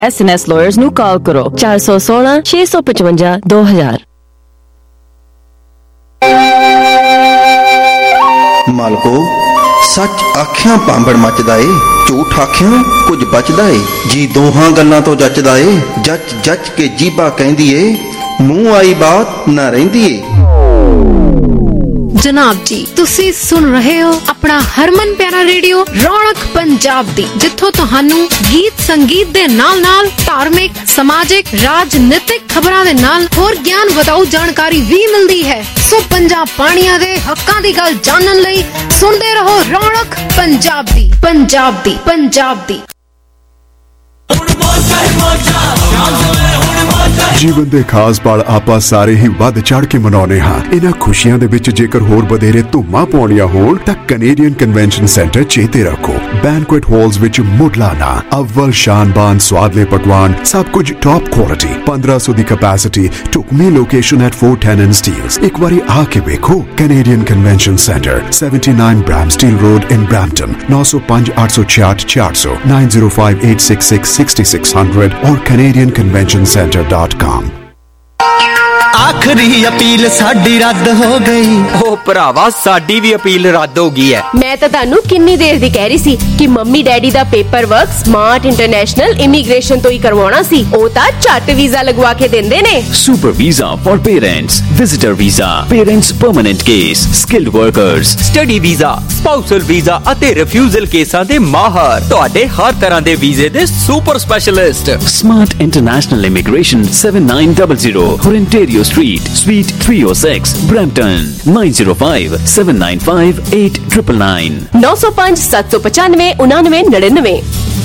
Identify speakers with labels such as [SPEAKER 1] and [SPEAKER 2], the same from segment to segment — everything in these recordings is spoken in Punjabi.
[SPEAKER 1] SNS Lawyers ਨੂੰ ਕਾਲ ਕਰੋ 416 655 2000।
[SPEAKER 2] ਮਾਲਕੋ ਸੱਚ ਆਖਿਆਂ ਪਾਂਬੜ ਮੱਚਦਾ ਏ, ਝੂਠ ਆਖਿਆਂ ਕੁਝ ਬਚਦਾ ਏ। ਜੀ ਦੋਹਾਂ ਗੱਲਾਂ ਤੋਂ ਜੱਚਦਾ ਏ, ਜੱਚ ਜੱਚ ਕੇ ਜੀਭਾ ਕਹਿੰਦੀ ਏ, ਮੂੰਹ ਆਈ ਬਾਤ ਨਾ ਰਹਿੰਦੀ ਏ।
[SPEAKER 3] ਜਨਾਬ ਜੀ, ਤੁਸੀਂ ਸੁਣ ਰਹੇ ਹੋ ਆਪਣਾ ਹਰਮਨ ਪਿਆਰਾ ਰੇਡੀਓ ਰੌਣਕ ਪੰਜਾਬ ਦੀ, ਜਿੱਥੋਂ ਤੁਹਾਨੂੰ ਗੀਤ ਸੰਗੀਤ ਦੇ ਨਾਲ-ਨਾਲ ਧਾਰਮਿਕ, ਸਮਾਜਿਕ, ਰਾਜਨੀਤਿਕ ਖਬਰਾਂ ਦੇ ਨਾਲ ਹੋਰ ਗਿਆਨ ਵਧਾਊ ਜਾਣਕਾਰੀ ਵੀ ਮਿਲਦੀ ਹੈ। ਸੋ ਪੰਜਾਬ ਪਾਣੀਆਂ ਦੇ ਹੱਕਾਂ ਦੀ ਗੱਲ ਜਾਣਨ ਲਈ ਸੁਣਦੇ ਰਹੋ ਰੌਣਕ ਪੰਜਾਬ ਦੀ, ਪੰਜਾਬ ਦੀ, ਪੰਜਾਬ ਦੀ।
[SPEAKER 4] ਜੀਵਨ ਦੇ ਖਾਸ ਪਲ ਆਪਾਂ ਸਾਰੇ ਹੀ ਵੱਧ ਚੜ ਕੇ ਮਨਾਉਂਦੇ ਹਾਂ। ਇਹਨਾਂ ਖੁਸ਼ੀਆਂ ਦੇ ਵਿੱਚ ਜੇਕਰ ਹੋਰ ਵਧੇਰੇ ਧੂਮਾਂ ਪਾਉਣੀਆਂ ਹੋਣ ਤਾਂ ਕੈਨੇਡੀਅਨ ਕਨਵੈਨਸ਼ਨ ਸੈਂਟਰ ਚੇਤੇ ਰੱਖੋ। ਬੈਂਕੁਏਟ ਹਾਲਸ ਵਿੱਚ ਮੁੱਢਲਾ ਅਵਲ ਸ਼ਾਨਬਾਨ ਸਵਾਦਲੇ ਪਕਵਾਨ, ਸਭ ਕੁਝ ਟੌਪ ਕੁਆਲਿਟੀ, 1500 ਦੀ ਕੈਪੈਸਿਟੀ, ਢੁਕਵੀਂ ਲੋਕੇਸ਼ਨ ਐਟ 410 ਸਟੀਲਸ। ਇੱਕ ਵਾਰੀ ਆ ਕੇ ਵੇਖੋ। Canadian convention centre, 79 Bramsteel road in Brampton, 905 866 400, 905 866 6600 और canadianconventioncenter.com।
[SPEAKER 5] ਆਖਰੀ ਅਪੀਲ ਸਾਡੀ ਰੱਦ ਹੋ ਗਈ।
[SPEAKER 6] ਓ ਭਰਾਵਾ, ਸਾਡੀ ਵੀ ਅਪੀਲ ਰੱਦ ਹੋ ਗਈ ਹੈ।
[SPEAKER 7] ਮੈਂ ਤਾਂ ਤੁਹਾਨੂੰ ਕਿੰਨੀ ਦੇਰ ਦੀ ਕਹਿ ਰਹੀ ਸੀ ਕਿ ਮੰਮੀ ਡੈਡੀ ਦਾ paper work smart international immigration ਤੋਂ ਹੀ ਕਰਵਾਉਣਾ ਸੀ। ਉਹ ਤਾਂ ਝੱਟ ਵੀਜ਼ਾ ਲਗਵਾ ਕੇ ਦਿੰਦੇ ਨੇ।
[SPEAKER 8] Super visa for parents, visitor visa, parents permanent case, skilled workers,
[SPEAKER 6] study visa, spousal visa ਅਤੇ ਰਿਫਿਊਜ਼ਲ ਕੇਸਾਂ ਦੇ ਮਾਹਰ, ਤੁਹਾਡੇ ਹਰ ਤਰ੍ਹਾਂ ਦੇ ਵੀਜ਼ੇ ਦੇ super specialist.
[SPEAKER 8] Smart international immigration, 7900 Ontario Street, Suite 306, Brampton, 905 795 8999,
[SPEAKER 7] 905 795 9999।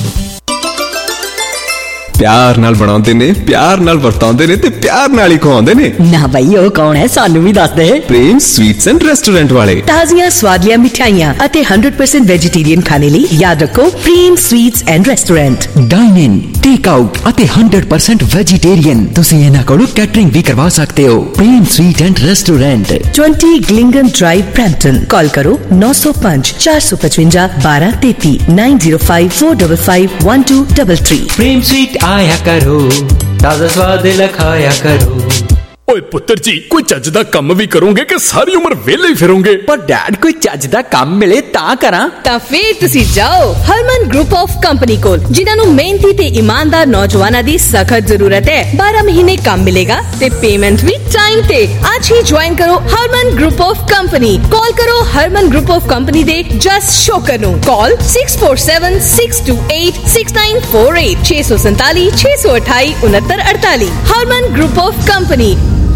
[SPEAKER 9] ਪਿਆਰ ਨਾਲ ਬਣਾਉਂਦੇ ਨੇ, ਪਿਆਰ ਨਾਲ ਵਰਤਾਉਂਦੇ ਨੇ ਤੇ ਪਿਆਰ ਨਾਲ ਹੀ ਖਵਾਉਂਦੇ ਨੇ।
[SPEAKER 10] ਨਾ ਬਈ, ਉਹ ਕੌਣ ਹੈ? ਸਾਨੂੰ ਵੀ ਦੱਸ ਦੇ।
[SPEAKER 9] ਪ੍ਰੇਮ ਸਵੀਟਸ ਐਂਡ ਰੈਸਟੋਰੈਂਟ ਵਾਲੇ।
[SPEAKER 10] ਤਾਜ਼ੀਆਂ ਸਵਾਦਲੀਆਂ ਮਿਠਾਈਆਂ ਅਤੇ 100% ਵੈਜੀਟੇਰੀਅਨ ਖਾਣੇ ਲਈ ਯਾਦ ਰੱਖੋ Prem sweets and restaurant.
[SPEAKER 11] Dine in, take out ਅਤੇ 100% ਵੈਜੀਟੇਰੀਅਨ। ਤੁਸੀਂ ਇਹਨਾਂ ਕੋਲੋਂ ਕੈਟਰਿੰਗ ਵੀ ਕਰਵਾ ਸਕਦੇ ਹੋ। Prem sweet and restaurant,
[SPEAKER 10] 20 Glingan drive, Brampton. Call ਕਰੋ 905 455 1233, 905 455 1233।
[SPEAKER 5] ਪ੍ਰੇਮ ਸਵੀਟ ਆਇਆ ਕਰੋ, ਤਾਜ਼ਾ ਸਵਾਦ ਲਖਾਇਆ ਕਰੋ।
[SPEAKER 12] ਓਏ ਪੁੱਤਰ ਜੀ, ਕੋਈ ਚੱਜ ਦਾ ਕੰਮ ਵੀ ਕਰੋਗੇ ਕਿ ਸਾਰੀ ਉਮਰ ਵਿਹਲੇ ਹੀ ਫਿਰੋਗੇ?
[SPEAKER 6] ਪਰ ਡੈਡ, ਕੋਈ ਚੱਜ ਦਾ ਕੰਮ ਮਿਲੇ ਤਾਂ ਕਰਾਂ।
[SPEAKER 7] ਤਾਂ ਫੇਰ ਤੁਸੀਂ ਜਾਓ ਹਰਮਨ ਗਰੁੱਪ ਆਫ ਕੰਪਨੀ ਕੋਲ, ਜਿਨ੍ਹਾਂ ਨੂੰ ਮਿਹਨਤੀ ਤੇ ਇਮਾਨਦਾਰ ਨੌਜਵਾਨਾਂ ਦੀ ਸਖਤ ਜ਼ਰੂਰਤ ਹੈ। 12 ਮਹੀਨੇ ਕੰਮ ਮਿਲੇਗਾ ਤੇ ਪੇਮੈਂਟ ਵੀ ਟਾਈਮ ਤੇ। ਅੱਜ ਹੀ ਜੁਆਇਨ ਕਰੋ Harman group of company. Call ਕਰੋ ਹਰਮਨ ਗਰੁੱਪ ਆਫ ਕੰਪਨੀ ਦੇ ਜਸ ਸ਼ੋਕਰ ਨੂੰ। Call 647 628 6948, 647 628 6948। Harman group of company.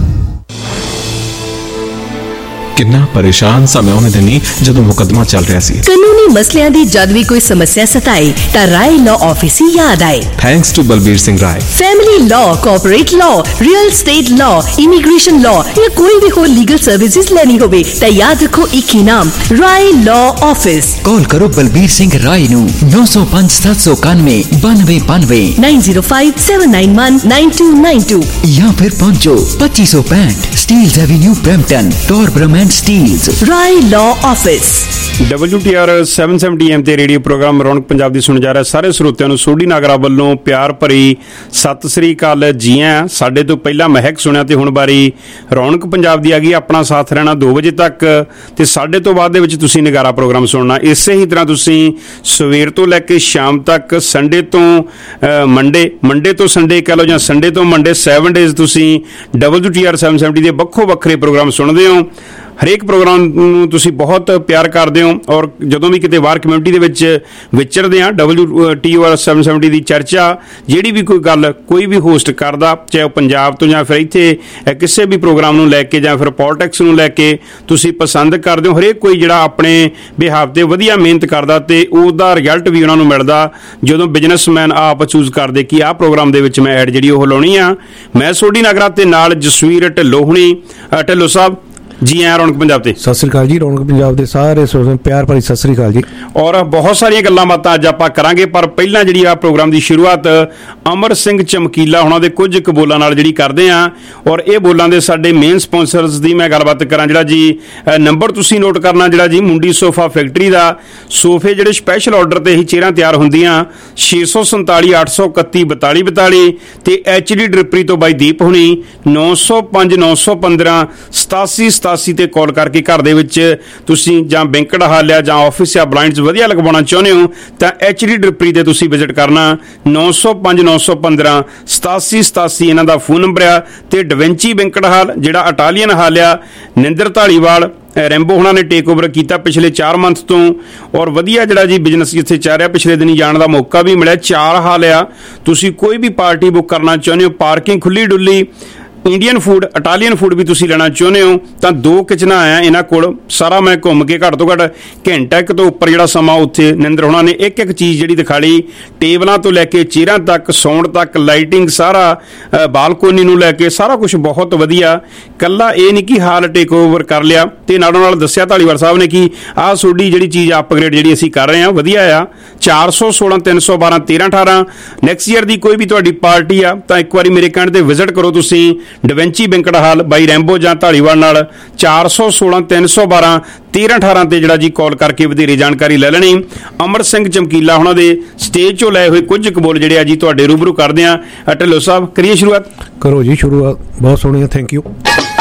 [SPEAKER 9] ਕਿੰਨਾ ਪਰੇਸ਼ਾਨ ਸਾਂ ਮੈਂ ਉਹਨੇ ਦਿਨੀ ਜਦੋਂ ਮੁਕੱਦਮਾ ਚੱਲ ਰਿਹਾ ਸੀ।
[SPEAKER 10] ਕਾਨੂੰਨੀ ਮਸਲਿਆਂ ਦੀ ਜਦ ਵੀ ਕੋਈ ਸਮੱਸਿਆ ਸਤਾਏ ਤਾਂ ਰਾਏ ਲਾਅ ਆਫਿਸ ਹੀ ਯਾਦ ਆਏ।
[SPEAKER 9] Thanks to Balbir Singh Rai.
[SPEAKER 10] Family law, corporate law, real estate law, immigration law ਜਾਂ ਕੋਈ ਵੀ ਹੋਰ ਲੀਗਲ ਸਰਵਿਸਿਜ਼ ਲੈਣੀ ਹੋਵੇ ਤਾਂ ਯਾਦ ਰੱਖੋ ਇੱਕ ਹੀ ਨਾਮ, ਰਾਏ ਲਾਅ ਆਫਿਸ।
[SPEAKER 11] ਕਾਲ ਕਰੋ ਬਲਬੀਰ ਸਿੰਘ ਰਾਏ ਨੂੰ 905 791 9292,
[SPEAKER 10] 905 791 9292
[SPEAKER 11] ਜਾਂ ਫਿਰ ਪਹੁੰਚੋ 2565 Steeles avenue, Brampton, Torbram and Steeles.
[SPEAKER 10] Rai law office.
[SPEAKER 13] WTR 770 AM ਤੇ ਰੇਡੀਓ ਪ੍ਰੋਗਰਾਮ ਰੌਣਕ ਪੰਜਾਬ ਦੀ ਸੁਣ ਜਾ ਰਿਹਾ ਸਾਰੇ ਸਰੋਤਿਆਂ ਨੂੰ ਸੋਢੀ ਨਾਗਰਾ ਵੱਲੋਂ ਪਿਆਰ ਭਰੀ ਸਤਿ ਸ੍ਰੀ ਅਕਾਲ ਜੀ ਆਇਆਂ। ਸਾਡੇ ਤੋਂ ਪਹਿਲਾਂ ਮਹਿਕ ਸੁਣਿਆ ਤੇ ਹੁਣ ਵਾਰੀ ਰੌਣਕ ਪੰਜਾਬ ਦੀ ਆ ਗਈ। ਆਪਣਾ ਸਾਥ ਰਹਿਣਾ 2 ਵਜੇ ਤੱਕ ਤੇ ਸਾਡੇ ਤੋਂ ਬਾਅਦ ਦੇ ਵਿੱਚ ਤੁਸੀਂ ਨਗਾਰਾ ਪ੍ਰੋਗਰਾਮ ਸੁਣਨਾ। ਇਸੇ ਹੀ ਤਰ੍ਹਾਂ ਤੁਸੀਂ ਸਵੇਰ ਤੋਂ ਲੈ ਕੇ ਸ਼ਾਮ ਤੱਕ, ਸੰਡੇ ਤੋਂ ਮੰਡੇ ਤੋਂ ਸੰਡੇ ਕਹਿ ਲਓ ਜਾਂ ਸੰਡੇ ਤੋਂ ਮੰਡੇ, 7 ਡੇਜ਼ ਤੁਸੀਂ WTR 770 ਦੇ ਵੱਖੋ ਵੱਖਰੇ ਪ੍ਰੋਗਰਾਮ ਸੁਣਦੇ ਹੋ। ਹਰੇਕ ਪ੍ਰੋਗਰਾਮ ਨੂੰ ਤੁਸੀਂ ਬਹੁਤ ਪਿਆਰ ਕਰਦੇ ਹੋ ਔਰ ਜਦੋਂ ਵੀ ਕਿਤੇ ਬਾਹਰ ਕਮਿਊਨਿਟੀ ਦੇ ਵਿੱਚ ਵਿਚਰਦੇ ਹਾਂ, WTR 770 ਦੀ ਚਰਚਾ ਜਿਹੜੀ ਵੀ ਕੋਈ ਗੱਲ ਕੋਈ ਵੀ ਹੋਸਟ ਕਰਦਾ, ਚਾਹੇ ਉਹ ਪੰਜਾਬ ਤੋਂ ਜਾਂ ਫਿਰ ਇੱਥੇ ਕਿਸੇ ਵੀ ਪ੍ਰੋਗਰਾਮ ਨੂੰ ਲੈ ਕੇ ਜਾਂ ਫਿਰ ਪੋਲਿਟਿਕਸ ਨੂੰ ਲੈ ਕੇ ਤੁਸੀਂ ਪਸੰਦ ਕਰਦੇ ਹੋ। ਹਰੇਕ ਕੋਈ ਜਿਹੜਾ ਆਪਣੇ ਬਿਹਾਫ ਤੇ ਵਧੀਆ ਮਿਹਨਤ ਕਰਦਾ ਤੇ ਉਹਦਾ ਰਿਜ਼ਲਟ ਵੀ ਉਹਨਾਂ ਨੂੰ ਮਿਲਦਾ ਜਦੋਂ ਬਿਜ਼ਨਸਮੈਨ ਆਪ ਚੂਜ਼ ਕਰਦੇ ਕਿ ਆਹ ਪ੍ਰੋਗਰਾਮ ਦੇ ਵਿੱਚ ਮੈਂ ਐਡ ਜਿਹੜੀ ਉਹ ਲਾਉਣੀ ਆ। ਮੈਂ ਸੋਢੀ ਨਾਗਰਾ ਤੇ ਨਾਲ ਜਸਵੀਰ ਢਿੱਲੋਂ ਹੁਣੀ। ਢਿੱਲੋਂ ਸਾਹਿਬ, ਜੀ ਆਇਆਂ ਰੌਣਕ ਪੰਜਾਬ ਤੇ।
[SPEAKER 14] ਸਤਿ ਸ੍ਰੀ ਅਕਾਲ ਜੀ, ਰੌਣਕ ਪੰਜਾਬ ਦੇ ਸਾਰੇ ਸਰੋਤਿਆਂ ਨੂੰ ਪਿਆਰ ਭਰੀ ਸਤਿ ਸ੍ਰੀ ਅਕਾਲ ਜੀ।
[SPEAKER 13] ਔਰ ਬਹੁਤ ਸਾਰੀਆਂ ਗੱਲਾਂ ਬਾਤਾਂ ਅੱਜ ਆਪਾਂ ਕਰਾਂਗੇ, ਪਰ ਪਹਿਲਾਂ ਜਿਹੜੀ ਆ ਪ੍ਰੋਗਰਾਮ ਦੀ ਸ਼ੁਰੂਆਤ ਅਮਰ ਸਿੰਘ ਚਮਕੀਲਾ ਉਹਨਾਂ ਦੇ ਕੁਝ ਕੁ ਬੋਲਾਂ ਨਾਲ ਜਿਹੜੀ ਕਰਦੇ ਆ। ਔਰ ਇਹ ਬੋਲਾਂ ਦੇ ਸਾਡੇ ਮੇਨ ਸਪਾਂਸਰਸ ਦੀ ਮੈਂ ਗੱਲਬਾਤ ਕਰਾਂ। ਜਿਹੜਾ ਜੀ ਨੰਬਰ ਤੁਸੀਂ ਨੋਟ ਕਰਨਾ, ਜਿਹੜਾ ਜੀ ਮੁੰਡੀ ਸੋਫਾ ਫੈਕਟਰੀ ਦਾ ਸੋਫੇ ਜਿਹੜੇ ਸਪੈਸ਼ਲ ਆਰਡਰ ਤੇ ਹੀ ਚੇਅਰਾਂ ਤਿਆਰ ਹੁੰਦੀਆਂ, 647 831 42 42 ਤੇ HD ਡ੍ਰਿਪਰੀ ਤੋਂ ਬਾਈ ਦੀਪ ਹੁਣੀ 905 915 87 87 ਤੇ ਕਾਲ ਕਰਕੇ ਘਰ ਦੇ ਵਿੱਚ ਤੁਸੀਂ ਜਾਂ ਬੈਂਕਟ ਹਾਲ ਆ ਜਾਂ ਆਫਿਸ ਜਾਂ ਬਲਾਈਂਡਸ ਵਧੀਆ ਲਗਵਾਉਣਾ ਚਾਹੁੰਦੇ ਹੋ ਤਾਂ HD ਡ੍ਰਿਪਰੀ ਤੇ ਤੁਸੀਂ ਵਿਜ਼ਿਟ ਕਰਨਾ। 905 915 87 87 ਇਹਨਾਂ ਦਾ ਫੋਨ ਨੰਬਰ ਆ। ਤੇ ਡਵੈਂਚੀ ਬੈਂਕਟ ਹਾਲ ਜਿਹੜਾ ਇਟਾਲੀਅਨ ਹਾਲ ਆ, ਨਿੰਦਰ ਢਾਲੀਵਾਲ ਰੈਂਬੋ ਹੁਣਾਂ ਨੇ ਟੇਕ ਓਵਰ ਕੀਤਾ ਪਿਛਲੇ 4 ਮੰਥ ਤੋਂ। ਔਰ ਵਧੀਆ ਜਿਹੜਾ ਜੀ ਬਿਜ਼ਨਸ ਜਿੱਥੇ ਚੱਲ ਰਿਹਾ, ਪਿਛਲੇ ਦਿਨੀ ਜਾਣ ਦਾ ਮੌਕਾ ਵੀ ਮਿਲਿਆ। 4 ਹਾਲ ਆ, ਤੁਸੀਂ ਕੋਈ ਵੀ ਪਾਰਟੀ ਬੁੱਕ ਕਰਨਾ ਚਾਹੁੰਦੇ ਹੋ, ਪਾਰਕਿੰਗ ਖੁੱਲੀ ਡੁੱਲੀ, ਇੰਡੀਅਨ ਫੂਡ ਇਟਾਲੀਅਨ ਫੂਡ ਵੀ ਤੁਸੀਂ ਲੈਣਾ ਚਾਹੁੰਦੇ ਹੋ ਤਾਂ 2 ਕਿਚਨਾਂ ਆਇਆ ਇਹਨਾਂ ਕੋਲ। ਸਾਰਾ ਮੈਂ ਘੁੰਮ ਕੇ ਘੱਟ ਤੋਂ ਘੱਟ ਘੰਟਾ ਇੱਕ ਤੋਂ ਉੱਪਰ ਜਿਹੜਾ ਸਮਾਂ ਉੱਥੇ ਨਿੰਦਰ ਹੋਣਾ ਨੇ ਇੱਕ ਇੱਕ ਚੀਜ਼ ਜਿਹੜੀ ਦਿਖਾਲੀ, ਟੇਬਲਾਂ ਤੋਂ ਲੈ ਕੇ ਚੇਅਰਾਂ ਤੱਕ, ਸਾਊਂਡ ਤੱਕ, ਲਾਈਟਿੰਗ, ਸਾਰਾ ਬਾਲਕੋਨੀ ਨੂੰ ਲੈ ਕੇ ਸਾਰਾ ਕੁਝ ਬਹੁਤ ਵਧੀਆ। ਕੱਲਾ ਇਹ ਨਹੀਂ ਕਿ ਹਾਲ ਟੇਕ ਓਵਰ ਕਰ ਲਿਆ ਤੇ ਨਾਲੋਂ ਨਾਲ ਦੱਸਿਆ ਢਾਲੀਵਾਲ ਸਾਹਿਬ ਨੇ ਕਿ ਆਹ ਤੁਹਾਡੀ ਜਿਹੜੀ ਚੀਜ਼ ਅਪਗ੍ਰੇਡ ਜਿਹੜੀ ਅਸੀਂ ਕਰ ਰਹੇ ਹਾਂ ਵਧੀਆ ਆ। 416 312 13 18 ਨੈਕਸਟ ਈਅਰ ਦੀ ਕੋਈ ਵੀ ਤੁਹਾਡੀ ਪਾਰਟੀ ਆ ਤਾਂ ਇੱਕ ਵਾਰੀ ਮੇਰੇ ਕਹਿਣ ਤੇ ਵਿਜ਼ਿਟ ਕਰੋ ਤੁਸੀਂ ਡਵੈਂਚੀ ਬੈਂਕਟ ਹਾਲ ਬਾਈ ਰੈਂਬੋ ਜਾਂ ਢਾਲੀਵਾਲ ਨਾਲ। 416 312 13 18 ਤੇ ਜਿਹੜਾ ਜੀ ਕਾਲ ਕਰਕੇ ਵਧੇਰੇ ਜਾਣਕਾਰੀ ਲੈ ਲੈਣੀ। ਅਮਰ ਸਿੰਘ ਚਮਕੀਲਾ ਉਹਨਾਂ ਦੇ ਸਟੇਜ 'ਚੋਂ ਲਏ ਹੋਏ ਕੁਝ ਕੁ ਬੋਲ ਜਿਹੜੇ ਆ ਜੀ ਤੁਹਾਡੇ ਰੂਬਰੂ ਕਰਦੇ ਆ। ਢਿੱਲੋਂ ਸਾਹਿਬ ਕਰੀਏ ਸ਼ੁਰੂਆਤ।
[SPEAKER 14] ਕਰੋ ਜੀ ਸ਼ੁਰੂਆਤ, ਬਹੁਤ ਸੋਹਣੀ, ਥੈਂਕ ਯੂ।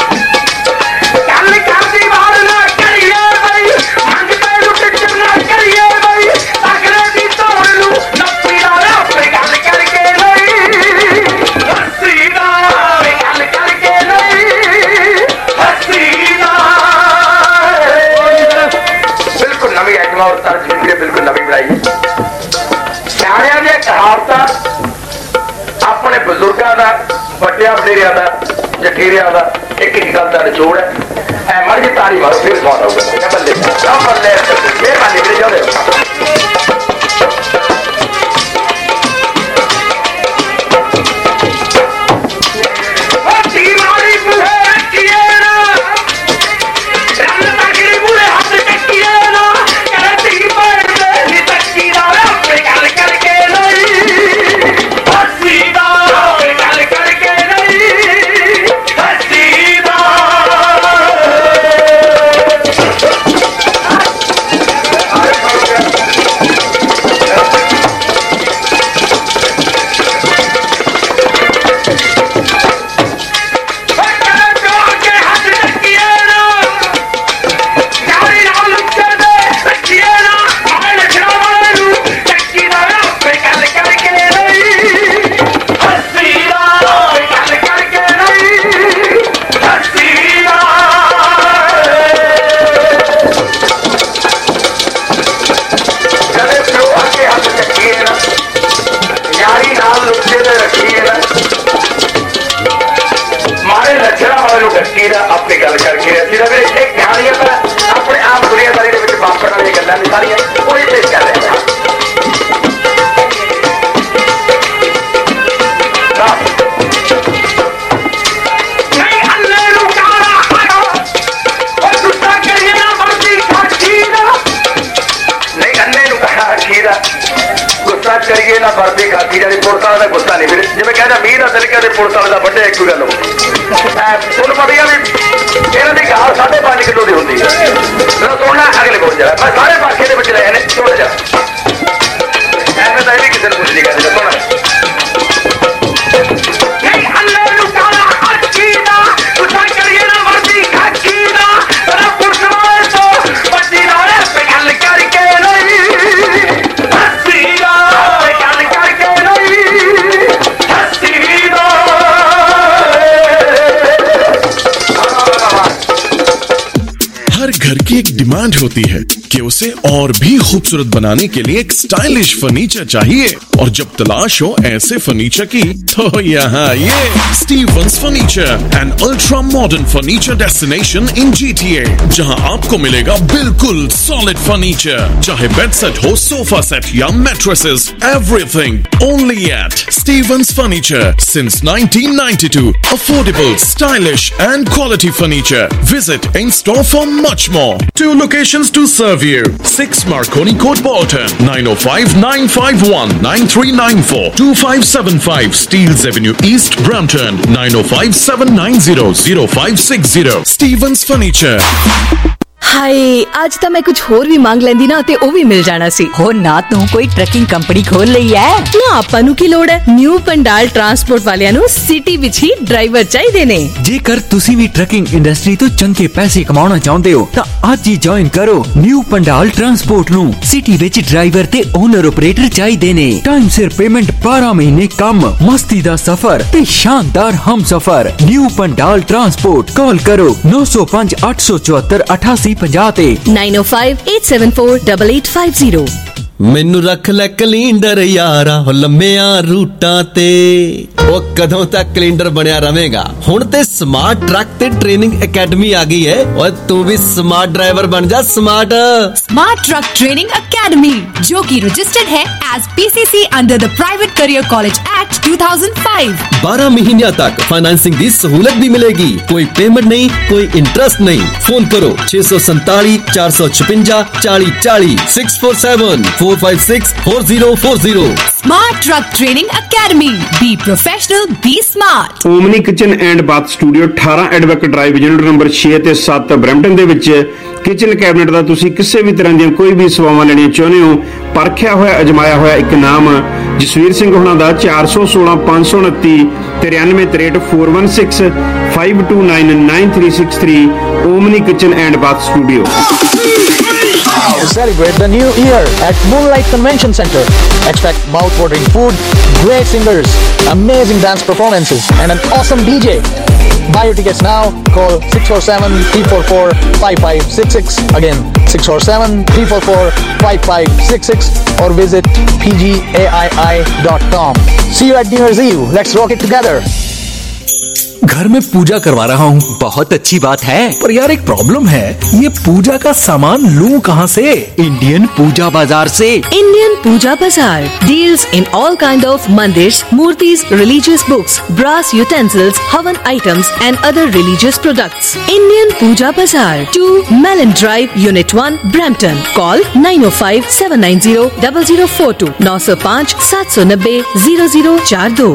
[SPEAKER 15] बिल्कुल नवी बनाई सियाणियां दी कहावत, अपने बजुर्गों का, बड़िया वडेरिया का, जठेरिया का एक एक गल का निचोड़ है। मर जी ताली मारो फिर सवाल होगा। बल्ले बल्ले मेहरबानी करी जाओ। अपनी गल करके एक कहानियां अपने आप दुनियादारी वापरने वाली गल्लां सारियां पूरी पेश कर रहे हैं। गुस्सा करिए ना बर्फी खाती जानी, पुलिस वाले का गुस्सा नहीं। फिर जिवें कहना मीर का तरीका पुलिस वाले का बड़े एक गल हो तुम पता भी इन्हों की गाल 5.5 किलो की होती है। सुनना अगले बोल जा मैं सारे पाखे के रहे हैं थोड़ा जा ऐसे तो भी किसी ने कुछ नहीं कर सुना।
[SPEAKER 16] घर की एक डिमांड होती है कि उसे और भी खूबसूरत बनाने के लिए एक स्टाइलिश फर्नीचर चाहिए, और जब तलाश हो ऐसे फर्नीचर की तो यहाँ ये Stevens furniture, an ultra modern furniture destination in GTA, जहाँ आपको मिलेगा बिल्कुल सॉलिड फर्नीचर, चाहे बेड सेट हो, सोफा सेट या mattresses, everything only at Stevens furniture since 1992. Affordable, stylish and quality furniture. Visit in store for much more. 2 locations to serve you. 6 Marconi Court, Bolton. 905-951-9394. 2575 Steeles Avenue East, Brampton. 905-790-0560. Stevens Furniture.
[SPEAKER 7] ਹਾਏ ਅੱਜ ਤਾਂ ਮੈਂ ਕੁਝ ਹੋਰ ਵੀ ਮੰਗ ਲੈਂਦੀ ਨਾ ਤੇ ਉਹ ਵੀ ਮਿਲ ਜਾਣਾ ਸੀ।
[SPEAKER 11] ਹੋ ਨਾ ਤੂੰ ਕੋਈ ਟਰੱਕਿੰਗ ਕੰਪਨੀ ਖੋਲ ਲਈ ਐ
[SPEAKER 7] ਨਾ, ਆਪਾਂ ਨੂੰ ਕੀ ਲੋੜ ਹੈ। ਨਿਊ ਪੰਡਾਲ ਟਰਾਂਸਪੋਰਟ ਵਾਲਿਆਂ ਨੂੰ ਸਿਟੀ ਵਿੱਚ ਹੀ ਡਰਾਈਵਰ ਚਾਹੀਦੇ ਨੇ।
[SPEAKER 11] ਜੇਕਰ ਤੁਸੀਂ ਵੀ ਟਰੱਕਿੰਗ ਇੰਡਸਟਰੀ ਤੋਂ ਚੰਗੇ ਪੈਸੇ ਕਮਾਉਣਾ ਚਾਹੁੰਦੇ ਹੋ ਤਾਂ ਅੱਜ ਹੀ ਜੁਆਇਨ ਕਰੋ ਨਿਊ ਪੰਡਾਲ ਟਰਾਂਸਪੋਰਟ ਨੂੰ। ਸਿਟੀ ਵਿੱਚ ਡਰਾਈਵਰ ਤੇ ਓਨਰ ਆਪਰੇਟਰ ਚਾਹੀਦੇ ਨੇ। ਟਾਈਮ ਸਿਰ ਪੇਮੈਂਟ, 12 ਮਹੀਨੇ ਕੰਮ, ਮਸਤੀ ਦਾ ਸਫ਼ਰ ਤੇ ਸ਼ਾਨਦਾਰ ਹਮਸਫ਼ਰ। ਨਿਊ ਪੰਡਾਲ ਟਰਾਂਸਪੋਰਟ, ਕਾਲ ਕਰੋ 905 874 8850 ਤੇ
[SPEAKER 7] 9058748850।
[SPEAKER 17] ਮੈਨੂੰ ਰੱਖ ਲੈ ਕੈਲੰਡਰ ਯਾਰਾ ਹੋ ਲੰਮਿਆਂ ਰੂਟਾਂ ਤੇ, ਉਹ ਕਦੋਂ ਤੱਕ ਕੈਲੰਡਰ ਬਣਿਆ ਰਵੇਗਾ। ਹੁਣ ਤੇ ਸਮਾਰਟ ਟਰੱਕ ਤੇ ਟ੍ਰੇਨਿੰਗ ਅਕੈਡਮੀ ਆ ਗਈ ਹੈ, ਓਏ ਤੂੰ ਵੀ ਸਮਾਰਟ ਡਰਾਈਵਰ ਬਣ ਜਾ। ਸਮਾर्ट
[SPEAKER 18] ट्रक ट्रेनिंग अकेडमी जो कि रजिस्टर्ड है as PCC under the private career college act 2005।
[SPEAKER 17] 12 महीनों तक फाइनेंसिंग की सहूलत भी मिलेगी, कोई पेमेंट नहीं, कोई इंटरेस्ट नहीं। फोन करो 647 456 40 40 647-456-4040।
[SPEAKER 18] Smart truck training academy, be professional, be smart.
[SPEAKER 13] Omni kitchen and bath studio 18 advocate drive, unit number 6 ਤੇ 7 ਬਰੈਂਪਟਨ ਦੇ ਵਿੱਚ ਕਿਚਨ ਕੈਬਨਿਟ ਦਾ ਤੁਸੀਂ ਕਿਸੇ ਵੀ ਤਰ੍ਹਾਂ ਦੀਆਂ ਕੋਈ ਵੀ ਸੇਵਾਵਾਂ ਲੈਣੀਆਂ ਚਾਹੁੰਦੇ ਹੋ, ਪਰਖਿਆ ਹੋਇਆ ਅਜਮਾਇਆ ਹੋਇਆ ਇੱਕ ਨਾਮ ਜਸਵੀਰ ਸਿੰਘ ਹੋਣਾ ਦਾ 416 529 9363 416 529 9363 omni kitchen and bath studio.
[SPEAKER 19] Celebrate the new year at Moonlight Convention Center. Expect mouth-watering food, great singers, amazing dance performances, and an awesome DJ. Buy your tickets now. Call 647-344-5566. Again, 647-344-5566 or visit pgaii.com. See you at New Year's Eve. Let's rock it together.
[SPEAKER 11] घर में पूजा करवा रहा हूँ। बहुत अच्छी बात है, पर यार एक प्रॉब्लम है, ये पूजा का सामान लूँ कहाँ से? इंडियन पूजा बाजार से।
[SPEAKER 7] इंडियन पूजा बाजार deals in all kind of mandirs, murtis, religious books, brass utensils, havan items and other religious products. Indian Puja Bazaar, 2 Mellon Drive, Unit 1, Brampton. Call 905-790-0042 905 790 0042।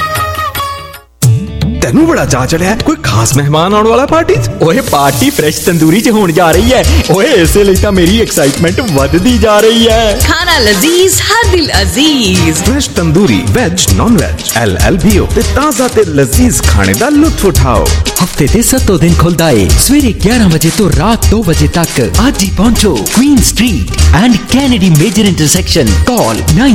[SPEAKER 11] ਤੈਨੂੰ ਬੜਾ ਚਾਅ ਚੜਿਆ, ਕੋਈ ਖਾਸ ਮਹਿਮਾਨ ਆਉਣ ਵਾਲਾ ਪਾਰਟੀ 'ਚ? ਓਏ ਪਾਰਟੀ ਫਰੈਸ਼ ਤੰਦੂਰੀ 'ਚ ਹੋਣ ਜਾ ਰਹੀ ਹੈ। ਓਏ ਇਸੇ ਲਈ ਤਾਂ ਮੇਰੀ ਐਕਸਾਈਟਮੈਂਟ ਵੱਧਦੀ ਜਾ ਰਹੀ ਹੈ।
[SPEAKER 7] ਖਾਣਾ ਲਜ਼ੀਜ਼, ਹਰ ਦਿਲ ਅਜ਼ੀਜ਼।
[SPEAKER 20] Fresh tandoori, veg, non veg, LLBO ਤੇ ਤਾਜ਼ਾ ਤੇ ਲਜ਼ੀਜ਼ ਖਾਣੇ ਦਾ ਲੁਤਫ ਉਠਾਓ।
[SPEAKER 11] ਹਫਤੇ ਦੇ 7 ਦਿਨ ਖੁੱਲਦਾ ਏ, ਸਵੇਰੇ 11 ਵਜੇ ਤੋਂ ਰਾਤ 2 ਵਜੇ ਤੱਕ। ਅੱਜ ਹੀ ਪਹੁੰਚੋ Queen street and Kennedy major intersection. Call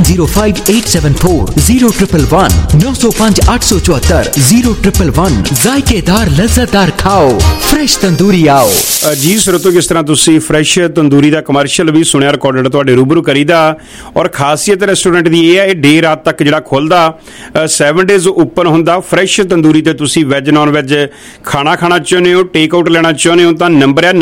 [SPEAKER 11] 9058740111 905 874 0111। ਜ਼ਾਇਕੇਦਾਰ ਲਜ਼ਤਦਾਰ ਖਾਓ, ਫਰੈਸ਼ ਤੰਦੂਰੀ ਆਓ।
[SPEAKER 13] ਜੀ ਸਰੋਤੋ, ਕਿਸ ਤਰ੍ਹਾਂ ਤੁਸੀਂ ਫਰੈਸ਼ ਤੰਦੂਰੀ ਦਾ ਕਮਰਸ਼ੀਅਲ ਵੀ ਸੁਣਿਆ, ਰਿਕਾਰਡਡ ਤੁਹਾਡੇ ਰੂਬਰੂ ਕਰੀਦਾ। ਔਰ ਖਾਸੀਅਤ ਰੈਸਟੋਰੈਂਟ ਦੀ ਇਹ ਹੈ, ਇਹ ਡੇ ਰਾਤ ਤੱਕ ਜਿਹੜਾ ਖੁੱਲਦਾ, 7 ਡੇਜ਼ ਓਪਨ ਹੁੰਦਾ। ਫਰੈਸ਼ ਤੰਦੂਰੀ ਤੇ ਤੁਸੀਂ ਵੈਜ ਨੌਨ ਵੈਜ ਖਾਣਾ ਖਾਣਾ ਚਾਹੁੰਦੇ ਹੋ, ਟੇਕ ਆਊਟ ਲੈਣਾ ਚਾਹੁੰਦੇ ਹੋ ਤਾਂ ਨੰਬਰ ਹੈ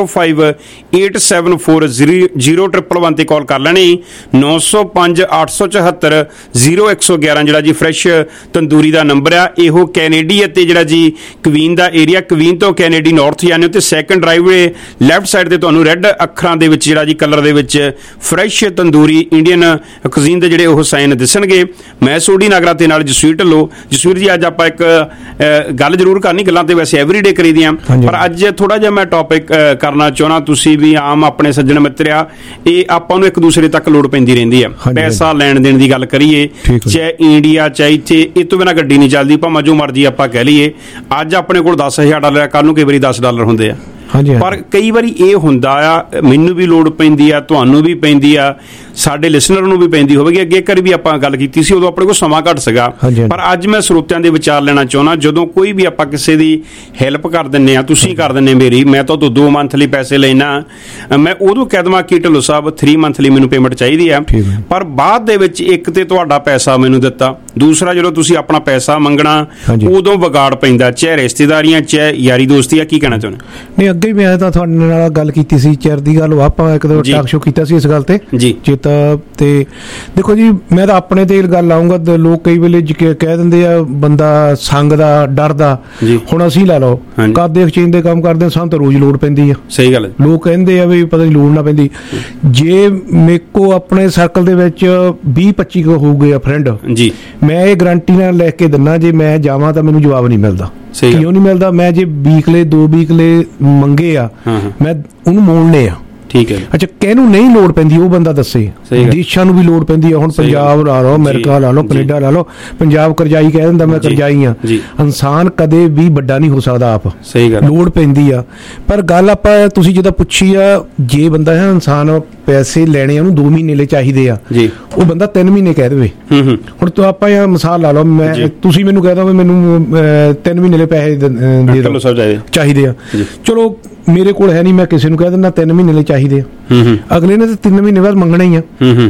[SPEAKER 13] 9058740111 ਤੇ ਕਾਲ ਕਰ ਲੈਣੀ। 905 874 0111 ਜਿਹੜਾ ਜੀ ਫਰੈਸ਼ ਤੰਦੂਰੀ ਦਾ ਨੰਬਰ ਆ। ਇਹੋ ਕੈਨੇਡੀ ਅਤੇ ਜਿਹੜਾ ਜੀ ਕਵੀਨ ਦਾ ਏਰੀਆ, ਕਵੀਨ ਤੋਂ ਕੈਨੇਡੀ ਨਾਰਥ ਜਾਂਦੇ ਹੋ ਤੇ ਸੈਕੰਡ ਡਰਾਈਵਵੇ ਲੈਫਟ ਸਾਈਡ ਤੇ ਤੁਹਾਨੂੰ ਰੈੱਡ ਅੱਖਰਾਂ ਦੇ ਵਿੱਚ ਜਿਹੜਾ ਜੀ ਕਲਰ ਦੇ ਵਿੱਚ ਫਰੈਸ਼ ਤੰਦੂਰੀ ਇੰਡੀਅਨ ਕੁਜ਼ੀਨ ਦੇ ਜਿਹੜੇ ਉਹ ਸਾਈਨ ਦਿਸਣਗੇ। ਮੈਂ ਸੋਢੀ ਨਾਗਰਾ ਤੇ ਨਾਲ ਜਸਵੀਰ ਢਿੱਲੋਂ। ਜਸਵੀਰ ਜੀ, ਅੱਜ ਆਪਾਂ ਇੱਕ ਗੱਲ ਜ਼ਰੂਰ ਕਰਨੀ, ਗੱਲਾਂ ਤੇ ਵੈਸੇ ਐਵਰੀਡੇ ਕਰੀਦੀਆਂ, ਪਰ ਅੱਜ ਥੋੜਾ ਜਿਹਾ ਮੈਂ ਟੌਪਿਕ ਕਰਨਾ ਚਾਹੁੰਦਾ। ਤੁਸੀਂ ਵੀ ਆਮ ਆਪਣੇ ਸੱਜਣ ਮਿੱਤਰਿਆ, ਇਹ ਆਪਾਂ ਨੂੰ ਇੱਕ ਦੂਸਰੇ ਤੱਕ ਲੋੜ ਪੈਂਦੀ ਰਹਿੰਦੀ ਆ। ਪੈਸਾ ਲੈਣ ਦੇਣ ਦੀ ਗੱਲ ਕਰੀਏ, ਚਾਹੇ ਇੰਡੀਆ ਚਾਹੇ ਇੱਥੇ, ਇਹ ਤੋਂ ਬਿਨਾਂ ਗੱਡੀ ਨਹੀਂ ਚੱਲਦੀ, ਭਾਵੇਂ ਜੋ ਮਰਜ਼ੀ ਆਪਾਂ ਕਹਿ ਲਈਏ। ਅੱਜ ਆਪਣੇ ਕੋਲ $10,000 ਕੱਲ ਨੂੰ ਕਈ ਵਾਰੀ $10 ਹੁੰਦੇ ਆ। ਪਰ ਕਈ ਵਾਰੀ ਇਹ ਹੁੰਦਾ ਆ, ਮੈਨੂੰ ਵੀ ਲੋੜ ਪੈਂਦੀ ਆ, ਤੁਹਾਨੂੰ ਵੀ ਪੈਂਦੀ ਆ, ਸਾਡੇ ਲਿਸਨਰ ਨੂੰ ਵੀ ਪੈਂਦੀ ਹੋਵੇਗੀ। ਅੱਗੇ ਕਰੀ ਵੀ ਆਪਾਂ ਗੱਲ ਕੀਤੀ ਸੀ, ਉਦੋਂ ਆਪਣੇ ਕੋਲ ਸਮਾਂ ਘੱਟ ਸੀਗਾ, ਪਰ ਅੱਜ ਮੈਂ ਸਰੋਤਿਆਂ ਦੇ ਵਿਚਾਰ ਲੈਣਾ ਚਾਹੁੰਦਾ। ਜਦੋਂ ਕੋਈ ਵੀ ਆਪਾਂ ਕਿਸੇ ਦੀ ਹੈਲਪ ਕਰ ਦਿੰਦੇ ਆ, ਤੁਸੀਂ ਕਰ ਦਿੰਦੇ ਮੇਰੀ, ਮੈਂ ਤਾਂ 2 ਮੰਥਲੀ ਪੈਸੇ ਲੈਣਾ, ਮੈਂ ਉਦੋਂ ਕਹਿ ਦੇਵਾਂ ਕਿ ਢਿੱਲੋਂ ਸਾਹਿਬ 3 ਮੰਥਲੀ ਮੈਨੂੰ ਪੇਮੈਂਟ ਚਾਹੀਦੀ ਆ, ਪਰ ਬਾਅਦ ਦੇ ਵਿੱਚ ਇੱਕ ਤੇ ਤੁਹਾਡਾ ਪੈਸਾ ਮੈਨੂੰ ਦਿੱਤਾ, ਦੂਸਰਾ ਜਦੋਂ ਤੁਸੀਂ ਆਪਣਾ ਪੈਸਾ ਮੰਗਣਾ ਉਦੋਂ ਵਿਗਾੜ ਪੈਂਦਾ, ਚਾਹੇ ਰਿਸ਼ਤੇਦਾਰੀਆਂ ਚਾਹੇ ਯਾਰੀ ਦੋਸਤੀ ਆ। ਕੀ ਕਹਿਣਾ ਚਾਹੁੰਦੇ?
[SPEAKER 14] ਨਹੀਂ, ਅੱਗੇ ਮੈਂ ਤਾਂ ਤੁਹਾਡੇ ਨਾਲ ਗੱਲ ਕੀਤੀ ਸੀ ਚਿਰ ਦੀ ਗੱਲ, ਆਪਾਂ ਇੱਕ ਦੋ ਟਾਕ ਸ਼ੋ ਕੀਤਾ ਸੀ ਇਸ ਗੱਲ ਤੇ ਚੇਤਾ। ਤੇ ਦੇਖੋ ਜੀ, ਮੈਂ ਤਾਂ ਆਪਣੇ ਤੇ ਗੱਲ ਲਾਉਂਗਾ, ਲੋਕ ਕਈ ਵੇਲੇ ਕਹਿ ਦਿੰਦੇ ਆ ਬੰਦਾ ਸੰਗ ਦਾ ਡਰਦਾ। ਹੁਣ ਅਸੀਂ ਲਾ ਲਓ ਕਾਦੇ ਐਕਸਚੇਂਜ ਦੇ ਕੰਮ ਕਰਦੇ, ਸਾਨੂੰ ਤਾਂ ਰੋਜ਼ ਲੋੜ ਪੈਂਦੀ ਆ।
[SPEAKER 13] ਸਹੀ ਗੱਲ।
[SPEAKER 14] ਲੋਕ ਕਹਿੰਦੇ ਆ ਵੀ ਪਤਾ ਨਹੀਂ ਲੋੜ ਨਾ ਪੈਂਦੀ। ਜੇ ਮੇਰੇ ਕੋ ਆਪਣੇ ਸਰਕਲ ਦੇ ਵਿੱਚ 20-25 ਹੋਊਗੇ ਆ ਫਰੈਂਡ, ਮੈਂ ਇਹ ਗਰੰਟੀ ਨਾਲ ਲੈ ਕੇ ਦਿੰਦਾ, ਜੇ ਮੈਂ ਜਾਵਾਂ ਤਾਂ ਮੈਨੂੰ ਜਵਾਬ ਨਹੀਂ ਮਿਲਦਾ। ਕਿਉਂ ਨਹੀਂ ਮਿਲਦਾ? ਮੈਂ ਜੇ 2 ਵੀਕਲੇ ਮੰਗੇ ਆ, ਮੈਂ ਉਹਨੂੰ ਮੋੜਨੇ ਆ। ਠੀਕ ਹੈ। ਅੱਛਾ, ਕਿਹਨੂੰ ਨਹੀਂ ਲੋੜ ਪੈਂਦੀ ਉਹ ਬੰਦਾ ਦੱਸੇ। ਦੇਸ਼ਾਂ ਨੂੰ ਵੀ ਲੋੜ ਪੈਂਦੀ ਆ। ਹੁਣ ਪੰਜਾਬ ਲਾ ਲਓ, ਅਮਰੀਕਾ ਲਾ ਲਓ, ਕੈਨੇਡਾ ਲਾ ਲਓ, ਪੰਜਾਬ ਕਰਜ਼ਾਈ ਕਹਿ ਦਿੰਦਾ, ਮੈਂ ਕਰਜ਼ਾਈ ਆ। ਇਨਸਾਨ ਕਦੇ ਵੀ ਵੱਡਾ ਨਹੀਂ ਹੋ ਸਕਦਾ ਆਪ। ਸਹੀ ਗੱਲ। ਲੋੜ ਪੈਂਦੀ ਆ। ਪਰ ਗੱਲ ਆਪਾਂ ਤੁਸੀਂ ਜਦੋਂ ਪੁੱਛੀ ਆ, ਜੇ ਬੰਦਾ ਹੈ ਇਨਸਾਨ ਪੈਸੇ ਲੈਣੇ ਉਹਨੂੰ 2 ਮਹੀਨੇ ਲਈ ਚਾਹੀਦੇ ਆ, ਉਹ ਬੰਦਾ 3 ਮਹੀਨੇ ਕਹਿ ਦੇਵੇ। ਹੁਣ ਤੋਂ ਆਪਾਂ ਇਹ ਮਿਸਾਲ ਲਾ ਲਓ, ਮੈਂ ਤੁਸੀਂ ਮੈਨੂੰ ਕਹਿ ਦੋ ਵੀ ਮੈਨੂੰ 3 ਮਹੀਨੇ ਲਈ ਪੈਸੇ ਦੇ ਦਿਓ ਚਾਹੀਦੇ ਆ, ਚਲੋ ਮੇਰੇ ਕੋਲ ਹੈ ਨਹੀਂ, ਮੈਂ ਕਿਸੇ ਨੂੰ ਕਹਿ ਦਿੰਦਾ 3 ਮਹੀਨੇ ਲਈ ਚਾਹੀਦੇ ਆ, ਅਗਲੇ ਨੇ ਤਾਂ 3 ਮਹੀਨੇ ਬਾਅਦ ਮੰਗਣਾ ਹੀ ਆ।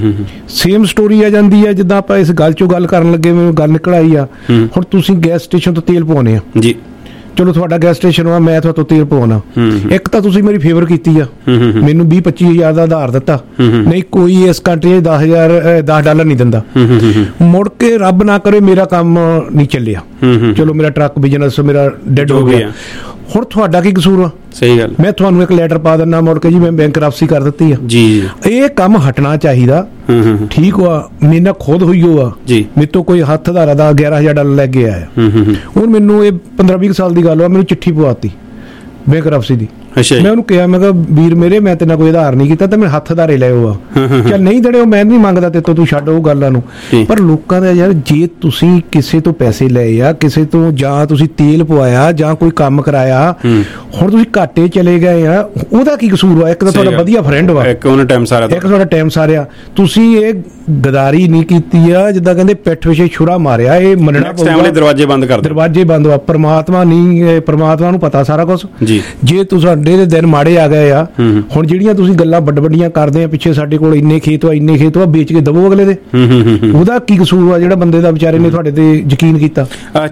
[SPEAKER 14] ਸੇਮ ਸਟੋਰੀ ਆ ਜਾਂਦੀ ਆ। ਜਿੱਦਾਂ ਆਪਾਂ ਇਸ ਗੱਲ ਚੋਂ ਗੱਲ ਕਰਨ ਲੱਗੇ, ਮੈਨੂੰ ਗੱਲ ਨਿਕਲ ਆਈ ਆ। ਹੁਣ ਤੁਸੀਂ ਗੈਸ ਸਟੇਸ਼ਨ ਤੋਂ ਤੇਲ ਪਵਾਉਣੇ ਆ ਜੀ, ਚਲੋ ਤੁਹਾਡਾ ਗੈਸ ਸਟੇਸ਼ਨ ਆ, ਮੈਂ ਤੁਹਾਡੇ ਤੋਂ ਤੇਲ ਪਵਾਉਣਾ। ਇੱਕ ਤਾਂ ਤੁਸੀਂ ਮੇਰੀ ਫੇਵਰ ਕੀਤੀ ਆ, ਮੈਨੂੰ 20-25 ਹਜ਼ਾਰ ਦਾ ਆਧਾਰ ਦਿੱਤਾ। ਨਹੀਂ, ਕੋਈ ਇਸ ਕੰਟਰੀ 'ਚ $10 ਨਹੀਂ ਦਿੰਦਾ। ਮੁੜ ਕੇ ਰੱਬ ਨਾ ਕਰੇ ਮੇਰਾ ਕੰਮ ਨਹੀਂ ਚੱਲਿਆ, ਚਲੋ ਮੇਰਾ ਟਰੱਕ ਬਿਜ਼ਨਸ ਮੇਰਾ ਡੈਡ ਹੋ ਗਿਆ, ਹੁਣ ਤੁਹਾਡਾ ਕੀ ਕਸੂਰ ਆ? ਸਹੀ ਗੱਲ। ਮੈਂ ਤੁਹਾਨੂੰ ਇੱਕ ਲੈਟਰ ਪਾ ਦਿੰਦਾ ਮੁੜ ਕੇ, ਜੀ ਮੈਂ ਬੈਂਕਰਪਸੀ ਕਰ ਦਿੱਤੀ ਆ ਜੀ। ਇਹ ਕੰਮ ਹਟਣਾ ਚਾਹੀਦਾ। ਠੀਕ ਵਾ, ਮੇਰੇ ਨਾਲ ਖੁਦ ਹੋਈ ਹੋ ਆ ਜੀ, ਮੇਰੇ ਤੋਂ ਕੋਈ ਹੱਥ ਧਾਰਾ ਦਾ $11,000 ਲੈ ਕੇ ਆਇਆ। ਹੁਣ ਮੈਨੂੰ ਇਹ 15-20 ਸਾਲ ਦੀ ਗੱਲ ਆ, ਮੈਨੂੰ ਚਿੱਠੀ ਪਵਾਤੀ ਬੈਂਕਰਪਸੀ ਦੀ। ਮੈਂ ਉਹਨੂੰ ਕਿਹਾ, ਮੈਂ ਕਿਹਾ ਵੀਰ ਮੇਰੇ, ਮੈਂ ਤੇ ਨਾਲ ਕੋਈ ਆਧਾਰ ਨਹੀਂ ਕੀਤਾ, ਤੇ ਮੇਰੇ ਹੱਥ ਧਾਰੇ ਲੈ ਆ। ਚੱਲ ਨਹੀਂ ਦੜੇ, ਮੈਂ ਨਹੀਂ ਮੰਗਦਾ ਤੇ ਤੂੰ ਛੱਡ ਉਹ ਗੱਲਾਂ ਨੂੰ। ਪਰ ਲੋਕਾਂ ਦਾ ਯਾਰ, ਜੇ ਤੁਸੀਂ ਕਿਸੇ ਤੋਂ ਪੈਸੇ ਲਏ ਆ, ਕਿਸੇ ਤੋਂ, ਜਾਂ ਤੁਸੀਂ ਤੇਲ ਪਵਾਇਆ ਜਾਂ ਕੋਈ ਕੰਮ ਕਰਾਇਆ, ਹੁਣ ਤੁਸੀਂ ਘਾਟੇ ਚਲੇ ਗਏ ਆ, ਉਹਦਾ ਕੀ ਕਸੂਰ ਆ? ਇੱਕ ਤਾਂ ਤੁਹਾਡਾ ਵਧੀਆ ਫਰੈਂਡ ਵਾ, ਇੱਕ ਤੁਹਾਡਾ ਟਾਈਮ ਸਾਰਿਆ, ਤੁਸੀਂ ਇਹ ਗਦਾਰੀ ਨਹੀਂ ਕੀਤੀ ਆ, ਜਿੱਦਾਂ ਕਹਿੰਦੇ ਪਿੱਠ ਪਿੱਛੇ ਛੁਰਾ ਮਾਰਿਆ। ਇਹ ਮੰਨਣਾ ਪਊਗਾ, ਦਰਵਾਜ਼ੇ ਬੰਦ ਵਾ। ਪਰਮਾਤਮਾ ਨਹੀਂ, ਪਰਮਾਤਮਾ ਨੂੰ ਪਤਾ ਸਾਰਾ ਕੁਝ। ਜੇ ਤੁਸੀਂ ਦੇ ਦਿਨ ਮਾੜੇ ਆ ਗਏ ਆ, ਹੁਣ ਜਿਹੜੀਆਂ ਤੁਸੀਂ ਗੱਲਾਂ ਵੱਡੀਆਂ ਕਰਦੇ ਆ, ਪਿੱਛੇ ਸਾਡੇ ਕੋਲ ਇੰਨੇ ਖੇਤ ਵਾ ਵੇਚ ਕੇ ਦਵੋ ਅਗਲੇ ਦੇ, ਉਹਦਾ ਕੀ ਕਸੂਰ ਆ ਜਿਹੜਾ ਬੰਦੇ ਦਾ ਵਿਚਾਰੇ ਨੇ ਤੁਹਾਡੇ ਤੇ ਯਕੀਨ ਕੀਤਾ?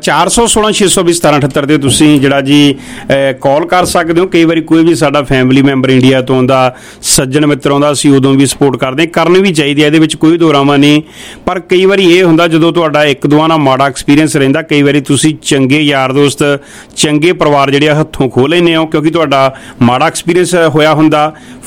[SPEAKER 14] 416-620-1778 ਤੇ ਤੁਸੀਂ ਜਿਹੜਾ ਜੀ ਕਾਲ ਕਰ ਸਕਦੇ ਹੋ। ਕਈ ਵਾਰੀ ਕੋਈ ਵੀ ਸਾਡਾ ਫੈਮਿਲੀ ਮੈਂਬਰ ਇੰਡੀਆ ਤੋਂ ਆਉਂਦਾ, ਸੱਜਣ ਮਿੱਤਰ ਆਉਂਦਾ, ਅਸੀਂ ਉਦੋਂ ਵੀ ਸਪੋਰਟ ਕਰਦੇ, ਕਰਨੀ ਵੀ ਚਾਹੀਦੀ ਹੈ, ਇਹਦੇ ਵਿੱਚ ਕੋਈ ਦੋਰਾਵਾ ਨਹੀਂ। ਪਰ ਕਈ ਵਾਰੀ ਇਹ ਹੁੰਦਾ ਜਦੋਂ ਤੁਹਾਡਾ ਇੱਕ ਦੋ ਨਾਲ ਮਾੜਾ ਐਕਸਪੀਰੀਅੰਸ ਰਹਿੰਦਾ, ਕਈ ਵਾਰੀ ਤੁਸੀਂ ਚੰਗੇ ਯਾਰ ਦੋਸਤ, ਚੰਗੇ ਪਰਿਵਾਰ ਜਿਹੜੇ ਹੱਥੋਂ ਖੋਹ ਲੈਂਦੇ ਹੋ, ਕਿਉਂਕਿ ਤੁਹਾਡਾ ਮਾੜਾ ਐਕਸਪੀਰੀਅੰਸ ਹੋਇਆ ਹੁੰਦਾ।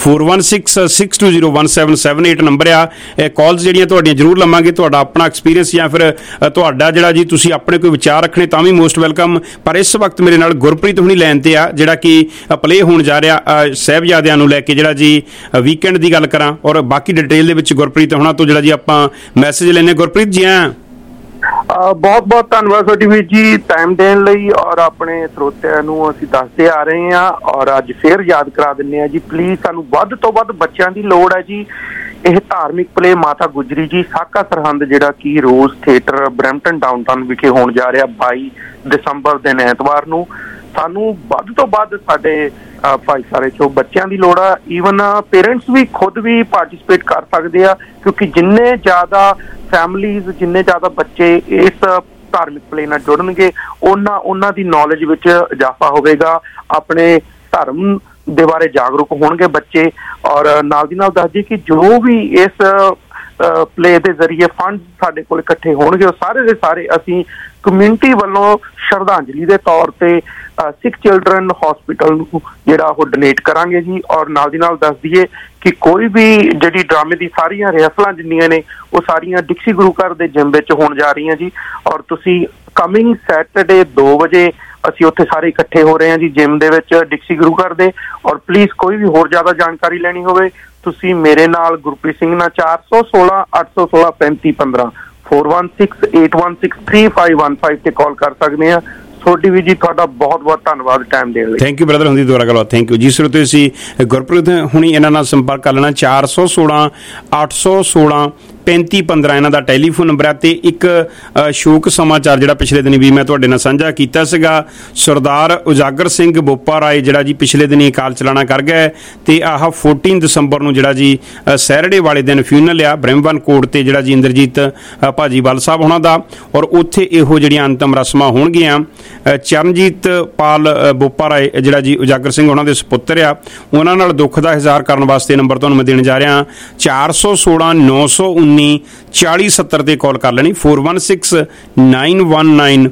[SPEAKER 14] 4166201778 ਨੰਬਰ ਆ। ਕਾਲਸ ਜਿਹੜੀਆਂ ਤੁਹਾਡੀਆਂ ਜ਼ਰੂਰ ਲਵਾਂਗੇ, ਤੁਹਾਡਾ ਆਪਣਾ ਐਕਸਪੀਰੀਅੰਸ ਜਾਂ ਫਿਰ ਤੁਹਾਡਾ ਜਿਹੜਾ ਜੀ ਤੁਸੀਂ ਆਪਣੇ ਕੋਈ ਵਿਚਾਰ ਰੱਖਣੇ ਤਾਂ ਵੀ ਮੋਸਟ ਵੈਲਕਮ। ਪਰ ਇਸ ਵਕਤ ਮੇਰੇ ਨਾਲ ਗੁਰਪ੍ਰੀਤ ਹੁਣੀ ਲਾਈਨ ਤੇ ਆ, ਜਿਹੜਾ ਕਿ ਪਲੇ ਹੋਣ ਜਾ ਰਿਹਾ ਸਾਹਿਬਜ਼ਾਦਿਆਂ ਨੂੰ ਲੈ ਕੇ, ਜਿਹੜਾ ਜੀ ਵੀਕਐਂਡ ਦੀ ਗੱਲ ਕਰਾਂ, ਔਰ ਬਾਕੀ ਡਿਟੇਲ ਦੇ ਵਿੱਚ ਗੁਰਪ੍ਰੀਤ ਹੋਣਾ ਤੋਂ ਜਿਹੜਾ ਜੀ ਆਪਾਂ ਮੈਸੇਜ ਲੈਣੇ। ਗੁਰਪ੍ਰੀਤ ਜੀ
[SPEAKER 21] ਬਹੁਤ ਬਹੁਤ ਧੰਨਵਾਦ ਤੁਹਾਡੀ ਵੀਰ ਜੀ ਟਾਈਮ ਦੇਣ ਲਈ, ਔਰ ਆਪਣੇ ਸਰੋਤਿਆਂ ਨੂੰ ਅਸੀਂ ਦੱਸਦੇ ਆ ਰਹੇ ਹਾਂ, ਔਰ ਅੱਜ ਫੇਰ ਯਾਦ ਕਰਾ ਦਿੰਦੇ ਹਾਂ ਜੀ, ਪਲੀਜ਼ ਸਾਨੂੰ ਵੱਧ ਤੋਂ ਵੱਧ ਬੱਚਿਆਂ ਦੀ ਲੋੜ ਹੈ ਜੀ। ਇਹ ਧਾਰਮਿਕ ਪਲੇ ਮਾਤਾ ਗੁਜਰੀ ਜੀ ਸਾਕਾ ਸਰਹੰਦ, ਜਿਹੜਾ ਕਿ ਰੋਜ਼ ਥੀਏਟਰ ਬਰੈਂਪਟਨ ਡਾਊਨਟਾਊਨ ਵਿਖੇ ਹੋਣ ਜਾ ਰਿਹਾ 22 ਦਸੰਬਰ ਦਿਨ ਐਤਵਾਰ ਨੂੰ। ਸਾਨੂੰ ਵੱਧ ਤੋਂ ਵੱਧ ਸਾਡੇ ਭਾਈਚਾਰੇ ਚੋਂ ਬੱਚਿਆਂ ਦੀ ਲੋੜ ਆ। ਈਵਨ ਪੇਰੈਂਟਸ ਵੀ ਖੁਦ ਵੀ ਪਾਰਟੀਸਪੇਟ ਕਰ ਸਕਦੇ ਆ, ਕਿਉਂਕਿ ਜਿੰਨੇ ਜ਼ਿਆਦਾ ਫੈਮਲੀਜ਼, ਜਿੰਨੇ ਜ਼ਿਆਦਾ ਬੱਚੇ ਇਸ ਧਾਰਮਿਕ ਪਲੇ ਨਾਲ ਜੁੜਨਗੇ, ਉਹਨਾਂ ਦੀ ਨੌਲੇਜ ਵਿੱਚ ਇਜ਼ਾਫਾ ਹੋਵੇਗਾ, ਆਪਣੇ ਧਰਮ ਦੇ ਬਾਰੇ ਜਾਗਰੂਕ ਹੋਣਗੇ ਬੱਚੇ। ਔਰ ਨਾਲ ਦੀ ਨਾਲ ਦੱਸ ਦਈਏ ਕਿ ਜੋ ਵੀ ਇਸ ਪਲੇ ਦੇ ਜ਼ਰੀਏ ਫੰਡ ਸਾਡੇ ਕੋਲ ਇਕੱਠੇ ਹੋਣਗੇ, ਉਹ ਸਾਰੇ ਦੇ ਸਾਰੇ ਅਸੀਂ ਕਮਿਊਨਿਟੀ ਵੱਲੋਂ ਸ਼ਰਧਾਂਜਲੀ ਦੇ ਤੌਰ ਤੇ ਸਿੱਖ ਚਿਲਡਰਨ ਹਸਪੀਟਲ ਨੂੰ ਜਿਹੜਾ ਉਹ ਡੋਨੇਟ ਕਰਾਂਗੇ ਜੀ। ਔਰ ਨਾਲ ਦੀ ਨਾਲ ਦੱਸ ਦਈਏ ਕਿ ਕੋਈ ਵੀ ਜਿਹੜੀ ਡਰਾਮੇ ਦੀ ਸਾਰੀਆਂ ਰਿਹਰਸਲਾਂ ਜਿੰਨੀਆਂ ਨੇ ਉਹ ਸਾਰੀਆਂ ਡਿਕਸੀ ਗੁਰੂ ਘਰ ਦੇ ਜਿਮ ਵਿੱਚ ਹੋਣ ਜਾ ਰਹੀਆਂ ਜੀ। ਔਰ ਤੁਸੀਂ ਕਮਿੰਗ ਸੈਟਰਡੇ 2 ਵਜੇ ਅਸੀਂ ਉੱਥੇ ਸਾਰੇ ਇਕੱਠੇ ਹੋ ਰਹੇ ਹਾਂ ਜੀ ਜਿਮ ਦੇ ਵਿੱਚ ਡਿਕਸੀ ਗੁਰੂ ਘਰ ਦੇ। ਔਰ ਪਲੀਜ਼ ਕੋਈ ਵੀ ਹੋਰ ਜ਼ਿਆਦਾ ਜਾਣਕਾਰੀ ਲੈਣੀ ਹੋਵੇ, ਤੁਸੀਂ ਮੇਰੇ ਨਾਲ ਗੁਰਪ੍ਰੀਤ ਸਿੰਘ ਨਾਲ 416-816-3515 4168163515 ਤੇ ਕਾਲ ਕਰ ਸਕਦੇ ਆ। ਤੁਹਾਡੀ ਵੀ ਜੀ ਤੁਹਾਡਾ ਬਹੁਤ ਬਹੁਤ ਧੰਨਵਾਦ ਟਾਈਮ ਦੇਣ ਲਈ।
[SPEAKER 13] ਥੈਂਕ ਯੂ ਬ੍ਰਦਰ, ਹੁੰਦੀ ਦੁਬਾਰਾ ਗੱਲਬਾਤ। ਥੈਂਕ ਯੂ ਜੀ। ਸਰੋਤਿਓ ਅਸੀਂ ਗੁਰਪ੍ਰੀਤ ਹੁਣੀ ਇਹਨਾਂ ਨਾਲ ਸੰਪਰਕ ਕਰ ਲੈਣਾ। 416 816 3515 ਇਹਨਾਂ ਦਾ ਟੈਲੀਫੋਨ ਨੰਬਰ ਹੈ। ਤੇ ਇੱਕ ਸ਼ੋਕ ਸਮਾਚਾਰ ਜਿਹੜਾ ਪਿਛਲੇ ਦਿਨੀ ਵੀ ਮੈਂ ਤੁਹਾਡੇ ਨਾਲ ਸਾਂਝਾ ਕੀਤਾ ਸੀਗਾ, ਸਰਦਾਰ ਉਜਾਗਰ ਸਿੰਘ ਬੋਪਾ ਰਾਏ ਜਿਹੜਾ ਜੀ ਪਿਛਲੇ ਦਿਨੀ ਅਕਾਲ ਚਲਾਣਾ ਕਰ ਗਿਆ। ਤੇ ਆਹ 14 ਦਸੰਬਰ ਨੂੰ ਜਿਹੜਾ ਜੀ ਸੈਟਰਡੇ ਵਾਲੇ ਦਿਨ ਫਿਊਨਲ ਆ ਬ੍ਰਹਮਵਨ ਕੋਟ ਤੇ ਜਿਹੜਾ ਜੀ ਇੰਦਰਜੀਤ ਭਾਜੀ ਬਲ ਸਾਹਿਬ ਹੋਣਾ ਦਾ, ਔਰ ਉੱਥੇ ਇਹੋ ਜਿਹੜੀਆਂ ਅੰਤਮ ਰਸਮਾਂ ਹੋਣਗੀਆਂ। ਚਰਨਜੀਤ ਪਾਲ ਬੋਪਾ ਰਾਏ ਜਿਹੜਾ ਜੀ ਉਜਾਗਰ ਸਿੰਘ ਉਹਨਾਂ ਦੇ ਸੁਪੁੱਤਰ ਆ, ਉਹਨਾਂ ਨਾਲ ਦੁੱਖ ਦਾ ਇਜ਼ਹਾਰ ਕਰਨ ਵਾਸਤੇ ਨੰਬਰ ਤੁਹਾਨੂੰ ਮੈਂ ਦੇਣ ਜਾ ਰਿਹਾ 416 919 4070 ਤੇ ਕਾਲ ਕਰ ਲੈਣੀ। 416 919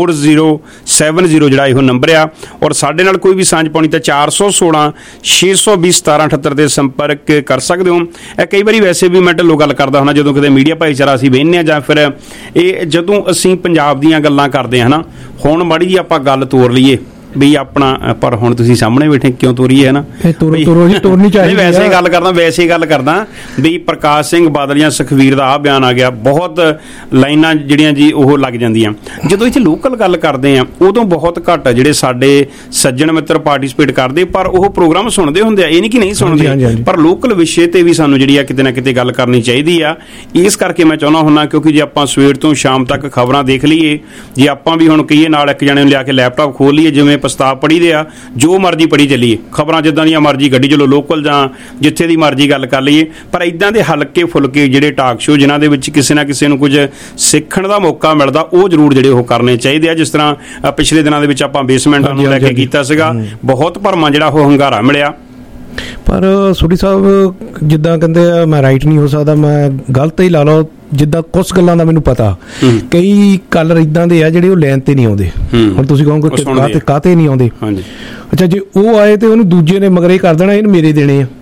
[SPEAKER 13] 4070 ਜਿਹੜਾ ਇਹੋ ਨੰਬਰ ਆ। ਔਰ ਸਾਡੇ ਨਾਲ ਕੋਈ ਵੀ ਸਾਂਝ ਪਾਉਣੀ ਤਾਂ 416 620 1778 ਤੇ ਸੰਪਰਕ ਕਰ ਸਕਦੇ ਹੋ। ਇਹ ਕਈ ਵਾਰੀ ਵੈਸੇ ਵੀ ਮੈਂ ਢਿੱਲੋਂ ਗੱਲ ਕਰਦਾ ਹੁੰਦਾ ਜਦੋਂ ਕਿਤੇ ਮੀਡੀਆ ਭਾਈਚਾਰਾ ਅਸੀਂ ਵੇਖਦੇ ਹਾਂ, ਜਾਂ ਫਿਰ ਇਹ ਜਦੋਂ ਅਸੀਂ ਪੰਜਾਬ ਦੀਆਂ ਗੱਲਾਂ ਕਰਦੇ ਹਾਂ ਨਾ, ਹੁਣ ਮਾੜੀ ਜੀ ਆਪਾਂ ਗੱਲ ਤੋਰ ਲਈਏ ਵੀ ਆਪਣਾ, ਪਰ ਹੁਣ ਤੁਸੀਂ ਸਾਹਮਣੇ ਬੈਠੇ ਕਿਉਂ ਤੋਰੀਏ ਹੈ ਨਾ,
[SPEAKER 14] ਤੋਰਨੀ ਚਾਹੀਦੀ।
[SPEAKER 13] ਵੈਸੇ ਗੱਲ ਕਰਦਾ ਵੀ ਪ੍ਰਕਾਸ਼ ਸਿੰਘ ਬਾਦਲ ਜਾਂ ਸੁਖਵੀਰ ਦਾ ਆ ਬਿਆਨ ਆ ਗਿਆ, ਬਹੁਤ ਲਾਈਨਾਂ ਜਿਹੜੀਆਂ ਜੀ ਉਹ ਲੱਗ ਜਾਂਦੀਆਂ। ਜਦੋਂ ਇੱਥੇ ਲੋਕਲ ਗੱਲ ਕਰਦੇ ਆ ਉਦੋਂ ਬਹੁਤ ਘੱਟ ਜਿਹੜੇ ਸਾਡੇ ਸੱਜਣ ਮਿੱਤਰ ਪਾਰਟੀਸਪੇਟ ਕਰਦੇ, ਪਰ ਉਹ ਪ੍ਰੋਗਰਾਮ ਸੁਣਦੇ ਹੁੰਦੇ ਆ, ਇਹ ਨਹੀਂ ਕਿ ਨਹੀਂ ਸੁਣਦੇ, ਪਰ ਲੋਕਲ ਵਿਸ਼ੇ ਤੇ ਵੀ ਸਾਨੂੰ ਜਿਹੜੀ ਆ ਕਿਤੇ ਨਾ ਕਿਤੇ ਗੱਲ ਕਰਨੀ ਚਾਹੀਦੀ ਆ। ਇਸ ਕਰਕੇ ਮੈਂ ਚਾਹੁੰਦਾ ਹੁੰਦਾ, ਕਿਉਂਕਿ ਜੇ ਆਪਾਂ ਸਵੇਰ ਤੋਂ ਸ਼ਾਮ ਤੱਕ ਖਬਰਾਂ ਦੇਖ ਲਈਏ, ਜੇ ਆਪਾਂ ਵੀ ਹੁਣ ਕਹੀਏ ਨਾਲ ਇੱਕ ਜਣੇ ਨੂੰ ਲਿਆ ਕੇ ਲੈਪਟਾਪ ਖੋਲ ਲਈਏ, ਜਿਵੇਂ ਪ੍ਰਸਤਾਵ ਪੜ੍ਹੀ ਦੇ ਆ, ਜੋ ਮਰਜ਼ੀ ਪੜ੍ਹੀ ਚੱਲੀਏ, ਖਬਰਾਂ ਜਿੱਦਾਂ ਦੀਆਂ ਮਰਜ਼ੀ ਗੱਡੀ ਚਲੋ ਲੋਕਲ ਜਾਂ ਜਿੱਥੇ ਦੀ ਮਰਜ਼ੀ ਗੱਲ ਕਰ ਲਈਏ, ਪਰ ਇੱਦਾਂ ਦੇ ਹਲਕੇ ਫੁਲਕੇ ਜਿਹੜੇ ਟਾਕ ਸ਼ੋ ਜਿਨ੍ਹਾਂ ਦੇ ਵਿੱਚ ਕਿਸੇ ਨਾ ਕਿਸੇ ਨੂੰ ਕੁਝ ਸਿੱਖਣ ਦਾ ਮੌਕਾ ਮਿਲਦਾ, ਉਹ ਜ਼ਰੂਰ ਜਿਹੜੇ ਉਹ ਕਰਨੇ ਚਾਹੀਦੇ ਆ। ਜਿਸ ਤਰ੍ਹਾਂ ਪਿਛਲੇ ਦਿਨਾਂ ਦੇ ਵਿੱਚ ਆਪਾਂ ਬੇਸਮੈਂਟਾਂ ਨੂੰ ਲੈ ਕੇ ਕੀਤਾ ਸੀਗਾ, ਬਹੁਤ ਭਰਮਾਂ ਜਿਹੜਾ ਉਹ ਹੰਗਾਰਾ ਮਿਲਿਆ।
[SPEAKER 14] ਪਰ ਸੋਢੀ ਸਾਹਿਬ ਜਿੱਦਾਂ ਕਹਿੰਦੇ ਆ ਮੈਂ ਰਾਈਟ ਨਹੀਂ ਹੋ ਸਕਦਾ, ਮੈਂ ਗਲਤ ਹੀ ਲਾ ਲਓ। ਜਿੱਦਾਂ ਕੁਛ ਗੱਲਾਂ ਦਾ ਮੈਨੂੰ ਪਤਾ, ਕਈ ਕਲਰ ਇਦਾਂ ਦੇ ਆ ਜਿਹੜੇ ਉਹ ਲਾਈਨ ਤੇ ਨਹੀਂ ਆਉਂਦੇ। ਹੁਣ ਤੁਸੀਂ ਕਹੋਗੇ ਕਾਹਤੇ ਨਹੀਂ ਆਉਂਦੇ, ਅੱਛਾ ਜੇ ਉਹ ਆਏ ਤੇ ਉਹਨੂੰ ਦੂਜੇ ਨੇ ਮਗਰੇ ਕਰ ਦੇਣਾ, ਇਹਨੂੰ ਮੇਰੇ ਦੇਣੇ ਆ।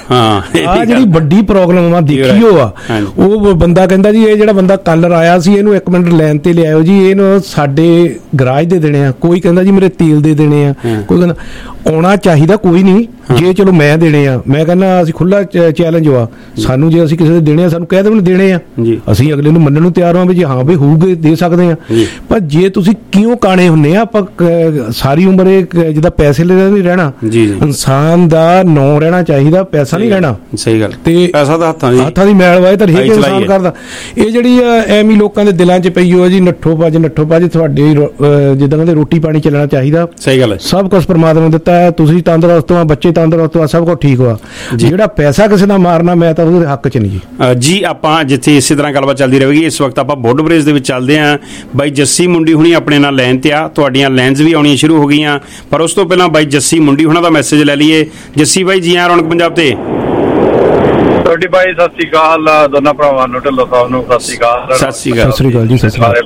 [SPEAKER 14] ਆ ਜਿਹੜੀ ਵੱਡੀ ਪ੍ਰੋਬਲਮ ਆ ਦੇਖੀ ਉਹ ਬੰਦਾ ਕਹਿੰਦਾ ਜੀ ਇਹ ਜਿਹੜਾ ਬੰਦਾ ਕਲਰ ਆਇਆ ਸੀ ਇਹਨੂੰ 1 ਮਿੰਟ ਲਾਈਨ ਤੇ ਲਿਆਓ ਜੀ, ਇਹਨੂੰ ਸਾਡੇ ਗਰਾਜ ਦੇ ਦੇਣੇ ਆ, ਕੋਈ ਕਹਿੰਦਾ ਜੀ ਮੇਰੇ ਤੇਲ ਦੇ ਦੇਣੇ ਆ, ਕੋਈ ਕਹਿੰਦਾ ਆਉਣਾ ਚਾਹੀਦਾ, ਕੋਈ ਨਹੀਂ ਜੇ ਚਲੋ ਮੈਂ ਦੇਣੇ ਆ। ਮੈਂ ਕਹਿੰਦਾ ਅਸੀਂ ਖੁੱਲਾ ਚੈਲੰਜ ਆ ਸਾਨੂੰ, ਜੇ ਅਸੀਂ ਕਿਸੇ ਦੇ ਦੇਣੇ ਆ ਸਾਨੂੰ ਕਹਿ ਦੇਣ ਦੇਣੇ ਆ, ਅਸੀਂ ਅਗਲੇ ਨੂੰ ਮੰਨਣ ਨੂੰ ਤਿਆਰ ਹਾਂ ਵੀ ਜੇ ਹਾਂ ਵੀ ਹੋਊਗੇ ਦੇ ਸਕਦੇ ਆ। ਪਰ ਜੇ ਤੁਸੀਂ ਕਿਉਂ ਕਾਣੇ ਹੁੰਨੇ ਆ, ਆਪਾਂ ਸਾਰੀ ਉਮਰ ਇਹ ਜਿੱਦਾਂ ਪੈਸੇ ਲੈ ਨਹੀਂ ਰਹਿਣਾ, ਇਨਸਾਨ ਦਾ ਨਾਂ ਰਹਿਣਾ ਚਾਹੀਦਾ, ਪੈਸਾ ਨਹੀਂ ਰਹਿਣਾ।
[SPEAKER 13] ਸਹੀ ਗੱਲ,
[SPEAKER 14] ਤੇ
[SPEAKER 13] ਪੈਸਾ ਤਾਂ
[SPEAKER 14] ਹੱਥਾਂ ਦੀ ਮੈਲ ਵਾਏ ਤਾਂ ਹਰੇਕ ਇਨਸਾਨ ਕਰਦਾ। ਇਹ ਜਿਹੜੀ ਐਵੇਂ ਲੋਕਾਂ ਦੇ ਦਿਲਾਂ 'ਚ ਪਈ ਹੋ ਜੀ ਨੱਠੋ ਭੱਜ ਤੁਹਾਡੇ ਜਿੱਦਾਂ ਕਹਿੰਦੇ ਰੋਟੀ ਪਾਣੀ ਚੱਲਣਾ ਚਾਹੀਦਾ।
[SPEAKER 13] ਸਹੀ ਗੱਲ,
[SPEAKER 14] ਸਭ ਕੁਛ ਪਰਮਾਤਮਾ ਨੇ ਦਿੱਤਾ ਹੈ, ਤੁਸੀਂ ਤੰਦਰੁਸਤ ਹੋ, ਬੱਚੇ ਤੰਦਰੁਸਤ ਹੋ, ਸਭ ਕੁਝ ਠੀਕ ਹੋਆ। ਜਿਹੜਾ ਪੈਸਾ ਕਿਸੇ ਦਾ ਮਾਰਨਾ, ਮੈਂ ਤਾਂ ਉਹਦੇ ਹੱਕ 'ਚ ਨਹੀਂ ਜੀ।
[SPEAKER 13] ਜੀ ਆਪਾਂ ਜਿੱਥੇ ਇਸੇ ਤਰ੍ਹਾਂ ਗੱਲਬਾਤ ਚੱਲਦੀ ਰਹੇਗੀ, ਇਸ ਵਕਤ ਆਪਾਂ ਬੁੱਢ ਬ੍ਰਿਜ ਦੇ ਵਿੱਚ ਚੱਲਦੇ ਹਾਂ। ਬਾਈ ਜੱਸੀ ਮੁੰਡੀ ਹੁਣੀ ਆਪਣੇ ਨਾਲ ਲਾਈਨ ਤੇ ਆ, ਤੁਹਾਡੀਆਂ ਲਾਈਨਸ ਵੀ ਆਉਣੀਆਂ ਸ਼ੁਰੂ ਹੋ ਗਈਆਂ, ਪਰ ਉਸ ਤੋਂ ਪਹਿਲਾਂ ਬਾਈ ਜੱਸੀ ਮੁੰਡੀ ਹੁਣਾਂ ਦਾ ਮੈਸੇਜ ਲੈ ਲਈਏ। ਜੱਸੀ ਬਾਈ ਜੀ ਰੌਣਕ ਪੰਜਾਬ ਤੇ
[SPEAKER 1] ਤੁਹਾਡੀ ਬਾਈ ਸਤਿ ਸ੍ਰੀ ਅਕਾਲ, ਦੋਨਾਂ ਭਰਾਵਾਂ ਨੂੰ, ਢਿੱਲੋਂ ਸਾਹਿਬ ਨੂੰ ਸਤਿ ਸ੍ਰੀ ਅਕਾਲ।
[SPEAKER 14] ਸਤਿ ਸ੍ਰੀ ਅਕਾਲ ਜੀ।
[SPEAKER 1] ਸਾਰੇ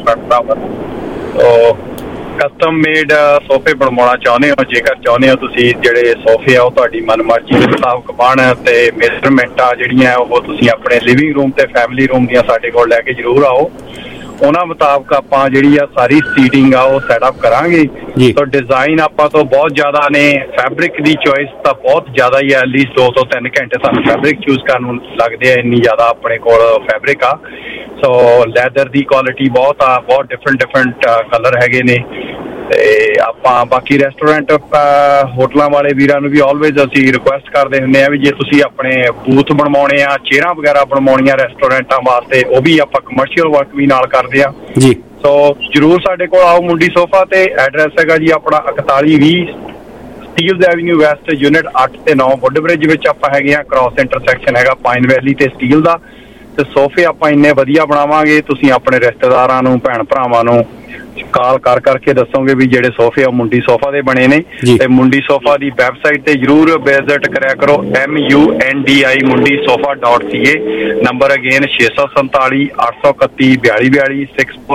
[SPEAKER 1] ਕਸਟਮ ਮੇਡ ਸੋਫੇ ਬਣਵਾਉਣਾ ਚਾਹੁੰਦੇ ਹੋ, ਜੇਕਰ ਚਾਹੁੰਦੇ ਹੋ ਤੁਸੀਂ ਜਿਹੜੇ ਸੋਫੇ ਆ ਉਹ ਤੁਹਾਡੀ ਮਨਮਰਜ਼ੀ ਦੇ ਮੁਤਾਬਕ ਬਣ, ਤੇ ਮੇਜਰਮੈਂਟਾਂ ਜਿਹੜੀਆਂ ਉਹ ਤੁਸੀਂ ਆਪਣੇ ਲਿਵਿੰਗ ਰੂਮ ਤੇ ਫੈਮਿਲੀ ਰੂਮ ਦੀਆਂ ਸਾਡੇ ਕੋਲ ਲੈ ਕੇ ਜ਼ਰੂਰ ਆਓ। ਉਹਨਾਂ ਮੁਤਾਬਕ ਆਪਾਂ ਜਿਹੜੀ ਆ ਸਾਰੀ ਸੀਟਿੰਗ ਆ ਉਹ ਸੈਟਅਪ ਕਰਾਂਗੇ। ਸੋ ਡਿਜ਼ਾਈਨ ਆਪਾਂ ਤੋਂ ਬਹੁਤ ਜ਼ਿਆਦਾ ਨੇ, ਫੈਬਰਿਕ ਦੀ ਚੋਇਸ ਤਾਂ ਬਹੁਤ ਜ਼ਿਆਦਾ ਹੀ ਹੈ, ਐਟਲੀਸਟ 2 ਤੋਂ 3 ਘੰਟੇ ਸਾਨੂੰ ਫੈਬਰਿਕ ਚੂਜ਼ ਕਰਨ ਨੂੰ ਲੱਗਦੇ ਆ, ਇੰਨੀ ਜ਼ਿਆਦਾ ਆਪਣੇ ਕੋਲ ਫੈਬਰਿਕ ਆ। ਸੋ ਲੈਦਰ ਦੀ ਕੁਆਲਿਟੀ ਬਹੁਤ ਆ, ਬਹੁਤ ਡਿਫਰੈਂਟ ਕਲਰ ਹੈਗੇ ਨੇ। ਤੇ ਆਪਾਂ ਬਾਕੀ ਰੈਸਟੋਰੈਂਟ ਹੋਟਲਾਂ ਵਾਲੇ ਵੀਰਾਂ ਨੂੰ ਵੀ ਆਲਵੇਜ਼ ਅਸੀਂ ਰਿਕੁਐਸਟ ਕਰਦੇ ਹੁੰਦੇ ਆ ਵੀ ਜੇ ਤੁਸੀਂ ਆਪਣੇ ਬੂਥ ਬਣਵਾਉਣੇ ਆ, ਚੇਅਰਾਂ ਵਗੈਰਾ ਬਣਵਾਉਣੀਆਂ ਰੈਸਟੋਰੈਂਟਾਂ ਵਾਸਤੇ, ਉਹ ਵੀ ਆਪਾਂ ਕਮਰਸ਼ੀਅਲ ਵਰਕ ਵੀ ਨਾਲ ਕਰਦੇ ਆ ਜੀ। ਸੋ ਜਰੂਰ ਸਾਡੇ ਕੋਲ ਆਓ ਮੁੰਡੀ ਸੋਫਾ ਤੇ। ਐਡਰੈਸ ਹੈਗਾ ਜੀ ਆਪਣਾ 4120 ਸਟੀਲਜ਼ ਐਵਨਿਊ ਵੈਸਟ, ਯੂਨਿਟ 8 ਤੇ 9 ਬੁੱਢ ਬ੍ਰਿਜ ਵਿੱਚ ਆਪਾਂ ਹੈਗੇ ਆ। ਕ੍ਰਾਸ ਇੰਟਰਸੈਕਸ਼ਨ ਹੈਗਾ ਪਾਈਨ ਵੈਲੀ ਤੇ ਸਟੀਲ ਦਾ। ਤੇ ਸੋਫੇ ਆਪਾਂ ਇੰਨੇ ਵਧੀਆ ਬਣਾਵਾਂਗੇ, ਤੁਸੀਂ ਆਪਣੇ ਰਿਸ਼ਤੇਦਾਰਾਂ ਨੂੰ, ਭੈਣ ਭਰਾਵਾਂ ਨੂੰ ਕਾਲ ਕਰਕੇ ਦੱਸੋਗੇ ਵੀ ਜਿਹੜੇ ਸੋਫੇ ਆ ਮੁੰਡੀ ਸੋਫਾ ਦੇ ਬਣੇ ਨੇ। ਤੇ ਮੁੰਡੀ ਸੋਫਾ ਦੀ ਵੈਬਸਾਈਟ ਤੇ ਜਰੂਰ ਵਿਜ਼ਿਟ ਕਰਿਆ ਕਰੋ, MUNDI mundisofa.ca। Number again 647 831 4242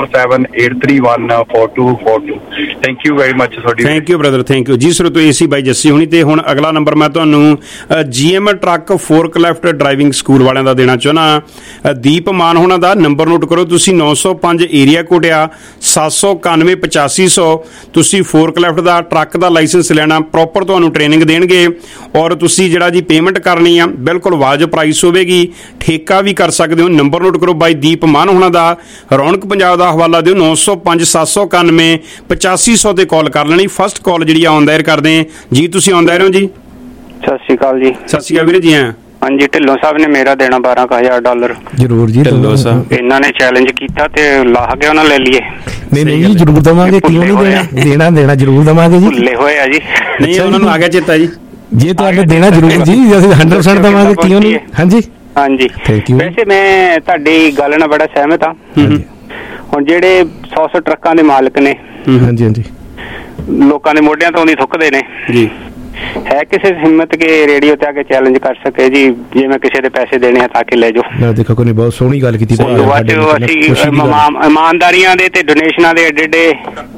[SPEAKER 1] 6478314242। Thank you very much ਤੁਹਾਡੀ।
[SPEAKER 13] Thank you brother, thank you ਜੀ। ਸਰੋਤੋ ਏਸੀ ਬਾਈ ਜੱਸੀ ਹੁਣੀ। ਤੇ ਹੁਣ ਅਗਲਾ ਨੰਬਰ ਮੈਂ ਤੁਹਾਨੂੰ GM truck forklift driving school ਵਾਲਿਆਂ ਦਾ ਦੇਣਾ ਚਾਹੁੰਦਾ। ਦੀਪ ਮਾਨ ਹੋਣਾ ਦਾ ਨੰਬਰ ਨੋਟ ਕਰੋ ਤੁਸੀਂ, 905 ਏਰੀਆ ਕੋਡ ਆ, 700 991 ਤੁਸੀਂ ਫੋਰਕਲਿਫਟ ਦਾ ਟਰੱਕ ਦਾ ਲਾਇਸੈਂਸ ਲੈਣਾ, ਪ੍ਰੋਪਰ ਤੁਹਾਨੂੰ ਟ੍ਰੇਨਿੰਗ ਦੇਣਗੇ ਔਰ ਤੁਸੀਂ ਜਿਹੜਾ ਜੀ ਪੇਮੈਂਟ ਕਰਨੀ ਆ ਬਿਲਕੁਲ ਵਾਜਬ ਪ੍ਰਾਈਸ ਹੋਵੇਗੀ। ਠੇਕਾ ਵੀ ਕਰ ਸਕਦੇ ਹੋ। ਨੰਬਰ ਨੋਟ ਕਰੋ ਬਾਈ ਦੀਪ ਮਾਨ ਹੋਣਾ ਦਾ, ਰੌਣਕ ਪੰਜਾਬ ਦਾ ਹਵਾਲਾ ਦਿਓ 905 791 8500 ਤੇ ਕਾਲ ਕਰ ਲੈਣੀ। ਫਸਟ ਕਾਲ ਜਿਹੜੀ ਆ ਔਨ ਦ ਏਅਰ ਕਰਦੇ ਜੀ। ਤੁਸੀਂ ਔਨ ਦ ਏਅਰ ਹੋ ਜੀ?
[SPEAKER 2] ਸਤਿ ਸ਼੍ਰੀ ਅਕਾਲ ਜੀ।
[SPEAKER 13] ਸਤਿ ਸ਼੍ਰੀ ਅਕਾਲ ਵੀਰੇ ਜੀ।
[SPEAKER 2] ਹਾਂਜੀ, ਢਿੱਲੋਂ ਸਾਹਿਬ ਨੇ ਮੇਰਾ ਦੇਣਾ $12,000।
[SPEAKER 14] ਜਰੂਰ ਜੀ
[SPEAKER 13] ਢਿੱਲੋਂ ਸਾਹਿਬ,
[SPEAKER 2] ਇਹਨਾਂ ਨੇ ਚੈਲੰਜ ਕੀਤਾ ਤੇ ਲਾਹ ਕੇ ਉਹਨਾਂ ਲੈ ਲਈਏ।
[SPEAKER 14] ਨਹੀਂ ਜੀ ਜਰੂਰ ਦਵਾਂਗੇ, ਕਿਉਂ ਨਹੀਂ ਦੇਣਾ ਜਰੂਰ ਦਵਾਂਗੇ ਜੀ।
[SPEAKER 2] ਭੁੱਲੇ ਹੋਏ ਆ ਜੀ।
[SPEAKER 13] ਨਹੀਂ ਉਹਨਾਂ ਨੂੰ ਆ ਗਿਆ ਚੇਤਾ ਜੀ।
[SPEAKER 14] ਜੇ ਤੁਹਾਡੇ ਦੇਣਾ ਜ਼ਰੂਰ ਜੀ, ਅਸੀਂ 100% ਦਵਾਂਗੇ, ਕਿਉਂ ਨਹੀਂ। ਹਾਂਜੀ
[SPEAKER 2] ਹਾਂਜੀ, ਵੈਸੇ ਮੈਂ ਤੁਹਾਡੀ ਗੱਲ ਨਾਲ ਬੜਾ ਸਹਿਮਤ ਹਾਂ। ਹੁਣ ਜਿਹੜੇ 100 ਟਰੱਕਾਂ ਦੇ ਮਾਲਕ ਨੇ,
[SPEAKER 14] ਹਾਂਜੀ
[SPEAKER 2] ਲੋਕਾਂ ਦੇ ਮੋਢਿਆਂ ਤੋਂ ਦੀ ਥੁੱਕਦੇ ਨੇ
[SPEAKER 13] ਜੀ,
[SPEAKER 2] ਹੈ ਕਿਸੇ ਹਿੰਮਤ ਕੇ ਰੇਡੀਓ ਤੇ ਆ ਕੇ ਚੈਲੰਜ ਕਰ ਸਕੇ ਜੀ ਜੇ ਮੈਂ ਕਿਸੇ ਦੇ ਪੈਸੇ ਦੇਣੇ ਆ ਤਾਂ ਕਿ ਲੈ ਜਾਓ।
[SPEAKER 14] ਮੈਂ ਦੇਖੋ ਕੋਈ ਬਹੁਤ ਸੋਹਣੀ ਗੱਲ ਕੀਤੀ।
[SPEAKER 2] ਅਸੀਂ ਇਮਾਨਦਾਰੀਆਂ ਦੇ ਤੇ ਡੋਨੇਸ਼ਨਾਂ ਦੇ ਏਡੇ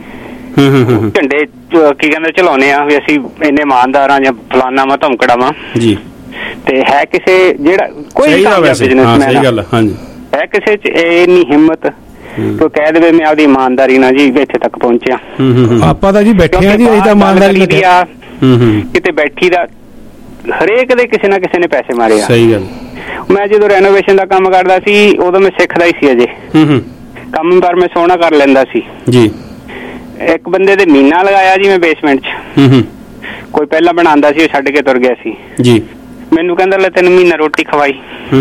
[SPEAKER 2] ਝੰਡੇ ਕੀ ਕਹਿੰਦੇ ਚਲਾਉਣੇ ਆ ਵੀ ਅਸੀਂ ਇੰਨੇ ਇਮਾਨਦਾਰ ਆ ਜਾਂ ਫਲਾਨਾ ਵਾ ਧਮਕੜਾ ਵਾ
[SPEAKER 13] ਜੀ,
[SPEAKER 2] ਤੇ ਹੈ ਕਿਸੇ ਜਿਹੜਾ ਕੋਈ ਬਿਜ਼ਨਸਮੈਨ ਹੈ ਕਿਸੇ ਚ ਇੰਨੀ ਹਿੰਮਤ ਕੋਈ ਕਹਿ ਦੇਵੇ ਮੈਂ ਆਪਦੀ ਇਮਾਨਦਾਰੀ ਨਾਲ ਜੀ ਇੱਥੇ ਤੱਕ ਪਹੁੰਚਿਆ।
[SPEAKER 14] ਆਪਾਂ ਤਾਂ ਜੀ ਬੈਠੇ ਆ ਜੀ, ਅਸੀਂ ਤਾਂ ਇਮਾਨਦਾਰੀ
[SPEAKER 2] ਆ ਕਿਤੇ ਬੈਠੀ ਦਾ ਹਰੇਕ ਦੇ ਕਿਸੇ ਨਾ ਕਿਸੇ ਨੇ ਪੈਸੇ ਮਾਰੇ ਆ।
[SPEAKER 13] ਸਹੀ ਗੱਲ।
[SPEAKER 2] ਮੈਂ ਜਦੋਂ ਰੈਨੋਵੇਸ਼ਨ ਦਾ ਕੰਮ ਕਰਦਾ ਸੀ ਉਦੋਂ ਮੈਂ ਸਿੱਖਦਾ ਹੀ ਸੀ ਅਜੇ ਕੰਮ, ਪਰ ਮੈਂ ਸੋਹਣਾ ਕਰ ਲੈਂਦਾ ਸੀ
[SPEAKER 13] ਜੀ।
[SPEAKER 2] ਇੱਕ ਬੰਦੇ ਦੇ ਮਹੀਨਾ ਲਗਾਇਆ ਜੀ ਮੈਂ ਬੇਸਮੈਂਟ 'ਚ। ਕੋਈ ਪਹਿਲਾਂ ਬਣਾਉਂਦਾ ਸੀ, ਉਹ ਛੱਡ ਕੇ ਤੁਰ ਗਿਆ ਸੀ
[SPEAKER 13] ਜੀ।
[SPEAKER 2] ਮੈਨੂੰ ਕਹਿੰਦਾ ਲੈ ਤੈਨੂੰ ਮਹੀਨਾ ਰੋਟੀ ਖਵਾਈ।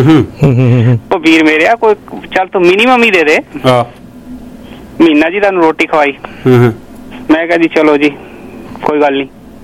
[SPEAKER 2] ਉਹ ਵੀਰ ਮੇਰੇ ਆ ਕੋਈ ਚੱਲ ਤੂੰ ਮਿਨੀਮਮ ਹੀ ਦੇ ਮਹੀਨਾ ਜੀ ਤੁਹਾਨੂੰ ਰੋਟੀ ਖਵਾਈ। ਮੈਂ ਕਿਹਾ ਜੀ ਚਲੋ ਜੀ ਕੋਈ ਗੱਲ ਨਹੀਂ,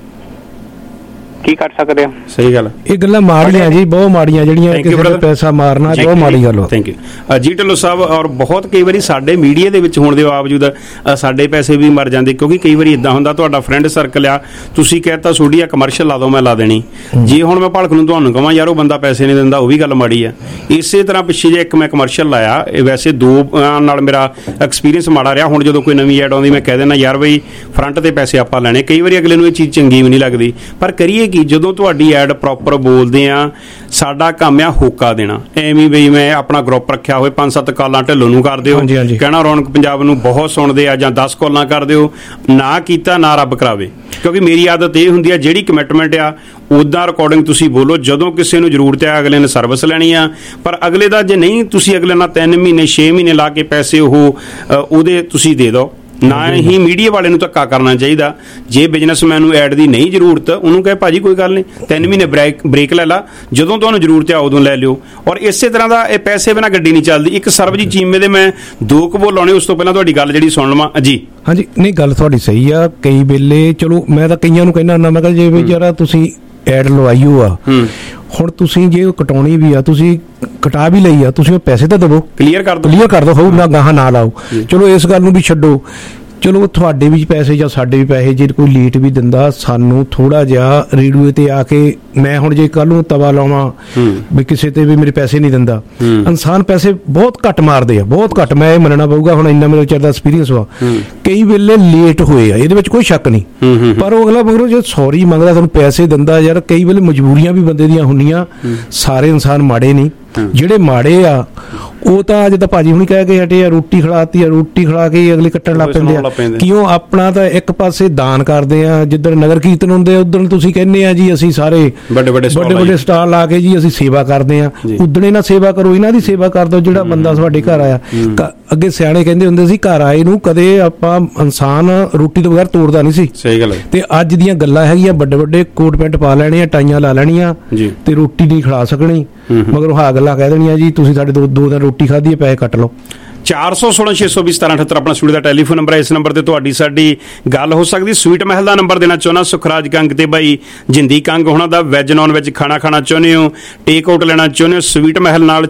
[SPEAKER 2] ਕੀ ਕਰ ਸਕਦੇ ਹੋ।
[SPEAKER 13] ਸਹੀ ਗੱਲ।
[SPEAKER 14] ਇਹ ਗੱਲਾਂ ਮਾੜੀਆਂ ਜੀ, ਬਹੁਤ ਮਾੜੀਆਂ ਜਿਹੜੀਆਂ ਕਿਸੇ ਦਾ ਪੈਸਾ ਮਾਰਨਾ, ਬਹੁਤ ਮਾੜੀ ਗੱਲ ਹੋ।
[SPEAKER 13] ਥੈਂਕ ਯੂ ਜੀ ਢਿੱਲੋਂ ਸਾਹਿਬ। ਔਰ ਬਹੁਤ ਕਈ ਵਾਰੀ ਸਾਡੇ ਮੀਡੀਆ ਦੇ ਵਿੱਚ ਹੋਣ ਦੇ ਬਾਵਜੂਦ ਸਾਡੇ ਪੈਸੇ ਵੀ ਮਰ ਜਾਂਦੇ, ਕਿਉਂਕਿ ਕਈ ਵਾਰੀ ਇਦਾਂ ਹੁੰਦਾ ਤੁਹਾਡਾ ਫਰੈਂਡ ਸਰਕਲ ਆ, ਤੁਸੀਂ ਕਹਿਤਾ ਤੁਹਾਡੀ ਆ ਕਮਰਸ਼ੀਅਲ ਲਾ ਦਿਓ, ਮੈਂ ਲਾ ਦੇਣੀ। ਜੇ ਹੁਣ ਮੈਂ ਭਲਕ ਨੂੰ ਤੁਹਾਨੂੰ ਕਹਾਂ ਯਾਰ ਉਹ ਬੰਦਾ ਪੈਸੇ ਨਹੀਂ ਦਿੰਦਾ, ਉਹ ਵੀ ਗੱਲ ਮਾੜੀ ਆ। ਇਸੇ ਤਰ੍ਹਾਂ ਪਿੱਛੇ ਜੇ ਇੱਕ ਮੈਂ ਕਮਰਸ਼ੀਅਲ ਲਾਇਆ, ਵੈਸੇ 2 ਨਾਲ ਮੇਰਾ ਐਕਸਪੀਰੀਅੰਸ ਮਾੜਾ ਰਿਹਾ। ਹੁਣ ਜਦੋਂ ਕੋਈ ਨਵੀਂ ਐਡ ਆਉਂਦੀ ਮੈਂ ਕਹਿ ਦਿੰਦਾ ਯਾਰ ਬਈ ਫਰੰਟ ਤੇ ਪੈਸੇ ਆਪਾਂ ਲੈਣੇ। ਕਈ ਵਾਰੀ ਅਗਲੇ ਨੂੰ ਇਹ ਚੀਜ਼ ਚੰਗੀ ਵੀ ਨਹੀਂ ਲੱਗਦੀ, ਪਰ ਕਰੀਏ ਕਿ ਜਦੋਂ ਤੁਹਾਡੀ ਐਡ ਪ੍ਰੋਪਰ ਬੋਲਦੇ ਆ, ਸਾਡਾ ਕੰਮ ਆ ਹੋਕਾ ਦੇਣਾ। ਐਵੇਂ ਬਈ ਮੈਂ ਆਪਣਾ ਗਰੁੱਪ ਰੱਖਿਆ ਹੋਏ 5-7 ਕਾਲਾਂ ਢਿੱਲੋਂ ਨੂੰ ਕਰ ਦਿਓ, ਕਹਿਣਾ ਰੌਣਕ ਪੰਜਾਬ ਨੂੰ ਬਹੁਤ ਸੁਣਦੇ ਆ, ਜਾਂ 10 ਕਾਲਾਂ ਕਰ ਦਿਓ। ਨਾ ਕੀਤਾ ਨਾ ਰੱਬ ਕਰਾਵੇ, ਕਿਉਂਕਿ ਮੇਰੀ ਆਦਤ ਇਹ ਹੁੰਦੀ ਆ ਜਿਹੜੀ ਕਮਿਟਮੈਂਟ ਆ ਉੱਦਾਂ ਰਿਕਾਰਡਿੰਗ ਤੁਸੀਂ ਬੋਲੋ। ਜਦੋਂ ਕਿਸੇ ਨੂੰ ਜ਼ਰੂਰਤ ਆ ਅਗਲੇ ਨੇ ਸਰਵਿਸ ਲੈਣੀ ਆ, ਪਰ ਅਗਲੇ ਦਾ ਜੇ ਨਹੀਂ ਤੁਸੀਂ ਅਗਲੇ ਨਾਲ 3 ਮਹੀਨੇ 6 ਮਹੀਨੇ ਲਾ ਕੇ ਪੈਸੇ ਉਹਦੇ ਤੁਸੀਂ ਦੇ ਦਿਓ। ਨਾ ਹੀ ਮੀਡੀਆ ਵਾਲੇ ਨੂੰ ਧੱਕਾ ਕਰਨਾ ਚਾਹੀਦਾ। ਜੇ ਬਿਜ਼ਨਸਮੈਨ ਨੂੰ ਐਡ ਦੀ ਨਹੀਂ ਜ਼ਰੂਰਤ, ਉਹਨੂੰ ਕਹੇ ਭਾਜੀ ਕੋਈ ਗੱਲ ਨਹੀਂ 3 ਮਹੀਨੇ ਬ੍ਰੇਕ ਲੈ ਲਾ, ਜਦੋਂ ਤੁਹਾਨੂੰ ਜ਼ਰੂਰਤ ਆ ਉਦੋਂ ਲੈ ਲਿਓ। ਔਰ ਇਸੇ ਤਰ੍ਹਾਂ ਦਾ ਇਹ ਪੈਸੇ ਬਿਨਾਂ ਗੱਡੀ ਨਹੀਂ ਚੱਲਦੀ। ਇੱਕ ਸਰਬਜੀਤ ਚੀਮੇ ਦੇ ਮੈਂ 2 ਕੁ ਬੋਲ ਆਉਣੇ, ਉਸ ਤੋਂ ਪਹਿਲਾਂ ਤੁਹਾਡੀ ਗੱਲ ਜਿਹੜੀ ਸੁਣ ਲਵਾਂ ਜੀ।
[SPEAKER 14] ਹਾਂਜੀ, ਨਹੀਂ ਗੱਲ ਤੁਹਾਡੀ ਸਹੀ ਆ। ਕਈ ਵੇਲੇ ਚਲੋ ਮੈਂ ਤਾਂ ਕਈਆਂ ਨੂੰ ਕਹਿਣਾ ਹੁੰਦਾ, ਮੈਂ ਕਿਹਾ ਜੇ ਵੀ ਜਰਾ ਤੁਸੀਂ ਐਡ ਲਵਾਈਓ ਆ, ਹੁਣ ਤੁਸੀਂ ਜੇ ਕਟਾਉਣੀ ਵੀ ਆ, ਤੁਸੀਂ ਕਟਾ ਵੀ ਲਈ ਆ, ਤੁਸੀਂ ਉਹ ਪੈਸੇ ਤਾਂ ਦੇਵੋ, ਕਲੀਅਰ ਕਰ ਦੋ ਹੋਊ ਨਾ, ਗਾਹਾਂ ਨਾ ਲਾਓ। ਚਲੋ ਇਸ ਗੱਲ ਨੂੰ ਵੀ ਛੱਡੋ, ਚਲੋ ਤੁਹਾਡੇ ਵੀ ਪੈਸੇ ਜਾਂ ਸਾਡੇ ਵੀ ਪੈਸੇ, ਜੇ ਕੋਈ ਲੇਟ ਵੀ ਦਿੰਦਾ ਸਾਨੂੰ ਥੋੜਾ ਜਿਹਾ ਰੇਡੀਓ ਤੇ ਆ ਕੇ, ਮੈਂ ਹੁਣ ਜੇ ਕੱਲ ਨੂੰ ਤਵਾ ਲਾਵਾਂ ਵੀ ਕਿਸੇ ਤੇ ਵੀ ਮੇਰੇ ਪੈਸੇ ਨਹੀਂ ਦਿੰਦਾ, ਇਨਸਾਨ ਪੈਸੇ ਬਹੁਤ ਘੱਟ ਮਾਰਦੇ ਆ, ਬਹੁਤ ਘੱਟ। ਮੈਂ ਇਹ ਮੰਨਣਾ ਪਊਗਾ, ਹੁਣ ਇੰਨਾ ਮੇਰੇ ਵਿਚਾਰ ਦਾ ਐਕਸਪੀਰੀਅੰਸ ਵਾ। ਕਈ ਵੇਲੇ ਲੇਟ ਹੋਏ ਆ, ਇਹਦੇ ਵਿੱਚ ਕੋਈ ਸ਼ੱਕ ਨਹੀਂ, ਪਰ ਉਹ ਅਗਲਾ ਮਗਰੋਂ ਜੇ ਸੌਰੀ ਮੰਗਦਾ ਤੁਹਾਨੂੰ ਪੈਸੇ ਦਿੰਦਾ। ਯਾਰ ਕਈ ਵੇਲੇ ਮਜਬੂਰੀਆਂ ਵੀ ਬੰਦੇ ਦੀਆਂ ਹੁੰਦੀਆਂ, ਸਾਰੇ ਇਨਸਾਨ ਮਾੜੇ ਨਹੀਂ। ਜਿਹੜੇ ਮਾੜੇ ਆ ਉਹ ਤਾਂ ਅੱਜ ਤਾਂ ਭਾਜੀ ਹੁਣੀ ਕਹਿ ਕੇ ਹਟੇ ਆ, ਰੋਟੀ ਖਿਲਾਤੀ ਆ, ਰੋਟੀ ਖਿਲਾ ਕੇ ਅਗਲੇ ਕੱਟਣ ਲੱਗ ਪੈਂਦੇ ਆ। ਕਿਉਂ? ਆਪਣਾ ਤਾਂ ਇੱਕ ਪਾਸੇ ਦਾਨ ਕਰਦੇ ਆ, ਜਿੱਦਣ ਨਗਰ ਕੀਰਤਨ ਹੁੰਦੇ ਉਦੋਂ ਤੁਸੀਂ ਕਹਿੰਦੇ ਆ ਜੀ ਅਸੀਂ ਸਾਰੇ ਵੱਡੇ ਸਟਾਲ ਲਾ ਕੇ ਜੀ ਅਸੀਂ ਸੇਵਾ ਕਰਦੇ ਆ। ਉਦਣ ਇਹਨਾਂ ਸੇਵਾ ਕਰੋ, ਇਹਨਾਂ ਦੀ ਸੇਵਾ ਕਰ ਦਿਓ। ਜਿਹੜਾ ਬੰਦਾ ਤੁਹਾਡੇ ਘਰ ਆਇਆ, ਅੱਗੇ ਸਿਆਣੇ ਕਹਿੰਦੇ ਹੁੰਦੇ ਸੀ ਘਰ ਆਏ ਨੂੰ ਕਦੇ ਆਪਾਂ ਇਨਸਾਨ ਰੋਟੀ ਤੋਂ ਬਗੈਰ ਤੋੜਦਾ ਨਹੀਂ ਸੀ।
[SPEAKER 13] ਸਹੀ ਗੱਲ ਹੈ।
[SPEAKER 14] ਤੇ ਅੱਜ ਦੀਆਂ ਗੱਲਾਂ ਹੈਗੀਆਂ, ਵੱਡੇ ਕੋਟ ਪੈਂਟ ਪਾ ਲੈਣੀਆਂ, ਟਾਈਆਂ ਲਾ ਲੈਣੀਆਂ ਤੇ ਰੋਟੀ ਨਹੀਂ ਖਿਲਾ ਸਕਣੀ, ਮਗਰ ਹਾਂ ਗੱਲਾਂ ਕਹਿ ਦੇਣੀਆਂ ਜੀ ਤੁਸੀਂ ਸਾਡੇ 2 ਦਿਨ ਰੋਟੀ ਖਾਧੀ ਹੈ, ਪੈਸੇ ਕੱਟ ਲਓ। 416-620-1778 ਆਪਣਾ ਸਟੂਡੀਓ ਦਾ ਟੈਲੀਫੋਨ ਨੰਬਰ ਹੈ। ਇਸ ਨੰਬਰ ਤੇ ਤੁਹਾਡੀ ਸਾਡੀ ਗੱਲ ਹੋ ਸਕਦੀ। ਸਵੀਟ ਮਹਿਲ ਦਾ ਨੰਬਰ ਦੇਣਾ ਚਾਹੁੰਦਾ, ਸੁਖਰਾਜ ਕੰਗ ਤੇ ਬਾਈ ਜਿੰਦੀ ਕੰਗ ਹੋਣਾ ਦਾ ਵੈਜ ਨੌਨ ਵੈਜ ਖਾਣਾ ਚਾਹੁੰਦੇ ਹੋ, ਟੇਕ ਆਊਟ ਲੈਣਾ ਚਾਹੁੰਦੇ ਹੋ, ਸਵੀਟ ਮਹਿਲ ਨਾਲ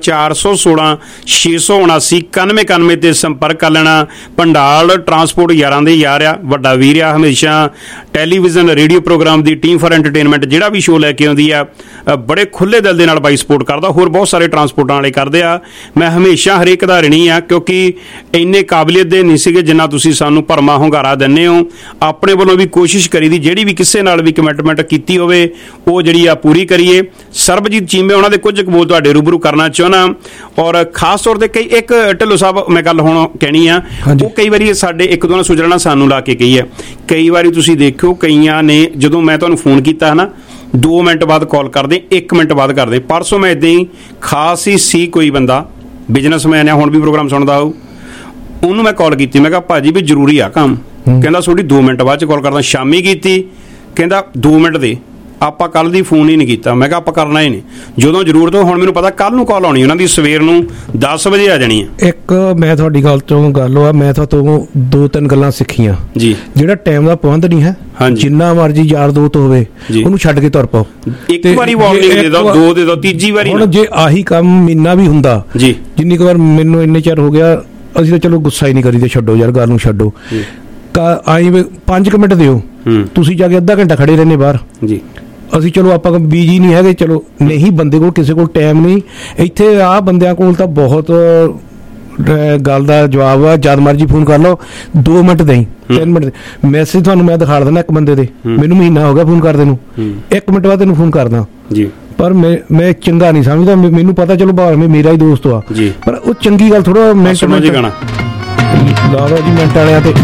[SPEAKER 14] 416-679-9191 ਤੇ ਸੰਪਰਕ ਕਰ ਲੈਣਾ। ਭੰਡਾਲ ਟਰਾਂਸਪੋਰਟ ਯਾਰਾਂ ਦੇ ਯਾਰ ਆ, ਵੱਡਾ ਵੀਰ ਆ, ਹਮੇਸ਼ਾ ਟੈਲੀਵਿਜ਼ਨ ਰੇਡੀਓ ਪ੍ਰੋਗਰਾਮ ਦੀ ਟੀਮ ਫਾਰ ਐਂਟਰਟੇਨਮੈਂਟ ਜਿਹੜਾ ਵੀ ਸ਼ੋਅ ਲੈ ਕੇ ਆਉਂਦੀ ਆ, ਬੜੇ ਖੁੱਲੇ ਦਿਲ ਦੇ ਨਾਲ ਬਾਈ ਸਪੋਰਟ ਕਰਦਾ। ਹੋਰ ਬਹੁਤ ਸਾਰੇ ਟਰਾਂਸਪੋਰਟਾਂ ਵਾਲੇ ਕਰਦੇ ਆ। ਮੈਂ ਹਮੇਸ਼ਾ ਹਰੇਕ ਦਾ ਰਣੀ ਆ, ਕਿਉਂਕਿ
[SPEAKER 13] ਕਿਉਂਕਿ ਇੰਨੇ ਕਾਬਲੀਅਤ ਦੇ ਨਹੀਂ ਸੀਗੇ ਜਿੰਨਾ ਤੁਸੀਂ ਸਾਨੂੰ ਭਰਮਾ ਹੁੰਗਾਰਾ ਦਿੰਦੇ ਹੋ। ਆਪਣੇ ਵੱਲੋਂ ਵੀ ਕੋਸ਼ਿਸ਼ ਕਰੀ ਦੀ, ਜਿਹੜੀ ਵੀ ਕਿਸੇ ਨਾਲ ਵੀ ਕਮਿਟਮੈਂਟ ਕੀਤੀ ਹੋਵੇ ਉਹ ਜਿਹੜੀ ਆ ਪੂਰੀ ਕਰੀਏ। ਸਰਬਜੀਤ ਚੀਮੇ ਉਹਨਾਂ ਦੇ ਕੁਝ ਕਬੂਲ ਤੁਹਾਡੇ ਰੂਬਰੂ ਕਰਨਾ ਚਾਹੁੰਦਾ, ਔਰ ਖਾਸ ਤੌਰ ਤੇ ਕਈ ਇੱਕ ਢਿੱਲੋਂ ਸਾਹਿਬ ਮੈਂ ਗੱਲ ਹੁਣ ਕਹਿਣੀ ਆ, ਉਹ ਕਈ ਵਾਰੀ ਸਾਡੇ ਇੱਕ ਦੋ ਨਾਲ ਸੁਝਣਾ ਸਾਨੂੰ ਲਾ ਕੇ ਕਹੀ ਹੈ। ਕਈ ਵਾਰੀ ਤੁਸੀਂ ਦੇਖਿਓ ਕਈਆਂ ਨੇ ਜਦੋਂ ਮੈਂ ਤੁਹਾਨੂੰ ਫੋਨ ਕੀਤਾ ਹੈ ਨਾ 2 ਮਿੰਟ ਬਾਅਦ ਕਾਲ ਕਰਦੇ, 1 ਮਿੰਟ ਬਾਅਦ ਕਰਦੇ। ਪਰਸੋਂ ਮੈਂ ਇੱਦਾਂ ਹੀ ਖਾਸ ਹੀ ਸੀ ਕੋਈ ਬੰਦਾ ਬਿਜ਼ਨਸਮੈਨ ਆ, ਹੁਣ ਵੀ ਪ੍ਰੋਗਰਾਮ ਸੁਣਦਾ ਹੋਊ, ਉਹਨੂੰ ਮੈਂ ਕਾਲ ਕੀਤੀ। ਮੈਂ ਕਿਹਾ ਭਾਜੀ ਵੀ ਜ਼ਰੂਰੀ ਆ ਕੰਮ, ਕਹਿੰਦਾ ਤੁਹਾਡੀ 2 ਮਿੰਟ ਬਾਅਦ 'ਚ ਕਾਲ ਕਰਦਾ। ਸ਼ਾਮੀ ਕੀਤੀ, ਕਹਿੰਦਾ 2 ਮਿੰਟ ਦੇ, ਆਪਾਂ ਕੱਲ ਦੀ ਫੋਨ ਹੀ ਨਹੀਂ ਕੀਤਾ। ਮੈਂ ਕਿਹਾ ਆਪਾਂ ਕਰਨਾ ਹੀ ਨਹੀਂ, ਜਦੋਂ ਜ਼ਰੂਰਤ ਹੋ। ਹੁਣ ਮੈਨੂੰ ਪਤਾ ਕੱਲ ਨੂੰ ਕਾਲ ਆਉਣੀ ਉਹਨਾਂ ਦੀ, ਸਵੇਰ ਨੂੰ 10 ਵਜੇ ਆ ਜਾਣੀ ਹੈ।
[SPEAKER 14] ਇੱਕ ਮੈਂ ਤੁਹਾਡੀ ਗੱਲ ਤੋਂ ਗੱਲ ਆ, ਮੈਂ ਤੁਹਾਤੋਂ 2-3 ਗੱਲਾਂ ਸਿੱਖੀਆਂ ਜੀ। ਜਿਹੜਾ ਟਾਈਮ ਦਾ ਪਾਬੰਦ ਨਹੀਂ ਹੈ, ਜਿੰਨਾ ਮਰਜੀ ਯਾਰ ਦੋਸਤ ਹੋਵੇ ਉਹਨੂੰ ਛੱਡ ਕੇ ਤੁਰ ਪਾਓ।
[SPEAKER 13] ਇੱਕ ਵਾਰੀ ਵਾਰਨਿੰਗ ਦੇ ਦਿਓ, 2 ਦੇ ਦਿਓ, ਤੀਜੀ ਵਾਰੀ
[SPEAKER 14] ਹੁਣ ਜੇ ਆਹੀ ਕੰਮ ਮਹੀਨਾ ਵੀ ਹੁੰਦਾ ਜੀ, ਜਿੰਨੀ ਕੁ ਵਾਰ ਮੈਨੂੰ ਇੰਨੇ ਚਿਰ ਹੋ ਗਿਆ, ਅਸੀਂ ਤਾਂ ਚਲੋ ਗੁੱਸਾ ਹੀ ਨਹੀਂ ਕਰੀਦੇ, ਛੱਡੋ ਯਾਰ ਗੱਲ ਨੂੰ ਛੱਡੋ। ਆਈ 5 ਮਿੰਟ ਦਿਓ, ਤੁਸੀਂ ਜਾ ਕੇ ਅੱਧਾ ਘੰਟਾ ਖੜੇ ਰਹਿੰਦੇ ਬਾਹਰ ਜੀ। ਅਸੀਂ ਚਲੋ ਆਪਾਂ ਬਿਜੀ ਨਹੀਂ ਹੈਗੇ, ਚਲੋ ਨਹੀਂ ਬੰਦੇ ਕੋਲ ਕਿਸੇ ਕੋਲ ਟਾਈਮ ਨਹੀਂ। ਇੱਥੇ ਆਹ ਬੰਦਿਆਂ ਕੋਲ ਤਾਂ ਬਹੁਤ ਗੱਲ ਦਾ ਜਵਾਬ ਆ, ਜਦ ਮਰਜੀ ਫੋਨ ਕਰ ਲਓ, 2 ਮਿੰਟ ਦੇਈ 3 ਮਿੰਟ ਦੇ ਮੈਸੇਜ ਤੁਹਾਨੂੰ ਮੈਂ ਦਿਖਾ ਦਿੰਦਾ ਇੱਕ ਬੰਦੇ ਦੇ, ਮੈਨੂੰ ਮਹੀਨਾ ਹੋ ਗਿਆ ਫੋਨ ਕਰਦੇ ਨੂੰ, 1 ਮਿੰਟ ਬਾਅਦ ਤੈਨੂੰ ਫੋਨ ਕਰਦਾ ਜੀ। ਪਰ ਮੈਂ ਚੰਗਾ ਨਹੀਂ ਸਮਝਦਾ, ਮੈਨੂੰ ਪਤਾ ਚਲੋ ਭਾਵੇਂ ਮੇਰਾ ਹੀ ਦੋਸਤ ਆ, ਪਰ ਉਹ ਚੰਗੀ ਗੱਲ ਥੋੜਾ ਮਿੰਟ ਲਾ ਲਓ ਜੀ ਮਿੰਟ ਵਾਲਿਆਂ ਤੇ।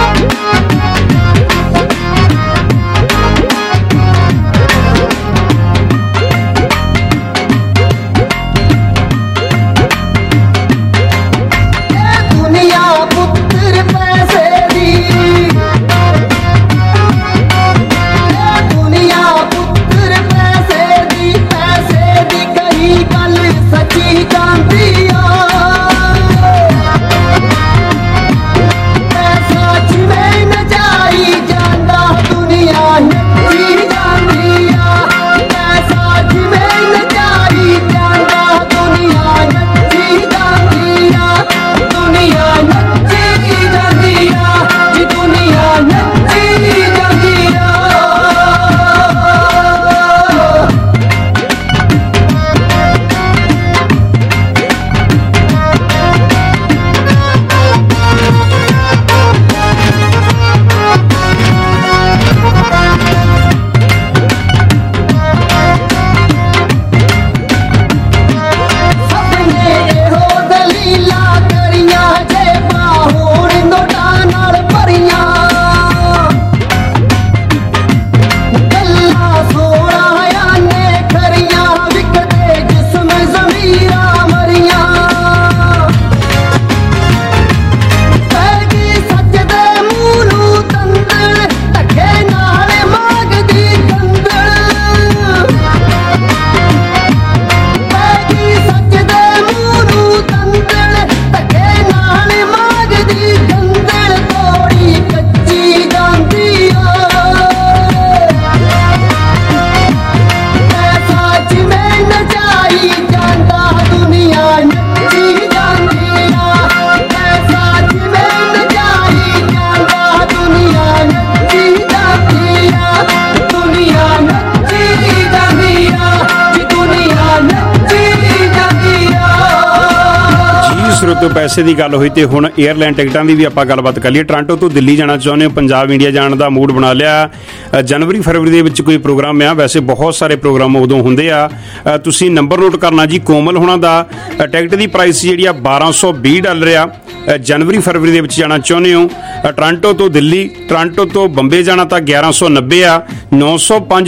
[SPEAKER 13] ਪੈਸੇ ਦੀ ਗੱਲ ਹੋਈ ਤੇ ਹੁਣ 에ਅਰਲਾਈਨ ਟਿਕਟਾਂ ਦੀ ਵੀ ਆਪਾਂ ਗੱਲਬਾਤ ਕਰ ਲਈਏ। ਟੋਰਾਂਟੋ ਤੋਂ ਦਿੱਲੀ ਜਾਣਾ ਚਾਹੁੰਦੇ ਹੋ, ਪੰਜਾਬ ਇੰਡੀਆ ਜਾਣ ਦਾ ਮੂਡ ਬਣਾ ਲਿਆ। ਜਨਵਰੀ ਫਰਵਰੀ ਦੇ ਵਿੱਚ ਕੋਈ ਪ੍ਰੋਗਰਾਮ ਆ, ਵੈਸੇ ਬਹੁਤ ਸਾਰੇ ਪ੍ਰੋਗਰਾਮ ਉਦੋਂ ਹੁੰਦੇ ਆ। ਤੁਸੀਂ ਨੰਬਰ ਨੋਟ ਕਰਨਾ ਜੀ, ਕੋਮਲ ਹੋਣਾ ਦਾ। ਟਿਕਟ ਦੀ ਪ੍ਰਾਈਸ ਜਿਹੜੀ ਆ $1220 ਆ। ਜਨਵਰੀ ਫਰਵਰੀ ਦੇ ਵਿੱਚ ਜਾਣਾ ਚਾਹੁੰਦੇ ਹੋ ਟੋਰਾਂਟੋ ਤੋਂ ਦਿੱਲੀ, ਟੋਰਾਂਟੋ ਤੋਂ ਬੰਬੇ ਜਾਣਾ ਤਾਂ 1190 ਆ। 905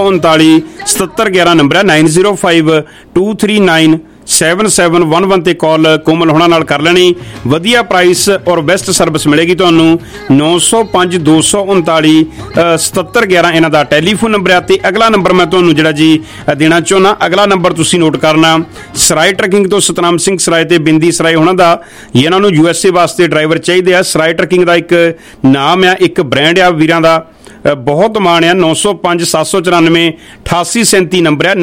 [SPEAKER 13] 239 7711 ਨੰਬਰ ਆ। 905 239 7711 ਤੇ ਕਾਲ ਕੋਮਲ ਹੋਣਾ ਨਾਲ ਕਰ ਲੈਣੀ। ਵਧੀਆ ਪ੍ਰਾਈਸ ਔਰ ਬੈਸਟ ਸਰਵਿਸ ਮਿਲੇਗੀ ਤੁਹਾਨੂੰ। 905 239 7711 ਇਹਨਾਂ ਦਾ ਟੈਲੀਫੋਨ ਨੰਬਰ ਆ। ਤੇ ਅਗਲਾ ਨੰਬਰ ਮੈਂ ਤੁਹਾਨੂੰ ਜਿਹੜਾ ਜੀ ਦੇਣਾ ਚਾਹੁੰਦਾ, ਅਗਲਾ ਨੰਬਰ ਤੁਸੀਂ ਨੋਟ ਕਰਨਾ। ਸਰਾਏ ਟਰਕਿੰਗ ਤੋਂ ਸਤਨਾਮ ਸਿੰਘ ਸਰਾਏ ਤੇ ਬਿੰਦੀ ਸਰਾਏ ਹੋਣਾ ਦਾ, ਇਹਨਾਂ ਨੂੰ USA ਵਾਸਤੇ ਡਰਾਈਵਰ ਚਾਹੀਦੇ ਆ। ਸਰਾਏ ਟਰਕਿੰਗ ਦਾ ਇੱਕ ਨਾਮ ਆ, ਇੱਕ ਬ੍ਰਾਂਡ ਆ ਵੀਰਾਂ ਦਾ। ਬਹੁਤ ਮਾਣ ਆ। 905 794 8837 ਨੰਬਰ ਆ।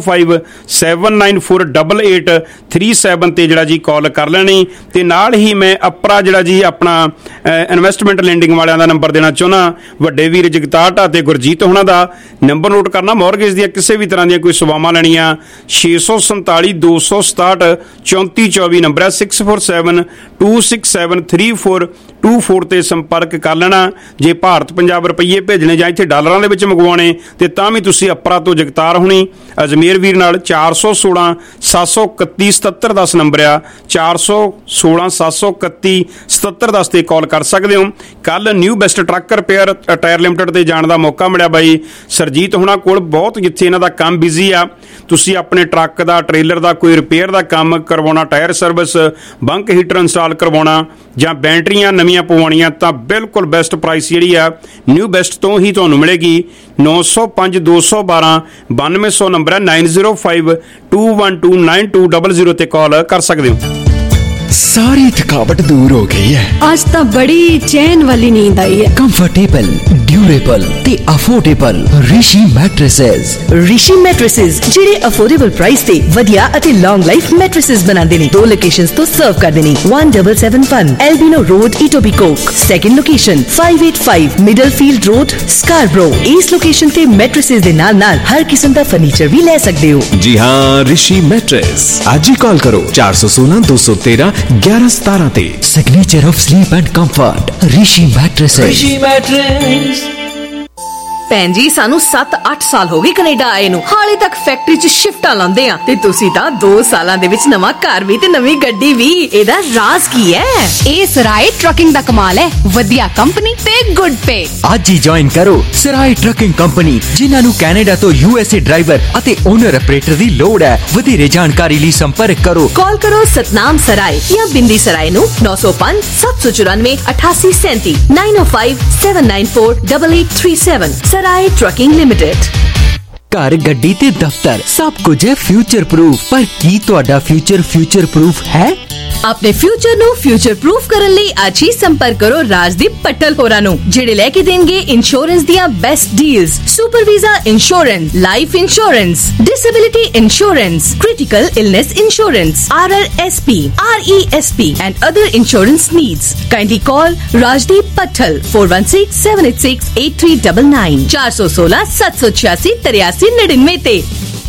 [SPEAKER 13] 9057948837 ਤੇ ਜਿਹੜਾ ਜੀ ਕਾਲ ਕਰ ਲੈਣੀ। ਤੇ ਨਾਲ ਹੀ ਮੈਂ ਅਪਰਾ ਜਿਹੜਾ ਜੀ ਆਪਣਾ ਇਨਵੈਸਟਮੈਂਟ ਲੈਂਡਿੰਗ ਵਾਲਿਆਂ ਦਾ ਨੰਬਰ ਦੇਣਾ ਚਾਹੁੰਦਾ। ਵੱਡੇ ਵੀਰ ਜਗਤਾਰ ਢਾ ਤੇ ਗੁਰਜੀਤ ਹੋਣਾ ਦਾ ਨੰਬਰ ਨੋਟ ਕਰਨਾ। ਮੌਰਗੇਜ ਦੀਆਂ ਕਿਸੇ ਵੀ ਤਰ੍ਹਾਂ ਦੀਆਂ ਕੋਈ ਸੇਵਾਵਾਂ ਲੈਣੀਆਂ 647 267 3424 ਨੰਬਰ ਹੈ। 647 267 3424 ਤੇ ਸੰਪਰਕ ਕਰ ਲੈਣਾ। ਜੇ ਭਾਰਤ ਪੰਜਾਬ ਰੁਪਈਏ ਭੇਜਣੇ ਜਾਂ ਇੱਥੇ ਡਾਲਰਾਂ ਦੇ ਵਿੱਚ ਮੰਗਵਾਉਣੇ ਤੇ ਤਾਂ ਵੀ ਤੁਸੀਂ ਅਪਰਾ ਤੋਂ ਜਗਤਾਰ ਹੋਣੀ ਅਜਮੇਰ ਵੀਰ ਨਾਲ 416 731 7710 ਨੰਬਰ ਆ। 416 731 7710 ਤੇ ਕਾਲ ਕਰ ਸਕਦੇ ਹੋ। ਕੱਲ new best truck repair tyre limited ਤੇ ਜਾਣ ਦਾ ਮੌਕਾ ਮਿਲਿਆ ਬਾਈ ਸਰਜੀਤ ਹੋਣਾ ਕੋਲ। ਬਹੁਤ ਜਿੱਥੇ ਇਹਨਾਂ ਦਾ ਕੰਮ ਬਿਜ਼ੀ ਆ, ਤੁਸੀਂ ਆਪਣੇ ਟਰੱਕ ਦਾ ਟ੍ਰੇਲਰ ਦਾ ਕੋਈ ਰਿਪੇਅਰ ਦਾ ਕੰਮ ਕਰਵਾਉਣਾ, tyre service, bunk heater install ਕਰਵਾਉਣਾ ਜਾਂ ਬੈਟਰੀਆਂ ਨਵੀਆਂ ਪਵਾਉਣੀਆਂ ਤਾਂ ਬਿਲਕੁਲ ਬੈਸਟ ਪ੍ਰਾਈਸ ਜਿਹੜੀ ਆ ਨਿਊ ਬੈਸਟ ਤੋਂ ਹੀ ਤੁਹਾਨੂੰ ਮਿਲੇਗੀ। 905 212 9200 ਨੰਬਰ ਹੈ। 905 212 9200 ਤੇ ਕਾਲ ਕਰ ਸਕਦੇ ਹੋ।
[SPEAKER 20] सारी थकावट दूर हो गई है।
[SPEAKER 10] आज तो बड़ी चैन वाली नींद आई है।
[SPEAKER 11] कंफर्टेबल, ड्यूरेबल ते affordable Rishi mattresses.
[SPEAKER 10] Rishi mattresses ਜਿਹੜੇ ਅਫੋਰਡੇਬਲ ਪ੍ਰਾਈਸ ਤੇ ਵਧੀਆ ਅਤੇ ਲੌਂਗ ਲਾਈਫ ਮੈਟ੍ਰੈਸਸ ਬਣਾਉਂਦੇ ਨੇ। 2 ਲੋਕੇਸ਼ਨਸ ਤੋਂ ਸਰਵ ਕਰਦੇ ਨੇ। 1771 Albion road Etobicoke. Second location 585 Middlefield road Scarborough. ਇਸ ਲੋਕੇਸ਼ਨ ਤੇ ਮੈਟ੍ਰੈਸਸ ਦੇ ਨਾਲ ਹਰ ਕਿਸਮ ਦਾ ਫਰਨੀਚਰ ਵੀ ਲੈ ਸਕਦੇ ਹੋ।
[SPEAKER 20] जी हाँ, ऋषि मैट्रेस आज ही कॉल करो 416 213 1117 ਤੇ।
[SPEAKER 11] Signature of sleep and comfort Rishi mattresses.
[SPEAKER 7] ਭੈਣ ਜੀ ਸਾਨੂੰ 7-8 ਸਾਲ ਹੋ ਗਏ ਕੈਨੇਡਾ ਆਏ ਨੂੰ, ਹਾਲੇ ਤੱਕ ਫੈਕਟਰੀ 'ਚ ਸ਼ਿਫਟਾਂ ਲਾਉਂਦੇ ਆ ਤੇ ਤੁਸੀਂ ਤਾਂ 2 ਸਾਲਾਂ ਦੇ ਵਿੱਚ ਨਵਾਂ ਘਰ ਵੀ ਤੇ ਨਵੀਂ ਗੱਡੀ ਵੀ। ਇਹਦਾ ਰਾਜ਼ ਕੀ ਹੈ?
[SPEAKER 18] ਇਹ ਸਰਾਏ ਟਰਕਿੰਗ ਦਾ ਕਮਾਲ ਹੈ। ਵਧੀਆ ਕੰਪਨੀ ਤੇ ਗੁੱਡ ਪੇ।
[SPEAKER 11] ਅੱਜ ਹੀ ਜੁਆਇਨ ਕਰੋ ਸਰਾਏ ਟਰਕਿੰਗ ਕੰਪਨੀ, ਜਿਨ੍ਹਾਂ ਨੂੰ ਕੈਨੇਡਾ ਤੋਂ USA ਡਰਾਈਵਰ ਅਤੇ ਓਨਰ ਆਪਰੇਟਰ ਦੀ ਲੋੜ ਹੈ। ਵਧੇਰੇ ਜਾਣਕਾਰੀ ਲਈ ਸੰਪਰਕ ਕਰੋ।
[SPEAKER 7] ਕਾਲ ਕਰੋ ਸਤਨਾਮ ਸਰਾਏ ਜਾਂ ਬਿੰਦੀ ਸਰਾਏ ਨੂੰ 905 794 8837 905 794 8837। Sarai trucking limited.
[SPEAKER 11] ਘਰ, ਗੱਡੀ ਤੇ ਦਫ਼ਤਰ ਸਭ ਕੁਝ ਹੈ ਫਿਊਚਰ ਪ੍ਰੂਫ। ਪਰ ਕੀ ਤੁਹਾਡਾ ਫਿਊਚਰ ਪ੍ਰੂਫ ਹੈ?
[SPEAKER 7] ਆਪਣੇ ਫਿਊਚਰ ਨੂੰ ਫਿਊਚਰ ਪ੍ਰੂਫ ਕਰਨ ਲਈ ਅੱਜ ਹੀ ਸੰਪਰਕ ਕਰੋ ਰਾਜਦੀਪ ਪੱਟਲ ਹੋਰਾਂ ਨੂੰ, ਜਿਹੜੇ ਲੈ ਕੇ ਦੇਣਗੇ ਇੰਸ਼ੋਰੈਂਸ ਦੀਆਂ best deals. Super visa insurance, life insurance, disability insurance, critical illness insurance, RRSP, RESP and other insurance needs. Kindly call Rajdeep Pattal 4167868399 416 786 8399 ਤੇ।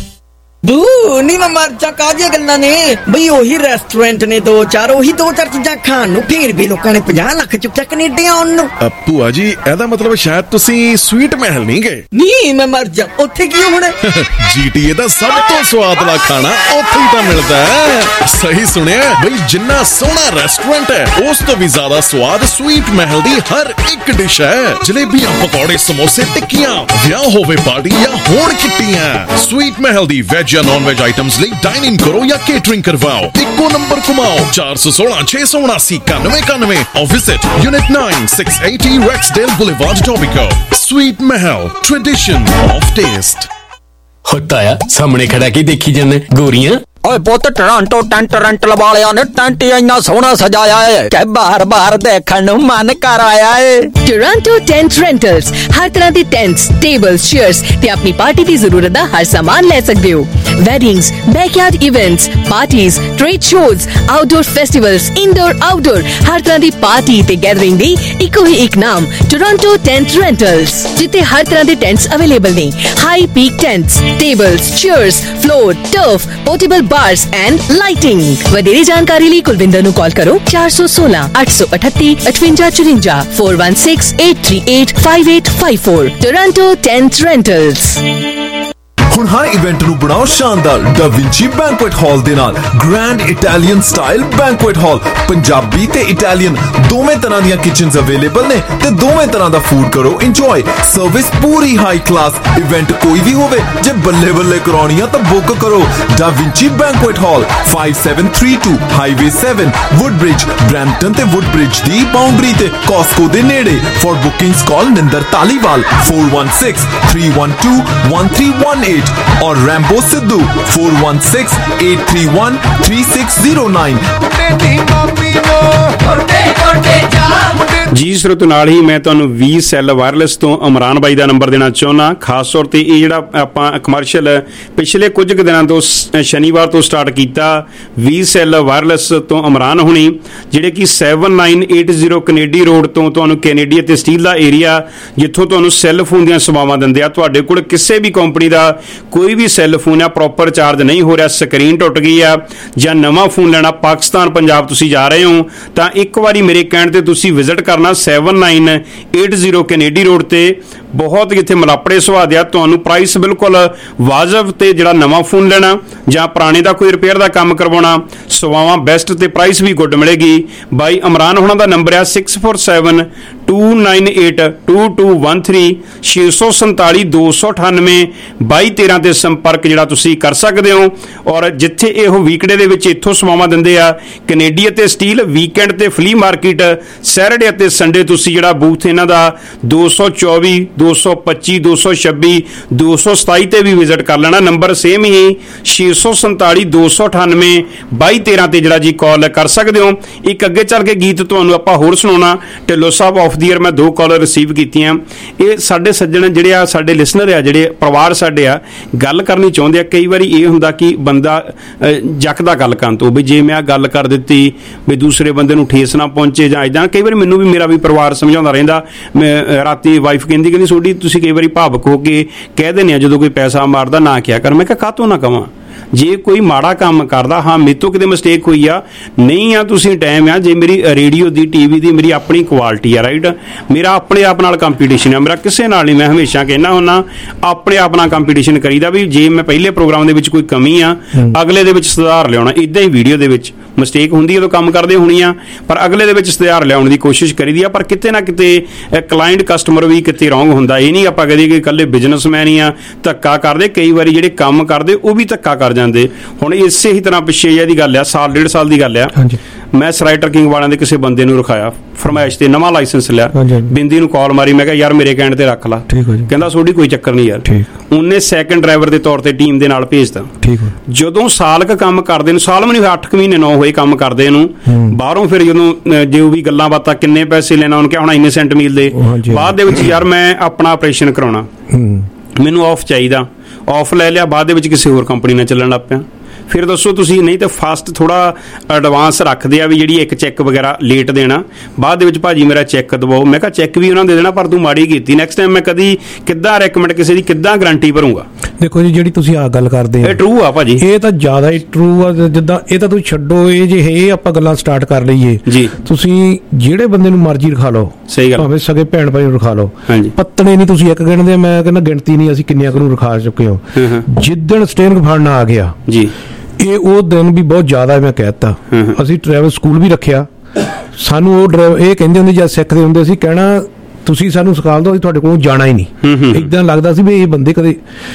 [SPEAKER 3] ਬੂ ਨੀ ਮੈਂ ਮਰ ਜਾ ਕਾਹਦੀਆਂ ਗੱਲਾਂ ਨੇ ਬਈ। ਉਹੀ ਰੈਸਟੋਰੈਂਟ ਨੇ 2-4 ਚੀਜ਼ਾਂ ਖਾਣ ਨੂੰ, ਫੇਰ ਵੀ ਲੋਕਾਂ ਨੇ 50 ਲੱਖ ਚੁੱਕਿਆ ਕੈਨੇਡਾ ਆਉਣ ਨੂੰ।
[SPEAKER 16] ਭੂਆ ਜੀ ਇਹਦਾ ਮਤਲਬ ਸ਼ਾਇਦ ਤੁਸੀਂ ਸਵੀਟ ਮਹਿਲ ਨਹੀਂ ਗਏ।
[SPEAKER 3] ਨਹੀਂ ਮੈਂ ਮਰ ਜਾ, ਉੱਥੇ ਕੀ ਹੋਣਾ?
[SPEAKER 16] GTA ਦਾ ਸਭ ਤੋਂ ਸਵਾਦਲਾ ਖਾਣਾ ਉੱਥੇ ਹੀ ਤਾਂ ਮਿਲਦਾ ਹੈ। ਸਹੀ ਸੁਣਿਆ ਬਈ, ਜਿੰਨਾ ਸੋਹਣਾ ਰੈਸਟੋਰੈਂਟ ਹੈ ਉਸ ਤੋਂ ਵੀ ਜ਼ਿਆਦਾ ਸਵਾਦ ਸਵੀਟ ਮਹਿਲ ਦੀ ਹਰ ਇੱਕ ਡਿਸ਼ ਹੈ। ਜਲੇਬੀਆਂ, ਪਕੌੜੇ, ਸਮੋਸੇ, ਟਿੱਕੀਆਂ, ਵਿਆਹ ਹੋਵੇ ਪਾਰਟੀ ਜਾਂ ਹੋਣ ਕਿੱਟੀਆਂ, ਸਵੀਟ ਮਹਿਲ ਦੀ ਵੈਜ ਜਾਂ ਨॉन वेज आइटम्स ਲਈ डाइन इन करो या केटरिंग करवाओ। इको नंबर घुमाओ 416 679 9191 और visit unit 9 680 Rexdale Boulevard, Etobicoke। Sweet Mahal, tradition of taste।
[SPEAKER 12] होता है सामने खड़ा के देखी जाने गोरियां।
[SPEAKER 6] ਓਏ ਪੁੱਤ ਟੋਰਾਂਟੋ ਟੈਂਟ ਰੈਂਟਲ ਵਾਲਿਆਂ ਨੇ ਟੈਂਟ ਇੰਨਾ ਸੋਹਣਾ ਸਜਾਇਆ ਹੈ ਕਿ ਬਾਹਰ ਦੇਖਣ ਨੂੰ ਮਨ ਕਰ ਆਇਆ ਹੈ।
[SPEAKER 7] ਟੋਰਾਂਟੋ ਟੈਂਟ ਰੈਂਟਲਸ ਹਰ ਤਰ੍ਹਾਂ ਦੇ ਟੈਂਟਸ, ਟੇਬਲਸ, ਚੇਅਰਸ ਤੇ ਆਪਣੀ ਪਾਰਟੀ ਦੀ ਜ਼ਰੂਰਤ ਦਾ ਹਰ ਸਾਮਾਨ ਲੈ ਸਕਦੇ ਹੋ। Weddings, backyard events, parties, trade shows, outdoor festivals, indoor outdoor ਹਰ ਤਰ੍ਹਾਂ ਦੀ ਪਾਰਟੀ ਤੇ ਗੈਦਰਿੰਗ ਦੀ ਇੱਕੋ ਹੀ ਇੱਕ ਨਾਮ ਟੋਰਾਂਟੋ ਟੈਂਟ ਰੈਂਟਲਸ, ਜਿੱਥੇ ਹਰ ਤਰ੍ਹਾਂ ਦੇ ਟੈਂਟਸ ਅਵੇਲੇਬਲ ਨੇ। High peak tents, tables, chairs, floor, turf, portable bars and lighting। ਵਧੇਰੇ ਜਾਣਕਾਰੀ ਲਈ ਕੁਲਵਿੰਦਰ ਨੂੰ ਕਾਲ ਕਰੋ 416 838 5854 416 838 5854। Toronto tent rentals.
[SPEAKER 20] ਹੁਣ ਹਰ ਇਵੈਂਟ ਨੂੰ ਬਣਾਓ ਸ਼ਾਨਦਾਰ ਦਾ ਵਿੰਚੀ ਬੈਂਕੁਏਟ ਹਾਲ ਦੇ ਨਾਲ। Grand Italian style banquet hall, Punjabi ਤੇ ਇਟਾਲੀਅਨ ਦੋਵੇਂ ਤਰ੍ਹਾਂ ਦੀਆਂ ਕਿਚਨਸ ਅਵੇਲੇਬਲ ਨੇ ਤੇ ਦੋਵੇਂ ਤਰ੍ਹਾਂ ਦਾ ਫੂਡ ਕਰੋ ਇੰਜੋਏ। ਸਰਵਿਸ ਪੂਰੀ ਹਾਈ ਕਲਾਸ। ਇਵੈਂਟ ਕੋਈ ਵੀ ਹੋਵੇ, ਜੇ ਬੱਲੇ ਕਰਾਉਣੀ ਆ ਤਾਂ ਬੁੱਕ ਕਰੋ Da Vinci banquet hall 5732 highway 7 Woodbridge, Brampton ਤੇ ਵੁੱਡਬ੍ਰਿਜ ਦੀ ਬਾਉਂਡਰੀ ਤੇ ਕਾਸਕੋ ਦੇ ਨੇੜੇ। For bookings call Ninder Taliwal 4163121318 और रैम्बो सिद्धू 4168313609।
[SPEAKER 13] ਜੀ ਸਰੋਤ ਨਾਲ ਹੀ ਮੈਂ ਤੁਹਾਨੂੰ ਵੀ ਸੈੱਲ ਵਾਇਰਲੈਸ ਤੋਂ ਅਮਰਾਨ ਬਾਈ ਦਾ ਨੰਬਰ ਦੇਣਾ ਚਾਹੁੰਦਾ। ਖਾਸ ਤੌਰ ਤੇ ਇਹ ਜਿਹੜਾ ਆਪਾਂ ਕਮਰਸ਼ੀਅਲ ਪਿਛਲੇ ਕੁਝ ਕੁ ਦਿਨਾਂ ਤੋਂ ਸ਼ਨੀਵਾਰ ਤੋਂ ਸਟਾਰਟ ਕੀਤਾ, ਵੀ ਸੈੱਲ ਵਾਇਰਲੈਸ ਤੋਂ ਅਮਰਾਨ ਹੁਣੀ, ਜਿਹੜੇ ਕਿ 7980 ਕੈਨੇਡੀ ਰੋਡ ਤੋਂ ਤੁਹਾਨੂੰ ਕੈਨੇਡੀ ਅਤੇ ਸਟੀਲ ਦਾ ਏਰੀਆ, ਜਿੱਥੋਂ ਤੁਹਾਨੂੰ ਸੈੱਲ ਫੋਨ ਦੀਆਂ ਸੇਵਾਵਾਂ ਦਿੰਦੇ ਆ। ਤੁਹਾਡੇ ਕੋਲ ਕਿਸੇ ਵੀ ਕੰਪਨੀ ਦਾ ਕੋਈ ਵੀ ਸੈੱਲ ਫੋਨ ਆ ਪ੍ਰੋਪਰ ਚਾਰਜ ਨਹੀਂ ਹੋ ਰਿਹਾ, ਸਕਰੀਨ ਟੁੱਟ ਗਈ ਆ ਜਾਂ ਨਵਾਂ ਫੋਨ ਲੈਣਾ, ਪਾਕਿਸਤਾਨ ਪੰਜਾਬ ਤੁਸੀਂ ਜਾ ਰਹੇ ਹੋ ਤਾਂ ਇੱਕ ਵਾਰੀ ਮੇਰੇ ਕਹਿਣ ਤੇ ਤੁਸੀਂ ਵਿਜ਼ਿਟ ਕਰਨਾ 7980 ਕੈਨੇਡੀ ਰੋਡ ਤੇ। ਬਹੁਤ ਇੱਥੇ ਮਲਾਪੜੇ ਸੁਆਦ ਆ, ਤੁਹਾਨੂੰ ਪ੍ਰਾਈਸ ਬਿਲਕੁਲ ਵਾਜਬ ਤੇ ਜਿਹੜਾ ਨਵਾਂ ਫੋਨ ਲੈਣਾ ਜਾਂ ਪੁਰਾਣੇ ਦਾ ਕੋਈ ਰਿਪੇਅਰ ਦਾ ਕੰਮ ਕਰਵਾਉਣਾ, ਸੇਵਾਵਾਂ ਬੈਸਟ ਤੇ ਪ੍ਰਾਈਸ ਵੀ ਗੁੱਡ ਮਿਲੇਗੀ। ਬਾਈ ਅਮਰਾਨ ਹੋਣਾ ਦਾ ਨੰਬਰ ਆ 6472982213 647-298-2213 ਤੇ ਸੰਪਰਕ ਜਿਹੜਾ ਤੁਸੀਂ ਕਰ ਸਕਦੇ ਹੋ। ਔਰ ਜਿੱਥੇ ਇਹ ਵੀਕਡੇ ਦੇ ਵਿੱਚ ਇੱਥੋਂ ਸੇਵਾਵਾਂ ਦਿੰਦੇ ਆ, ਕੈਨੇਡੀ ਅਤੇ ਸਟੀਲ, ਵੀਕਐਂਡ ਤੇ ਫਲੀ ਮਾਰਕੀਟ, ਸੈਟਰਡੇ ਅਤੇ ਸੰਡੇ ਤੁਸੀਂ ਜਿਹੜਾ ਬੂਥ ਇਹਨਾਂ ਦਾ 224 225 226 227 ਤੇ ਵੀ ਵਿਜ਼ਿਟ ਕਰ ਲੈਣਾ। ਨੰਬਰ ਸੇਮ ਹੀ 647-298-2213 ਤੇ ਜਿਹੜਾ ਜੀ ਕਾਲ ਕਰ ਸਕਦੇ ਹੋ। ਇੱਕ ਅੱਗੇ ਚੱਲ ਕੇ ਗੀਤ ਤੁਹਾਨੂੰ ਆਪਾਂ ਹੋਰ ਸੁਣਾਉਣਾ। Dhillon Sahib of the year ਮੈਂ 2 ਕਾਲਰ ਰਿਸੀਵ ਕੀਤੀਆਂ। ਇਹ ਸਾਡੇ ਸੱਜਣ ਜਿਹੜੇ ਆ, ਸਾਡੇ ਲਿਸਨਰ ਆ, ਜਿਹੜੇ ਪਰਿਵਾਰ ਸਾਡੇ ਆ, ਗੱਲ ਕਰਨੀ ਚਾਹੁੰਦੇ ਆ। ਕਈ ਵਾਰੀ ਇਹ ਹੁੰਦਾ ਕਿ ਬੰਦਾ ਜੱਕਦਾ ਗੱਲ ਕਰਨ ਤੋਂ, ਵੀ ਜੇ ਮੈਂ ਆ ਗੱਲ ਕਰ ਦਿੱਤੀ ਵੀ ਦੂਸਰੇ ਬੰਦੇ ਨੂੰ ਠੇਸ ਨਾ ਪਹੁੰਚੇ ਜਾਂ ਇੱਦਾਂ। ਕਈ ਵਾਰੀ ਮੈਨੂੰ ਵੀ ਮੇਰਾ ਵੀ ਪਰਿਵਾਰ ਸਮਝਾਉਂਦਾ ਰਹਿੰਦਾ। ਮੈਂ ਰਾਤੀ ਵਾਈਫ ਕਹਿੰਦੀ ਤੁਹਾਡੀ ਤੁਸੀਂ ਕਈ ਵਾਰੀ ਭਾਵਕ ਹੋ ਕੇ ਕਹਿ ਦਿੰਦੇ ਆ ਜਦੋਂ ਕੋਈ ਪੈਸਾ ਮਾਰਦਾ ਨਾ ਕਿਹਾ ਕਰ। ਮੈਂ ਕਿਹਾ ਕਾਹਤੋਂ ਨਾ ਕਵਾਂ, ਜੇ ਕੋਈ ਮਾੜਾ ਕੰਮ ਕਰਦਾ, ਹਾਂ ਮੇਰੇ ਤੋਂ ਕਿਤੇ ਮਿਸਟੇਕ ਹੋਈ ਆ, ਨਹੀਂ ਆ ਤੁਸੀਂ ਟਾਈਮ ਆ। ਜੇ ਮੇਰੀ ਰੇਡੀਓ ਦੀ, ਟੀਵੀ ਦੀ ਮੇਰੀ ਆਪਣੀ ਕੁਆਲਿਟੀ ਆ, ਰਾਈਟ, ਮੇਰਾ ਆਪਣੇ ਆਪ ਨਾਲ ਕੰਪੀਟੀਸ਼ਨ ਆ, ਮੇਰਾ ਕਿਸੇ ਨਾਲ ਨਹੀਂ। ਮੈਂ ਹਮੇਸ਼ਾ ਕਹਿੰਦਾ ਹੁੰਦਾ ਆਪਣੇ ਆਪ ਨਾਲ ਕੰਪੀਟੀਸ਼ਨ ਕਰੀਦਾ ਵੀ ਜੇ ਮੈਂ ਪਹਿਲੇ ਪ੍ਰੋਗਰਾਮ ਦੇ ਵਿੱਚ ਕੋਈ ਕਮੀ ਆ, ਅਗਲੇ ਦੇ ਵਿੱਚ ਸੁਧਾਰ ਲਿਆਉਣਾ। ਇੱਦਾਂ ਹੀ ਵੀਡੀਓ ਦੇ ਵਿੱਚ ਮਿਸਟੇਕ ਹੁੰਦੀ ਜਦੋਂ ਕੰਮ ਕਰਦੇ ਹੋਣੀ ਆ, ਪਰ ਅਗਲੇ ਦੇ ਵਿੱਚ ਸੁਧਾਰ ਲਿਆਉਣ ਦੀ ਕੋਸ਼ਿਸ਼ ਕਰੀਦੀ ਆ। ਪਰ ਕਿਤੇ ਨਾ ਕਿਤੇ ਕਲਾਇੰਟ ਕਸਟਮਰ ਵੀ ਕਿਤੇ ਰੋਂਗ ਹੁੰਦਾ। ਇਹ ਨਹੀਂ ਆਪਾਂ ਕਹਦੇ ਕਿ ਇਕੱਲੇ ਬਿਜ਼ਨਸਮੈਨ ਹੀ ਆ ਧੱਕਾ ਕਰਦੇ, ਕਈ ਵਾਰੀ ਜਿਹੜੇ ਕੰਮ ਕਰਦੇ ਉਹ ਵੀ ਧੱਕਾ ਕਰ ਜਾਂਦੇ। ਹੁਣ ਇਸੇ ਹੀ ਤਰ੍ਹਾਂ ਪਿੱਛੇ ਜਿਹੀ ਗੱਲ ਆ, ਸਾਲ 1.5 ਸਾਲ ਦੀ ਗੱਲ ਆ, ਮੈਂ ਸਰਾਈਟਰ ਕਿੰਗ ਵਾਲਿਆਂ ਦੇ ਕਿਸੇ ਬੰਦੇ ਨੂੰ ਰਖਾਇਆ ਫਰਮਾਇਸ਼ ਤੇ, ਨਵਾਂ ਲਾਇਸੈਂਸ ਲਿਆ। ਬਿੰਦੀ ਨੂੰ ਕਾਲ ਮਾਰੀ, ਮੈਂ ਕਿਹਾ ਯਾਰ ਮੇਰੇ ਕਹਿਣ ਤੇ ਰੱਖ ਲਾ। ਕਹਿੰਦਾ ਤੁਹਾਡੀ ਕੋਈ ਚੱਕਰ ਨਹੀਂ ਯਾਰ। ਉਹਨੇ ਸੈਕੰਡ ਡਰਾਈਵਰ ਦੇ ਤੌਰ ਤੇ ਟੀਮ ਦੇ ਨਾਲ ਭੇਜਤਾ। ਜਦੋਂ ਸਾਲ ਕ ਕੰਮ ਕਰਦੇ ਨੂੰ, ਸਾਲ ਵੀ ਨਹੀਂ 8 ਮਹੀਨੇ 9 ਹੋਏ ਕੰਮ ਕਰਦੇ ਨੂੰ, ਬਾਹਰੋਂ ਫਿਰ ਜਦੋਂ ਜੋ ਵੀ ਗੱਲਾਂ ਬਾਤਾਂ ਕਿੰਨੇ ਪੈਸੇ ਲੈਣਾ, ਉਹਨੇ ਕਿਹਾ ਹੁਣ ਇੰਨੇ ਸੈਂਟ ਮੀਲ ਦੇ ਬਾਅਦ ਦੇ ਵਿੱਚ ਯਾਰ ਮੈਂ ਆਪਣਾ ਆਪਰੇਸ਼ਨ ਕਰਾਉਣਾ, ਮੈਨੂੰ ਆਫ ਚਾਹੀਦਾ। ਆਫ ਲੈ ਲਿਆ, ਬਾਅਦ ਦੇ ਵਿੱਚ ਕਿਸੇ ਹੋਰ ਕੰਪਨੀ ਨਾਲ ਚੱਲਣ ਲੱਗ ਪਿਆ। ਫਿਰ ਦੱਸੋ ਤੁਸੀਂ, ਨਹੀਂ ਤਾਂ ਫਸਟ ਥੋੜਾ ਐਡਵਾਂਸ ਰੱਖਦੇ ਆ ਵੀ ਜਿਹੜੀ ਇੱਕ ਚੈੱਕ ਵਗੈਰਾ ਲੇਟ ਦੇਣਾ, ਬਾਅਦ ਦੇ ਵਿੱਚ ਭਾਜੀ ਮੇਰਾ ਚੈੱਕ ਦਵਾਓ। ਮੈਂ ਕਿਹਾ ਚੈੱਕ ਵੀ ਉਹਨਾਂ ਦੇ ਦੇਣਾ, ਪਰ ਤੂੰ ਮਾੜੀ ਕੀਤੀ, ਨੈਕਸਟ ਟਾਈਮ ਮੈਂ ਕਦੀ ਕਿੱਦਾਂ ਰეკਮੈਂਡ ਕਿਸੇ ਦੀ ਕਿੱਦਾਂ ਗਰੰਟੀ ਭਰੂੰਗਾ।
[SPEAKER 14] ਦੇਖੋ ਜੀ, ਜਿਹੜੀ ਤੁਸੀਂ ਆ ਗੱਲ ਕਰਦੇ
[SPEAKER 13] ਇਹ ਟਰੂ ਆ ਭਾਜੀ,
[SPEAKER 14] ਇਹ ਤਾਂ ਜ਼ਿਆਦਾ ਹੀ ਟਰੂ ਆ। ਜਿੱਦਾਂ ਇਹ ਤਾਂ ਤੁਸੀਂ ਛੱਡੋ, ਇਹ ਜੇ ਇਹ ਆਪਾਂ ਗੱਲਾਂ ਸਟਾਰਟ ਕਰ ਲਈਏ ਜੀ, ਤੁਸੀਂ ਜਿਹੜੇ ਬੰਦੇ ਨੂੰ ਮਰਜ਼ੀ ਰਖਾ ਲਓ, ਸਹੀ ਗੱਲ, ਭਾਵੇਂ ਸਗੇ ਭੈਣ ਭਾਈ ਨੂੰ ਰਖਾ ਲਓ, ਪੱਤਣੇ ਨਹੀਂ ਤੁਸੀਂ ਇੱਕ ਗਿਣਦੇ, ਮੈਂ ਕਹਿੰਦਾ ਗਿਣਤੀ ਨਹੀਂ ਅਸੀਂ ਕਿੰਨਿਆਂ ਨੂੰ ਰਖਾ ਚੁੱਕੇ ਹੋ। ਜਿੱਦਣ ਸਟੇਰਿੰਗ ਫੜਨਾ ਆ ਗਿਆ ਜੀ, ਇਹ ਉਹ ਦਿਨ ਵੀ ਬਹੁਤ ਜ਼ਿਆਦਾ ਮੈਂ ਕਹਿਤਾ। ਅਸੀਂ ਟਰੈਵਲ ਸਕੂਲ ਵੀ ਰੱਖਿਆ, ਸਾਨੂੰ ਉਹ ਡਰਾਈਵਰ ਇਹ ਕਹਿੰਦੇ ਹੁੰਦੇ, ਜਦ ਸਿੱਖਦੇ ਹੁੰਦੇ ਸੀ, ਕਹਿਣਾ ਤੁਸੀਂ ਸਾਨੂੰ ਸਿਖਾ ਦਿਓ, ਅਸੀਂ ਤੁਹਾਡੇ ਕੋਲੋਂ ਜਾਣਾ ਹੀ ਨਹੀਂ। ਇੱਦਾਂ ਲੱਗਦਾ ਸੀ ਵੀ ਇਹ ਬੰਦੇ ਕਦੇ,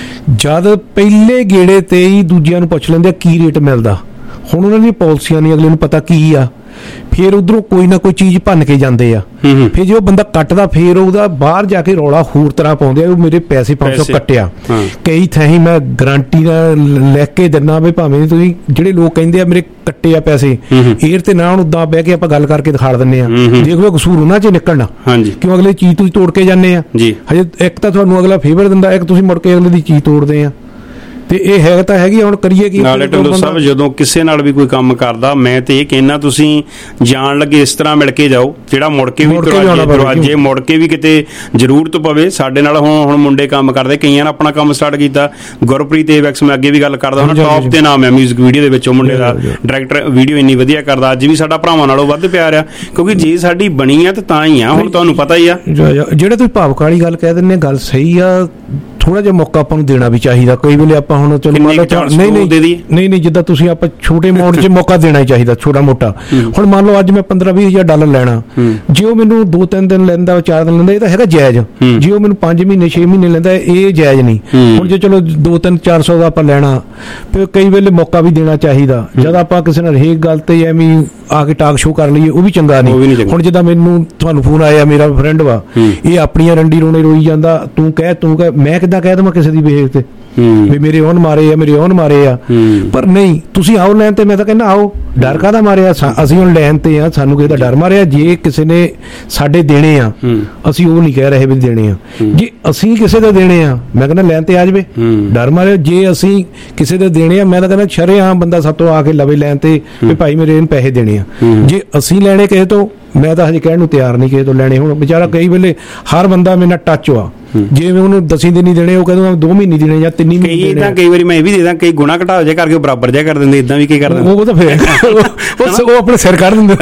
[SPEAKER 14] ਜਦ ਪਹਿਲੇ ਗੇੜੇ ਤੇ ਹੀ ਦੂਜਿਆਂ ਨੂੰ ਪੁੱਛ ਲੈਂਦੇ ਕੀ ਰੇਟ ਮਿਲਦਾ। ਹੁਣ ਉਹਨਾਂ ਦੀਆਂ ਪਾਲਿਸੀਆਂ ਨਹੀਂ ਅਗਲੇ ਨੂੰ ਪਤਾ ਕੀ ਆ, ਫਿਰ ਉਧਰੋਂ ਕੋਈ ਨਾ ਕੋਈ ਚੀਜ਼ ਭੰਨ ਕੇ ਜਾਂਦੇ ਆ। ਫਿਰ ਜੇ ਉਹ ਬੰਦਾ ਕੱਟਦਾ, ਫਿਰ ਉਹਦਾ ਬਾਹਰ ਜਾ ਕੇ ਰੌਲਾ ਹੋਰ ਤਰ੍ਹਾਂ ਪਾਉਂਦੇ ਆ, ਉਹ ਮੇਰੇ ਪੈਸੇ 500 ਕੱਟਿਆ। ਕਈ ਥਾਈਂ ਮੈਂ ਗਰੰਟੀ ਨਾਲ ਲੈ ਕੇ ਦਿੰਦਾ ਵੀ ਭਾਵੇਂ ਤੁਸੀਂ ਜਿਹੜੇ ਲੋਕ ਕਹਿੰਦੇ ਆ ਮੇਰੇ ਕੱਟੇ ਆ ਪੈਸੇ, ਏਅਰ ਤੇ ਨਾ ਹੁਣ ਉਦਾਂ ਬਹਿ ਕੇ ਆਪਾਂ ਗੱਲ ਕਰਕੇ ਦਿਖਾ ਦਿੰਦੇ ਆ, ਦੇਖ ਲਓ ਕਸੂਰ ਉਹਨਾਂ 'ਚ ਨਿਕਲਣਾ, ਕਿਉਂ ਅਗਲੇ ਚੀਜ਼ ਤੁਸੀਂ ਤੋੜ ਕੇ ਜਾਂਦੇ ਆ। ਹਜੇ ਇੱਕ ਤਾਂ ਤੁਹਾਨੂੰ ਅਗਲਾ ਫੇਵਰ ਦਿੰਦਾ, ਇੱਕ ਤੁਸੀਂ ਮੁੜ ਕੇ ਅਗਲੇ ਦੀ ਚੀਜ਼ ਤੋੜਦੇ ਆ। ਤੇ ਇਹ ਹੈ ਤਾਂ ਹੈਗੀ, ਹੁਣ ਕਰੀਏ ਕੀ।
[SPEAKER 13] ਨਾਲੇ ਢਿੱਲੋਂ ਸਾਹਿਬ, ਜਦੋਂ ਕਿਸੇ ਨਾਲ ਵੀ ਕੋਈ ਕੰਮ ਕਰਦਾ, ਮੈਂ ਤੇ ਇਹ ਕਹਿਣਾ ਤੁਸੀਂ ਜਾਣ ਲੱਗੇ ਇਸ ਤਰ੍ਹਾਂ ਮਿਲ ਕੇ ਜਾਓ ਜਿਹੜਾ ਮੁੜ ਕੇ ਵੀ ਦਰਵਾਜ਼ੇ ਮੁੜ ਕੇ ਵੀ ਕਿਤੇ ਜ਼ਰੂਰਤ ਪਵੇ। ਸਾਡੇ ਨਾਲ ਹੁਣ ਮੁੰਡੇ ਕੰਮ ਕਰਦੇ, ਕਈਆਂ ਨੇ ਆਪਣਾ ਕੰਮ ਸਟਾਰਟ ਕੀਤਾ। ਗੁਰਪ੍ਰੀਤ ਏਵੈਕਸ, ਮੈਂ ਅੱਗੇ ਵੀ ਗੱਲ ਕਰਦਾ ਹੁਣ, ਟੌਪ ਤੇ ਨਾਮ ਹੈ ਮਿਊਜ਼ਿਕ ਵੀਡੀਓ ਦੇ ਵਿੱਚ, ਉਹ ਮੁੰਡੇ ਦਾ ਡਾਇਰੈਕਟਰ, ਵੀਡੀਓ ਇੰਨੀ ਵਧੀਆ ਕਰਦਾ। ਅੱਜ ਵੀ ਸਾਡਾ ਭਰਾਵਾਂ ਨਾਲੋਂ ਵੱਧ ਪਿਆਰ ਆ, ਕਿਉਂਕਿ ਜੇ ਸਾਡੀ ਬਣੀ ਆ ਤਾਂ ਹੀ ਆ। ਹੁਣ ਤੁਹਾਨੂੰ ਪਤਾ ਹੀ ਆ,
[SPEAKER 14] ਜਿਹੜੇ ਤੁਸੀਂ ਭਾਵਕ ਵਾਲੀ ਗੱਲ ਕਹਿ ਦਿੰਦੇ, ਗੱਲ ਸਹੀ ਆ। ਥੋੜਾ ਜਿਹਾ ਮੌਕਾ ਆਪਾਂ ਨੂੰ ਦੇਣਾ ਵੀ ਚਾਹੀਦਾ। ਕਈ ਵੇਲੇ ਆਪਾਂ ਹੁਣ ਚਲੋ ਮੰਨ ਲਓ ਨਹੀਂ ਜਿੱਦਾਂ ਤੁਸੀਂ ਆਪਾਂ ਛੋਟੇ ਅਮਾਊਂਟ 'ਚ ਮੌਕਾ ਦੇਣਾ ਹੀ ਚਾਹੀਦਾ, ਛੋਟਾ ਮੋਟਾ। ਹੁਣ ਮੰਨ ਲਓ ਅੱਜ ਮੈਂ 15-20 ਹਜ਼ਾਰ ਡਾਲਰ ਲੈਣਾ, ਜੇ ਉਹ ਮੈਨੂੰ 2-3 ਦਿਨ ਲੈਂਦਾ, 4 ਦਿਨ ਲੈਂਦਾ, ਇਹ ਤਾਂ ਹੈਗਾ ਜਾਇਜ਼। ਜੇ ਉਹ ਮੈਨੂੰ 5 ਮਹੀਨੇ 6 ਮਹੀਨੇ ਲੈਂਦਾ, ਇਹ ਜਾਇਜ਼ ਨਹੀਂ। ਹੁਣ ਜੇ ਚਲੋ 2-3-400 ਦਾ ਆਪਾਂ ਲੈਣਾ, ਫਿਰ ਕਈ ਵੇਲੇ ਮੌਕਾ ਵੀ ਦੇਣਾ ਚਾਹੀਦਾ। ਜਦ ਆਪਾਂ ਕਿਸੇ ਨਾਲ ਹਰੇਕ ਗੱਲ ਤੇ ਐਵੇਂ ਆ ਕੇ ਟਾਕ ਸ਼ੋਅ ਕਰ ਲਈਏ, ਉਹ ਵੀ ਚੰਗਾ ਨਹੀਂ। ਹੁਣ ਜਿੱਦਾਂ ਮੈਨੂੰ ਤੁਹਾਨੂੰ ਫੋਨ ਆਇਆ, ਮੇਰਾ ਫਰੈਂਡ ਵਾ, ਇਹ ਆਪਣੀਆਂ ਰੰਡੀ ਰੋਣੇ ਰੋਈ ਜਾਂਦਾ, ਤੂੰ ਕਹਿ, ਮੈਂ ਕਿੱਦਾਂ ਕਹਿ ਦੇਵਾਂ ਕਿਸੇ ਦੀ ਬਿਹੇਵ ਤੇ। ਵੀ ਮੇਰੇ ਉਹਨ ਮਾਰੇ ਆ, ਮੇਰੇ ਉਹਨ ਮਾਰੇ ਆ, ਪਰ ਨਹੀਂ, ਤੁਸੀਂ ਆਓ ਲੈਣ ਤੇ। ਮੈਂ ਤਾਂ ਕਹਿੰਦਾ ਆਓ, ਡਰ ਕਾਹਦਾ ਮਾਰਿਆ? ਅਸੀਂ ਹੁਣ ਲੈਣ ਤੇ ਆ, ਸਾਨੂੰ ਕਿਸੇ ਦਾ ਡਰ ਮਾਰਿਆ? ਜੇ ਕਿਸੇ ਨੇ ਸਾਡੇ ਦੇਣੇ ਆ, ਅਸੀਂ ਉਹ ਨਹੀਂ ਕਹਿ ਰਹੇ ਵੀ ਦੇਣੇ ਆ, ਜੇ ਅਸੀਂ ਕਿਸੇ ਦੇ ਦੇਣੇ ਆ, ਮੈਂ ਕਹਿੰਦਾ ਲੈਣ ਤੇ ਆ ਜਾਵੇ, ਡਰ ਮਾਰਿਆ। ਜੇ ਅਸੀਂ ਕਿਸੇ ਦੇ ਦੇਣੇ ਆ, ਮੈਂ ਤਾਂ ਕਹਿੰਦਾ ਸ਼ਰੇਆਮ ਬੰਦਾ ਸਭ ਤੋਂ ਆ ਕੇ ਲਵੇ ਲੈਣ ਤੇ ਵੀ ਭਾਈ ਮੇਰੇ ਇਹਨੂੰ ਪੈਸੇ ਦੇਣੇ ਆ। ਜੇ ਅਸੀਂ ਲੈਣੇ ਕਿਸੇ ਤੋਂ, ਮੈਂ ਤਾਂ ਹਜੇ ਕਹਿਣ ਨੂੰ ਤਿਆਰ ਨਹੀਂ ਕਿਸੇ ਤੋਂ ਲੈਣੇ। ਹੁਣ ਵਿਚਾਰਾ ਕਈ ਵੇਲੇ ਹਰ ਬੰਦਾ ਮੇਰੇ ਨਾਲ ਟੱਚ ਆ, ਜੇ ਮੈਂ ਉਹਨੂੰ 10 ਦਿਨ ਨਹੀਂ ਦੇਣੇ, ਉਹ ਕਹਿੰਦਾ 2 ਮਹੀਨੇ ਦੇਣੇ ਜਾਂ 3 ਮਹੀਨੇ ਦੇਣੇ।
[SPEAKER 13] ਕਈ ਵਾਰੀ ਮੈਂ ਇਹ ਵੀ ਦੇ ਦਾਂ, ਕਈ ਗੁਣਾ ਘਟਾ ਜੇ ਕਰਕੇ ਬਰਾਬਰ ਜਿਹਾ ਕਰ ਦਿੰਦੇ, ਇਦਾਂ ਵੀ ਕੀ ਕਰਦੇ
[SPEAKER 14] ਉਹ ਤਾਂ ਫਿਰ ਉਹ ਆਪਣੇ ਸਿਰ ਕੱਢ ਦਿੰਦੇ।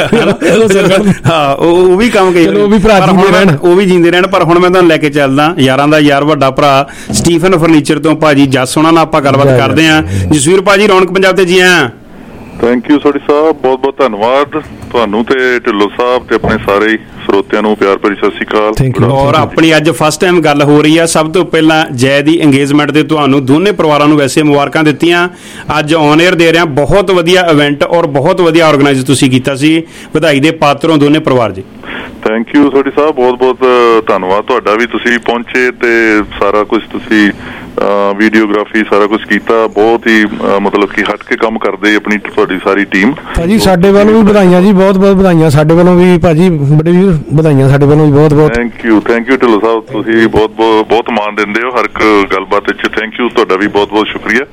[SPEAKER 13] ਹਾਂ, ਉਹ ਵੀ ਕੰਮ ਕਈ
[SPEAKER 14] ਉਹ ਵੀ ਭਰਾ
[SPEAKER 13] ਜੀਂਦੇ ਰਹਿਣ। ਪਰ ਹੁਣ ਮੈਂ ਤੁਹਾਨੂੰ ਲੈ ਕੇ ਚੱਲਦਾ ਯਾਰਾਂ ਦਾ ਯਾਰ, ਵੱਡਾ ਭਰਾ ਸਟੀਫਨ ਫਰਨੀਚਰ ਤੋਂ ਭਾਜੀ ਜੱਸ ਹੋਣਾ ਨਾਲ ਆਪਾਂ ਗੱਲਬਾਤ ਕਰਦੇ ਹਾਂ। ਜਸਵੀਰ ਭਾਜੀ, ਰੌਣਕ ਪੰਜਾਬ ਤੇ ਜੀ ਆਇਆਂ।
[SPEAKER 4] ਥੈਂਕ ਯੂ ਸੋਢੀ ਸਾਹਿਬ, ਬਹੁਤ ਬਹੁਤ ਧੰਨਵਾਦ ਤੁਹਾਨੂੰ ਤੇ ਢਿੱਲੋਂ ਸਾਹਿਬ ਤੇ ਆਪਣੇ ਸਾਰੇ ਸਰੋਤਿਆਂ ਨੂੰ ਪਿਆਰ ਭਰੀ ਸਤਿ ਸ਼੍ਰੀ ਅਕਾਲ।
[SPEAKER 13] ਔਰ ਆਪਣੀ ਅੱਜ ਫਸਟ ਟਾਈਮ ਗੱਲ ਹੋ ਰਹੀ ਆ। ਸਭ ਤੋਂ ਪਹਿਲਾਂ ਜੈ ਦੀ ਇੰਗੇਜਮੈਂਟ ਤੇ ਤੁਹਾਨੂੰ ਦੋਨੇ ਪਰਿਵਾਰਾਂ ਨੂੰ ਵੈਸੇ ਮੁਬਾਰਕਾਂ ਦਿੱਤੀਆਂ। ਅੱਜ ਔਨ 에ਅਰ ਦੇ ਰਿਹਾ, ਬਹੁਤ ਵਧੀਆ ਇਵੈਂਟ ਔਰ ਬਹੁਤ ਵਧੀਆ ਆਰਗੇਨਾਈਜ਼ ਤੁਸੀਂ ਕੀਤਾ ਸੀ। ਵਧਾਈ ਦੇ ਪਾਤਰੋਂ ਦੋਨੇ ਪਰਿਵਾਰ ਜੀ।
[SPEAKER 4] ਥੈਂਕ ਯੂ ਸੋਢੀ ਸਾਹਿਬ, ਬਹੁਤ ਬਹੁਤ ਧੰਨਵਾਦ ਤੁਹਾਡਾ ਵੀ, ਤੁਸੀਂ ਪਹੁੰਚੇ ਤੇ ਸਾਰਾ ਕੁਝ ਤੁਸੀਂ ਵੀਡੀਓਗ੍ਰਾਫੀ ਸਾਰਾ ਕੁਝ ਕੀਤਾ। ਬਹੁਤ ਹੀ ਮਤਲਬ ਕਿ ਹਟ ਕੇ ਕੰਮ ਕਰਦੇ ਆਪਣੀ ਤੁਹਾਡੀ ਸਾਰੀ ਟੀਮ।
[SPEAKER 14] ਭਾਜੀ ਸਾਡੇ ਵੱਲੋਂ ਵੀ ਵਧਾਈਆਂ ਜੀ, ਬਹੁਤ ਬਹੁਤ ਵਧਾਈਆਂ ਸਾਡੇ ਵੱਲੋਂ ਵੀ ਭਾਜੀ, ਬੜੇ ਵੀ ਵਧਾਈਆਂ ਸਾਡੇ ਵੱਲੋਂ ਵੀ ਬਹੁਤ ਬਹੁਤ।
[SPEAKER 4] ਥੈਂਕ ਯੂ ਢਿੱਲੋਂ ਸਾਹਿਬ, ਤੁਸੀਂ ਬਹੁਤ ਮਾਣ ਦਿੰਦੇ ਹੋ ਹਰ ਇੱਕ ਗੱਲਬਾਤ ਵਿੱਚ। ਥੈਂਕ ਯੂ, ਤੁਹਾਡਾ ਵੀ ਬਹੁਤ ਬਹੁਤ ਸ਼ੁਕਰੀਆ।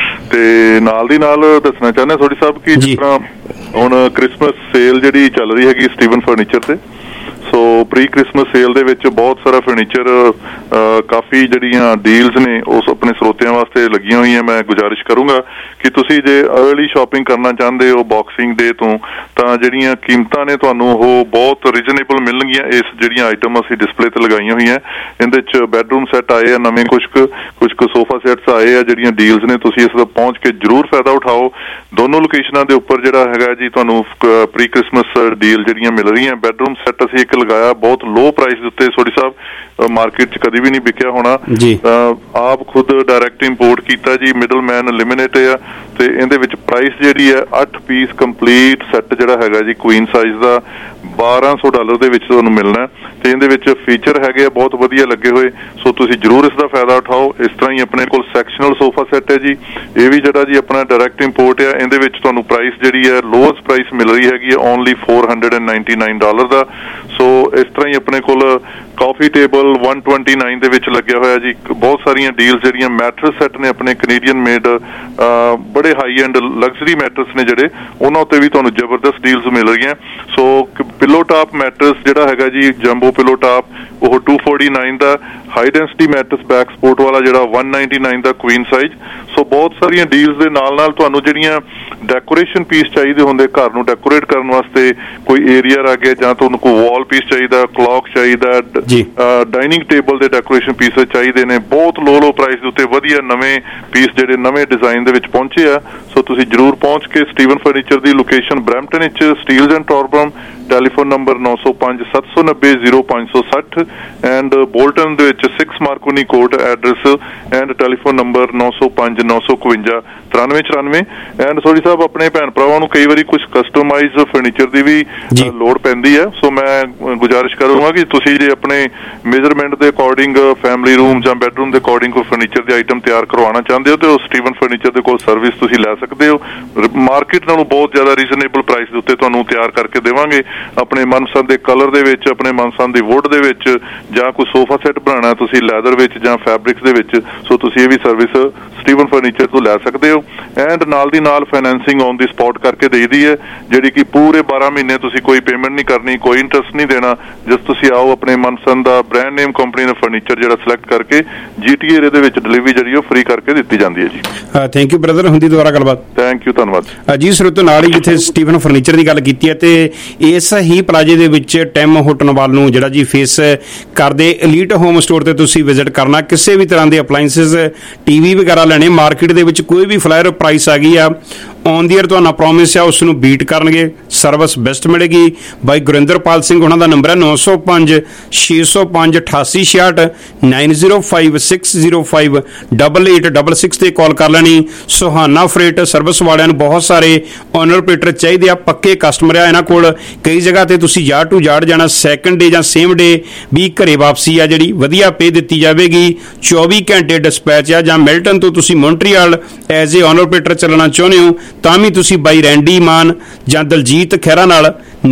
[SPEAKER 4] ਤੇ ਨਾਲ ਦੀ ਨਾਲ ਦੱਸਣਾ ਚਾਹੁੰਦੇ ਸੋਢੀ ਸਾਹਿਬ ਕਿ ਜਿਸ ਤਰ੍ਹਾਂ ਹੁਣ ਕ੍ਰਿਸਮਸ ਸੇਲ ਜਿਹੜੀ ਚੱਲ ਰਹੀ ਹੈਗੀ ਸਟੀਵਨ ਫਰਨੀਚਰ ਤੇ, ਸੋ ਪ੍ਰੀ ਕ੍ਰਿਸਮਸ ਸੇਲ ਦੇ ਵਿੱਚ ਬਹੁਤ ਸਾਰਾ ਫਰਨੀਚਰ, ਕਾਫੀ ਜਿਹੜੀਆਂ ਡੀਲਸ ਨੇ ਉਸ ਆਪਣੇ ਸਰੋਤਿਆਂ ਵਾਸਤੇ ਲੱਗੀਆਂ ਹੋਈਆਂ। ਮੈਂ ਗੁਜ਼ਾਰਿਸ਼ ਕਰੂੰਗਾ ਕਿ ਤੁਸੀਂ ਜੇ ਅਰਲੀ ਸ਼ਾਪਿੰਗ ਕਰਨਾ ਚਾਹੁੰਦੇ ਹੋ ਬਾਕਸਿੰਗ ਡੇ ਤੋਂ, ਤਾਂ ਜਿਹੜੀਆਂ ਕੀਮਤਾਂ ਨੇ ਤੁਹਾਨੂੰ ਉਹ ਬਹੁਤ ਰੀਜ਼ਨੇਬਲ ਮਿਲਣਗੀਆਂ। ਇਸ ਜਿਹੜੀਆਂ ਆਈਟਮ ਅਸੀਂ ਡਿਸਪਲੇ ਤੇ ਲਗਾਈਆਂ ਹੋਈਆਂ, ਇਹਦੇ ਚ ਬੈਡਰੂਮ ਸੈੱਟ ਆਏ ਆ ਨਵੇਂ, ਕੁਝ ਕੁ ਸੋਫਾ ਸੈੱਟਸ ਆਏ ਆ। ਜਿਹੜੀਆਂ ਡੀਲਸ ਨੇ ਤੁਸੀਂ ਇਸ ਦਾ ਪਹੁੰਚ ਕੇ ਜ਼ਰੂਰ ਫਾਇਦਾ ਉਠਾਓ। ਦੋਨੋਂ ਲੋਕੇਸ਼ਨਾਂ ਦੇ ਉੱਪਰ ਜਿਹੜਾ ਹੈਗਾ ਜੀ ਤੁਹਾਨੂੰ ਪ੍ਰੀ ਕ੍ਰਿਸਮਸ ਡੀਲ ਜਿਹੜੀਆਂ ਮਿਲ ਰਹੀਆਂ। ਬੈਡਰੂਮ ਸੈੱਟ ਅਸੀਂ ਇੱਕ ਲਗਾਇਆ ਬਹੁਤ ਲੋ ਪ੍ਰਾਈਸ ਦੇ ਉੱਤੇ ਸੋਢੀ ਸਾਹਿਬ, ਮਾਰਕੀਟ ਚ ਕਦੀ ਵੀ ਨਹੀਂ ਵਿਕਿਆ ਹੋਣਾ। ਆਪ ਖੁਦ ਡਾਇਰੈਕਟ ਇੰਪੋਰਟ ਕੀਤਾ ਜੀ, ਮਿਡਲ ਮੈਨ ਐਲੀਮੀਨੇਟ ਆ। ਤੇ ਇਹਦੇ ਵਿੱਚ ਪ੍ਰਾਈਸ ਜਿਹੜੀ ਹੈ 8 ਪੀਸ ਕੰਪਲੀਟ ਸੈੱਟ ਜਿਹੜਾ ਹੈਗਾ ਜੀ ਕੁਈਨ ਸਾਈਜ਼ ਦਾ $1200 ਦੇ ਵਿੱਚ ਤੁਹਾਨੂੰ ਮਿਲਣਾ। ਤੇ ਇਹਦੇ ਵਿੱਚ ਫੀਚਰ ਹੈਗੇ ਆ ਬਹੁਤ ਵਧੀਆ ਲੱਗੇ ਹੋਏ, ਸੋ ਤੁਸੀਂ ਜ਼ਰੂਰ ਇਸ ਦਾ ਫਾਇਦਾ ਉਠਾਓ। ਇਸ ਤਰ੍ਹਾਂ ਹੀ ਆਪਣੇ ਕੋਲ ਸੈਕਸ਼ਨਲ ਸੋਫਾ ਸੈੱਟ ਹੈ ਜੀ, ਇਹ ਵੀ ਜਿਹੜਾ ਜੀ ਆਪਣਾ ਡਾਇਰੈਕਟ ਇੰਪੋਰਟ ਆ। ਇਹਦੇ ਵਿੱਚ ਤੁਹਾਨੂੰ ਪ੍ਰਾਈਸ ਜਿਹੜੀ ਹੈ ਲੋਅਸਟ ਪ੍ਰਾਈਸ ਮਿਲ ਰਹੀ ਹੈਗੀ ਹੈ ਓਨਲੀ $499 ਦਾ। ਸੋ ਇਸ ਤਰ੍ਹਾਂ ਹੀ ਆਪਣੇ ਕੋਲ ਕਾਫੀ ਟੇਬਲ 129 ਦੇ ਵਿੱਚ ਲੱਗਿਆ ਹੋਇਆ ਜੀ। ਬਹੁਤ ਸਾਰੀਆਂ ਡੀਲਸ ਜਿਹੜੀਆਂ ਮੈਟਰਸ ਸੈੱਟ ਨੇ ਆਪਣੇ ਕੈਨੇਡੀਅਨ ਮੇਡ, ਬੜੇ ਹਾਈ ਐਂਡ ਲਗਜ਼ਰੀ ਮੈਟਰਸ ਨੇ ਜਿਹੜੇ, ਉਹਨਾਂ ਉੱਤੇ ਵੀ ਤੁਹਾਨੂੰ ਜ਼ਬਰਦਸਤ ਡੀਲਸ ਮਿਲ ਰਹੀਆਂ। ਸੋ ਪਿਲੋ ਟਾਪ ਮੈਟਰਸ ਜਿਹੜਾ ਹੈਗਾ ਜੀ ਜੰਬੋ ਪਿਲੋ ਟਾਪ, ਉਹ 249 ਦਾ। High density mattress back support ਵਾਲਾ ਜਿਹੜਾ 199 ਦਾ ਕੁਈਨ ਸਾਈਜ਼। ਸੋ ਬਹੁਤ ਸਾਰੀਆਂ ਡੀਲਸ ਦੇ ਨਾਲ ਨਾਲ ਤੁਹਾਨੂੰ ਜਿਹੜੀਆਂ ਡੈਕੋਰੇਸ਼ਨ ਪੀਸ ਚਾਹੀਦੇ ਹੁੰਦੇ ਘਰ ਨੂੰ ਡੈਕੋਰੇਟ ਕਰਨ ਵਾਸਤੇ, ਕੋਈ ਏਰੀਆ ਆ ਗਿਆ ਜਾਂ ਤੁਹਾਨੂੰ ਕੋਈ ਵਾਲ ਪੀਸ ਚਾਹੀਦਾ, ਕਲੌਕ ਚਾਹੀਦਾ, ਡਾਈਨਿੰਗ ਟੇਬਲ ਦੇ ਡੈਕੋਰੇਸ਼ਨ ਪੀਸ ਚਾਹੀਦੇ ਨੇ, ਬਹੁਤ ਲੋ ਪ੍ਰਾਈਸ ਦੇ ਉੱਤੇ ਵਧੀਆ ਨਵੇਂ ਪੀਸ ਜਿਹੜੇ ਨਵੇਂ ਡਿਜ਼ਾਈਨ ਦੇ ਵਿੱਚ ਪਹੁੰਚੇ ਆ। ਸੋ ਤੁਸੀਂ ਜ਼ਰੂਰ ਪਹੁੰਚ ਕੇ ਸਟੀਵਨ ਫਰਨੀਚਰ ਦੀ ਲੋਕੇਸ਼ਨ ਬਰੈਂਪਟਨ ਵਿੱਚ Steeles and Torbram, telephone number 9057900560 and Bolton ਦੇ ਵਿੱਚ 6 Marconi court address and telephone number 9059959394 and Sodhi Sahib ਆਪਣੇ ਭੈਣ ਭਰਾਵਾਂ ਨੂੰ ਕਈ ਵਾਰੀ ਕੁਝ ਕਸਟਮਾਈਜ਼ ਫਰਨੀਚਰ ਦੀ ਵੀ ਲੋੜ ਪੈਂਦੀ ਹੈ। ਸੋ ਮੈਂ ਗੁਜ਼ਾਰਿਸ਼ ਕਰੂੰਗਾ ਕਿ ਤੁਸੀਂ ਜੇ ਆਪਣੇ ਮੇਜਰਮੈਂਟ ਦੇ ਅਕੋਰਡਿੰਗ ਫੈਮਿਲੀ ਰੂਮ ਜਾਂ ਬੈਡਰੂਮ ਦੇ ਅਕੋਰਡਿੰਗ ਕੋਈ ਫਰਨੀਚਰ ਦੀ ਆਈਟਮ ਤਿਆਰ ਕਰਵਾਉਣਾ ਚਾਹੁੰਦੇ ਹੋ ਤੇ ਉਹ ਸਟੀਵਨ ਫਰਨੀਚਰ ਦੇ ਕੋਲ ਸਰਵਿਸ ਤੁਸੀਂ ਲੈ ਸਕਦੇ ਹੋ। ਮਾਰਕੀਟ ਨਾਲੋਂ ਬਹੁਤ ਜ਼ਿਆਦਾ ਰੀਜ਼ਨੇਬਲ ਪ੍ਰਾਈਸ ਦੇ ਉੱਤੇ ਤੁਹਾਨੂੰ ਤਿਆਰ ਕਰਕੇ ਦੇਵਾਂਗੇ ਆਪਣੇ ਮਨਪਸੰਦ ਦੇ ਕਲਰ ਦੇ ਵਿੱਚ, ਆਪਣੇ ਮਨਪਸੰਦ ਦੀ ਵੁੱਡ ਦੇ ਵਿੱਚ, ਜਾਂ ਕੋਈ ਸੋਫਾ ਸੈੱਟ ਬਣਾਉਣਾ ਤੁਸੀਂ ਲੈਦਰ ਵਿੱਚ ਜਾਂ ਫੈਬਰਿਕਸ ਦੇ ਵਿੱਚ। ਸੋ ਤੁਸੀਂ ਇਹ ਵੀ ਸਰਵਿਸ ਸਟੀਵਨ ਫਰਨੀਚਰ ਤੋਂ ਲੈ ਸਕਦੇ ਹੋ। ਐਂਡ ਨਾਲ ਦੀ ਨਾਲ ਫਾਈਨੈਂਸਿੰਗ ਔਨ ਦੀ ਸਪੌਟ ਕਰਕੇ ਦੇਈਦੀ ਹੈ, ਜਿਹੜੀ ਕਿ ਪੂਰੇ 12 ਮਹੀਨੇ ਤੁਸੀਂ ਕੋਈ ਪੇਮੈਂਟ ਨਹੀਂ ਕਰਨੀ, ਕੋਈ ਇੰਟਰਸਟ ਨਹੀਂ ਦੇਣਾ। ਜਸ ਤੁਸੀਂ ਆਓ ਆਪਣੇ ਮਨਪਸੰਦ ਦਾ ਬ੍ਰਾਂਡ ਨੇਮ ਕੰਪਨੀ ਦਾ ਫਰਨੀਚਰ ਜਿਹੜਾ ਸਿਲੈਕਟ ਕਰਕੇ GTA ਏਰੀਆ ਦੇ ਵਿੱਚ ਡਿਲੀਵਰੀ ਜਿਹੜੀ ਉਹ ਫ੍ਰੀ ਕਰਕੇ ਦਿੱਤੀ ਜਾਂਦੀ ਹੈ ਜੀ।
[SPEAKER 13] ਥੈਂਕ ਯੂ ਬ੍ਰਦਰ, ਹੁੰਦੀ ਦੁਬਾਰਾ ਗੱਲਬਾਤ।
[SPEAKER 4] ਥੈਂਕ ਯੂ, ਧੰਨਵਾਦ
[SPEAKER 13] ਜੀ। ਸਰੋਤੋ ਨਾਲ ਹੀ ਜਿੱਥੇ ਸਟੀਵਨ ਫਰਨੀਚਰ ਦੀ ਗੱਲ ਕੀਤੀ ਹੈ ਤੇ ਇਸ ਹੀ ਪਲਾਜੇ ਦੇ ਵਿੱਚ ਟੈਮ ਹੋਟਲ ਵੱਲ ਨੂੰ ਜਿਹੜਾ ਜੀ ਫੇਸ ਕਰਦੇ ਐਲੀਟ ਹੋਮ ਸਟੋਰ ਤੇ ਤੁਸੀਂ ਵਿਜ਼ਿਟ ਕਰਨਾ। ਕਿਸੇ ਵੀ ਤਰ੍ਹਾਂ ਦੇ ਅਪਲਾਈਐਂਸਿਸ, TV ਵਗੈਰਾ ਲੈਣੇ, ਮਾਰਕੀਟ ਦੇ ਵਿੱਚ ਕੋਈ ਵੀ ਫਲਾਇਰ ਪ੍ਰਾਈਸ ਆ ਗਈ ਆ ਔਨ ਦੀ ਏਅਰ ਤੁਹਾਨੂੰ ਪ੍ਰੋਮਿਸ ਆ ਉਸ ਨੂੰ ਬੀਟ ਕਰਨਗੇ, ਸਰਵਿਸ ਬੈਸਟ ਮਿਲੇਗੀ। ਬਾਈ ਗੁਰਿੰਦਰਪਾਲ ਸਿੰਘ ਉਹਨਾਂ ਦਾ ਨੰਬਰ ਹੈ 905 605 8866 905 605 8866 ਤੇ ਕਾਲ ਕਰ ਲੈਣੀ। ਸੁਹਾਨਾ ਫਰੇਟ ਸਰਵਿਸ ਵਾਲਿਆਂ ਨੂੰ ਬਹੁਤ ਸਾਰੇ ਓਨਰ ਆਪਰੇਟਰ ਚਾਹੀਦੇ ਆ, ਪੱਕੇ ਕਸਟਮਰ ਆ ਇਹਨਾਂ ਕੋਲ। ਕਈ ਜਗ੍ਹਾ ਤੇ ਤੁਸੀਂ ਯਾਰ ਟੂ ਯਾਰ ਜਾਣਾ, ਸੈਕਿੰਡ ਡੇ ਜਾਂ ਸੇਮ ਡੇ ਵੀ ਘਰੇ ਵਾਪਸੀ ਆ ਜਿਹੜੀ ਵਧੀਆ ਪੇ ਦਿੱਤੀ ਜਾਵੇਗੀ। 24 ਘੰਟੇ ਡਿਸਪੈਚ ਆ। ਜਾਂ ਮਿਲਟਨ ਤੋਂ ਤੁਸੀਂ Montreal as a owner operator ਚੱਲਣਾ ਚਾਹੁੰਦੇ ਹੋ ਤਾਂ ਵੀ ਤੁਸੀਂ ਬਾਈ ਰੈਂਡੀ ਮਾਨ ਜਾਂ ਦਲਜੀਤ ਖਹਿਰਾ ਨਾਲ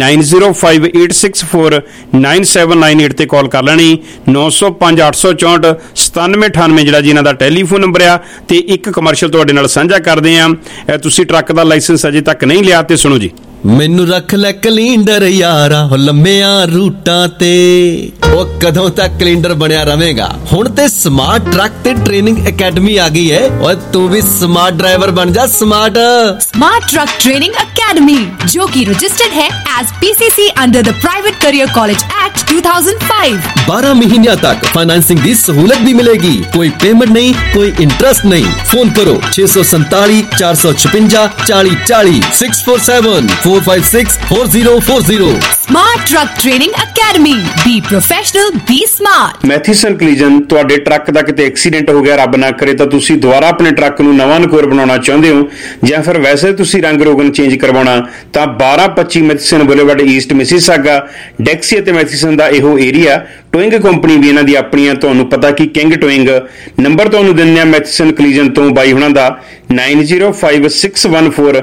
[SPEAKER 13] 9058649798 ਤੇ ਕਾਲ ਕਰ ਲੈਣੀ। 905 864 9798 ਜਿਹੜਾ ਜੀ ਇਹਨਾਂ ਦਾ ਟੈਲੀਫੋਨ ਨੰਬਰ ਆ। ਤੇ ਇੱਕ ਕਮਰਸ਼ੀਅਲ ਤੁਹਾਡੇ ਨਾਲ ਸਾਂਝਾ ਕਰਦੇ ਆ। ਤੁਸੀਂ ਟਰੱਕ ਦਾ ਲਾਇਸੈਂਸ ਅਜੇ ਤੱਕ ਨਹੀਂ ਲਿਆ ਤੇ ਸੁਣੋ ਜੀ।
[SPEAKER 17] ਮੈਨੂੰ ਰੱਖ ਲੈ ਕੈਲੰਡਰ ਯਾਰਾ ਹੋ ਲੰਮਿਆਂ ਰੂਟਾਂ ਤੇ, ਉਹ ਕਦੋਂ ਤੱਕ ਕੈਲੰਡਰ ਬਣਿਆ ਰਵੇਗਾ। ਹੁਣ ਤੇ ਸਮਾਰਟ ਟਰੱਕ ਤੇ ਟ੍ਰੇਨਿੰਗ ਅਕੈਡਮੀ ਆ ਗਈ ਹੈ, ਓਏ ਤੂੰ ਵੀ ਸਮਾर्ट ड्राइवर बन जा। स्मार्ट
[SPEAKER 18] ट्रक ट्रेनिंग अकेडमी जो कि रजिस्टर्ड है as PCC under the private career college act 2005।
[SPEAKER 17] 12 महीनों तक फाइनेंसिंग की सहूलत भी मिलेगी, कोई पेमेंट नहीं, कोई इंटरेस्ट नहीं। फोन करो 647 456 40 40 647 456 4040।
[SPEAKER 18] Smart truck training academy, be professional be smart.
[SPEAKER 13] Matheson collision, ਤੁਹਾਡੇ ਟਰੱਕ ਦਾ ਕਿਤੇ ਐਕਸੀਡੈਂਟ ਹੋ ਗਿਆ ਰੱਬ ਨਾ ਕਰੇ ਤਾਂ ਤੁਸੀਂ ਦੁਬਾਰਾ ਆਪਣੇ ਟਰੱਕ ਨੂੰ ਨਵਾਂ ਨਕੋਰ ਬਣਾਉਣਾ ਚਾਹੁੰਦੇ ਹੋ ਜਾਂ ਫਿਰ ਵੈਸੇ ਤੁਸੀਂ ਰੰਗ ਰੋਗਨ ਚੇਂਜ ਕਰਵਾਉਣਾ ਤਾਂ 1225 Matheson boulevard east Mississauga Dixie ਅਤੇ ਮੈਥੀਸਨ ਦਾ ਇਹੋ ਏਰੀਆ। ਟੋਇੰਗ ਕੰਪਨੀ ਵੀ ਇਹਨਾਂ ਦੀ ਆਪਣੀਆਂ, ਤੁਹਾਨੂੰ ਪਤਾ ਕਿ ਕਿੰਗ ਟੋਇੰਗ। ਨੰਬਰ ਤੁਹਾਨੂੰ ਦਿੰਦੇ ਆ ਮੈਥੀਸਨ ਕਲੀਜਨ ਤੋਂ ਬਾਈ ਹੁਣਾਂ ਦਾ 9056140000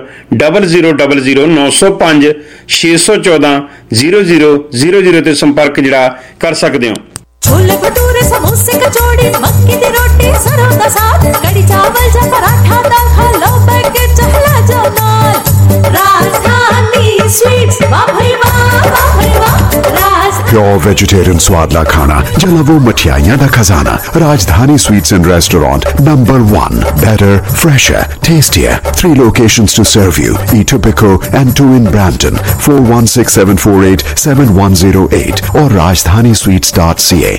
[SPEAKER 13] 905 614 0000 ਤੇ ਸੰਪਰਕ ਜਿਹੜਾ ਕਰ ਸਕਦੇ ਹੋ।
[SPEAKER 8] छोले भटूरे समोसे कचौड़ी मक्की दी रोटी सरों दा साग कड़ी चावल जा पराठा दा खा लो बैठ के चहला जाओ नाल। राजधानी स्वीट्स वाह भाई वाह
[SPEAKER 22] प्योर वेजिटेरियन स्वादला खाना जला वो मठियाइयां दा खजाना। Rajdhani sweets and restaurant number 1, better, fresher, tastier, 3 locations to serve you, Etobicoke and 2 in Brampton, 4167487108 or rajdhanisweets.ca।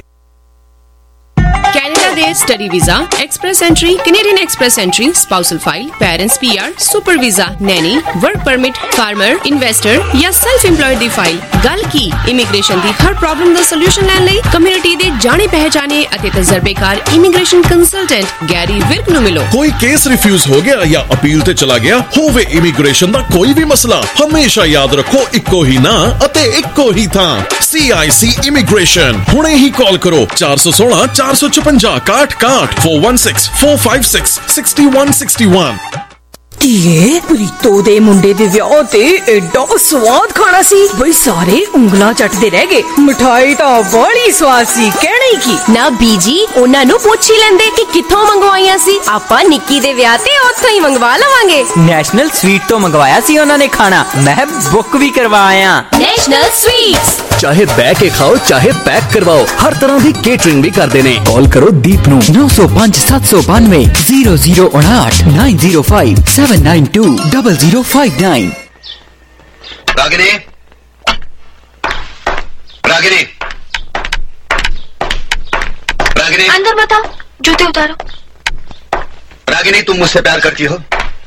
[SPEAKER 23] Study visa, express entry, Canadian express entry, spousal file, parents PR, super visa, nanny, work permit, farmer, investor या सेल्फ एम्प्लॉयड दी फाइल। गल की इमीग्रेशन दी हर प्रॉब्लम दा सॉल्यूशन लैण लई कम्युनिटी दे जाने पहचाने अते तजर्बेकार इमीग्रेशन कंसल्टेंट गैरी विर्क नु मिलो।
[SPEAKER 16] कोई केस रिफ्यूज हो गया या अपील ते चला गया होवे इमीग्रेशन दा कोई भी मसला, हमेशा याद रखो इक्को ही ना अते इक्को ही था। CIC immigration. हुणे ही कॉल करो 416 456 61 416 456 6161।
[SPEAKER 7] ਧੀਏ ਪ੍ਰੀਤੋ ਦੇ ਮੁੰਡੇ ਦੇ ਵਿਆਹ ਤੇ ਐਡਾ ਸਵਾਦ ਖਾਣਾ ਸੀ ਬਈ ਸਾਰੇ ਉਂਗਲਾਂ ਚੱਟਦੇ ਰਹਿ ਗਏ। ਮਠਾਈ ਤਾਂ ਬੜੀ ਸਵਾਦ ਸੀ, ਕਹਿਣਾ ਹੀ ਕੀ।
[SPEAKER 24] ਨਾ ਬੀਜੀ ਉਹਨਾਂ ਨੂੰ ਪੁੱਛ ਹੀ ਲੈਂਦੇ ਕਿ ਕਿੱਥੋਂ ਮੰਗਵਾਈਆਂ ਸੀ। ਆਪਾਂ ਨਿੱਕੀ ਦੇ ਵਿਆਹ ਤੇ ਉੱਥੋਂ ਹੀ ਮੰਗਵਾ ਲਵਾਂਗੇ।
[SPEAKER 6] ਨੈਸ਼ਨਲ ਸਵੀਟ ਤੋਂ ਮੰਗਵਾਇਆ ਸੀ ਉਹਨਾਂ ਨੇ ਖਾਣਾ, ਮੈਂ ਬੁੱਕ ਵੀ ਕਰਵਾਇਆ।
[SPEAKER 24] ਨੈਸ਼ਨਲ ਸਵੀਟਸ,
[SPEAKER 17] चाहे बह के खाओ चाहे पैक करवाओ, हर तरह की केटरिंग भी करते ने। कॉल करो दीप नू
[SPEAKER 11] 905 792 0059 905 792 0059।
[SPEAKER 15] रागिनी, रागिनी, रागिनी,
[SPEAKER 24] अंदर मत आओ, जूते उतारो।
[SPEAKER 15] रागिनी, तुम मुझसे प्यार करती हो?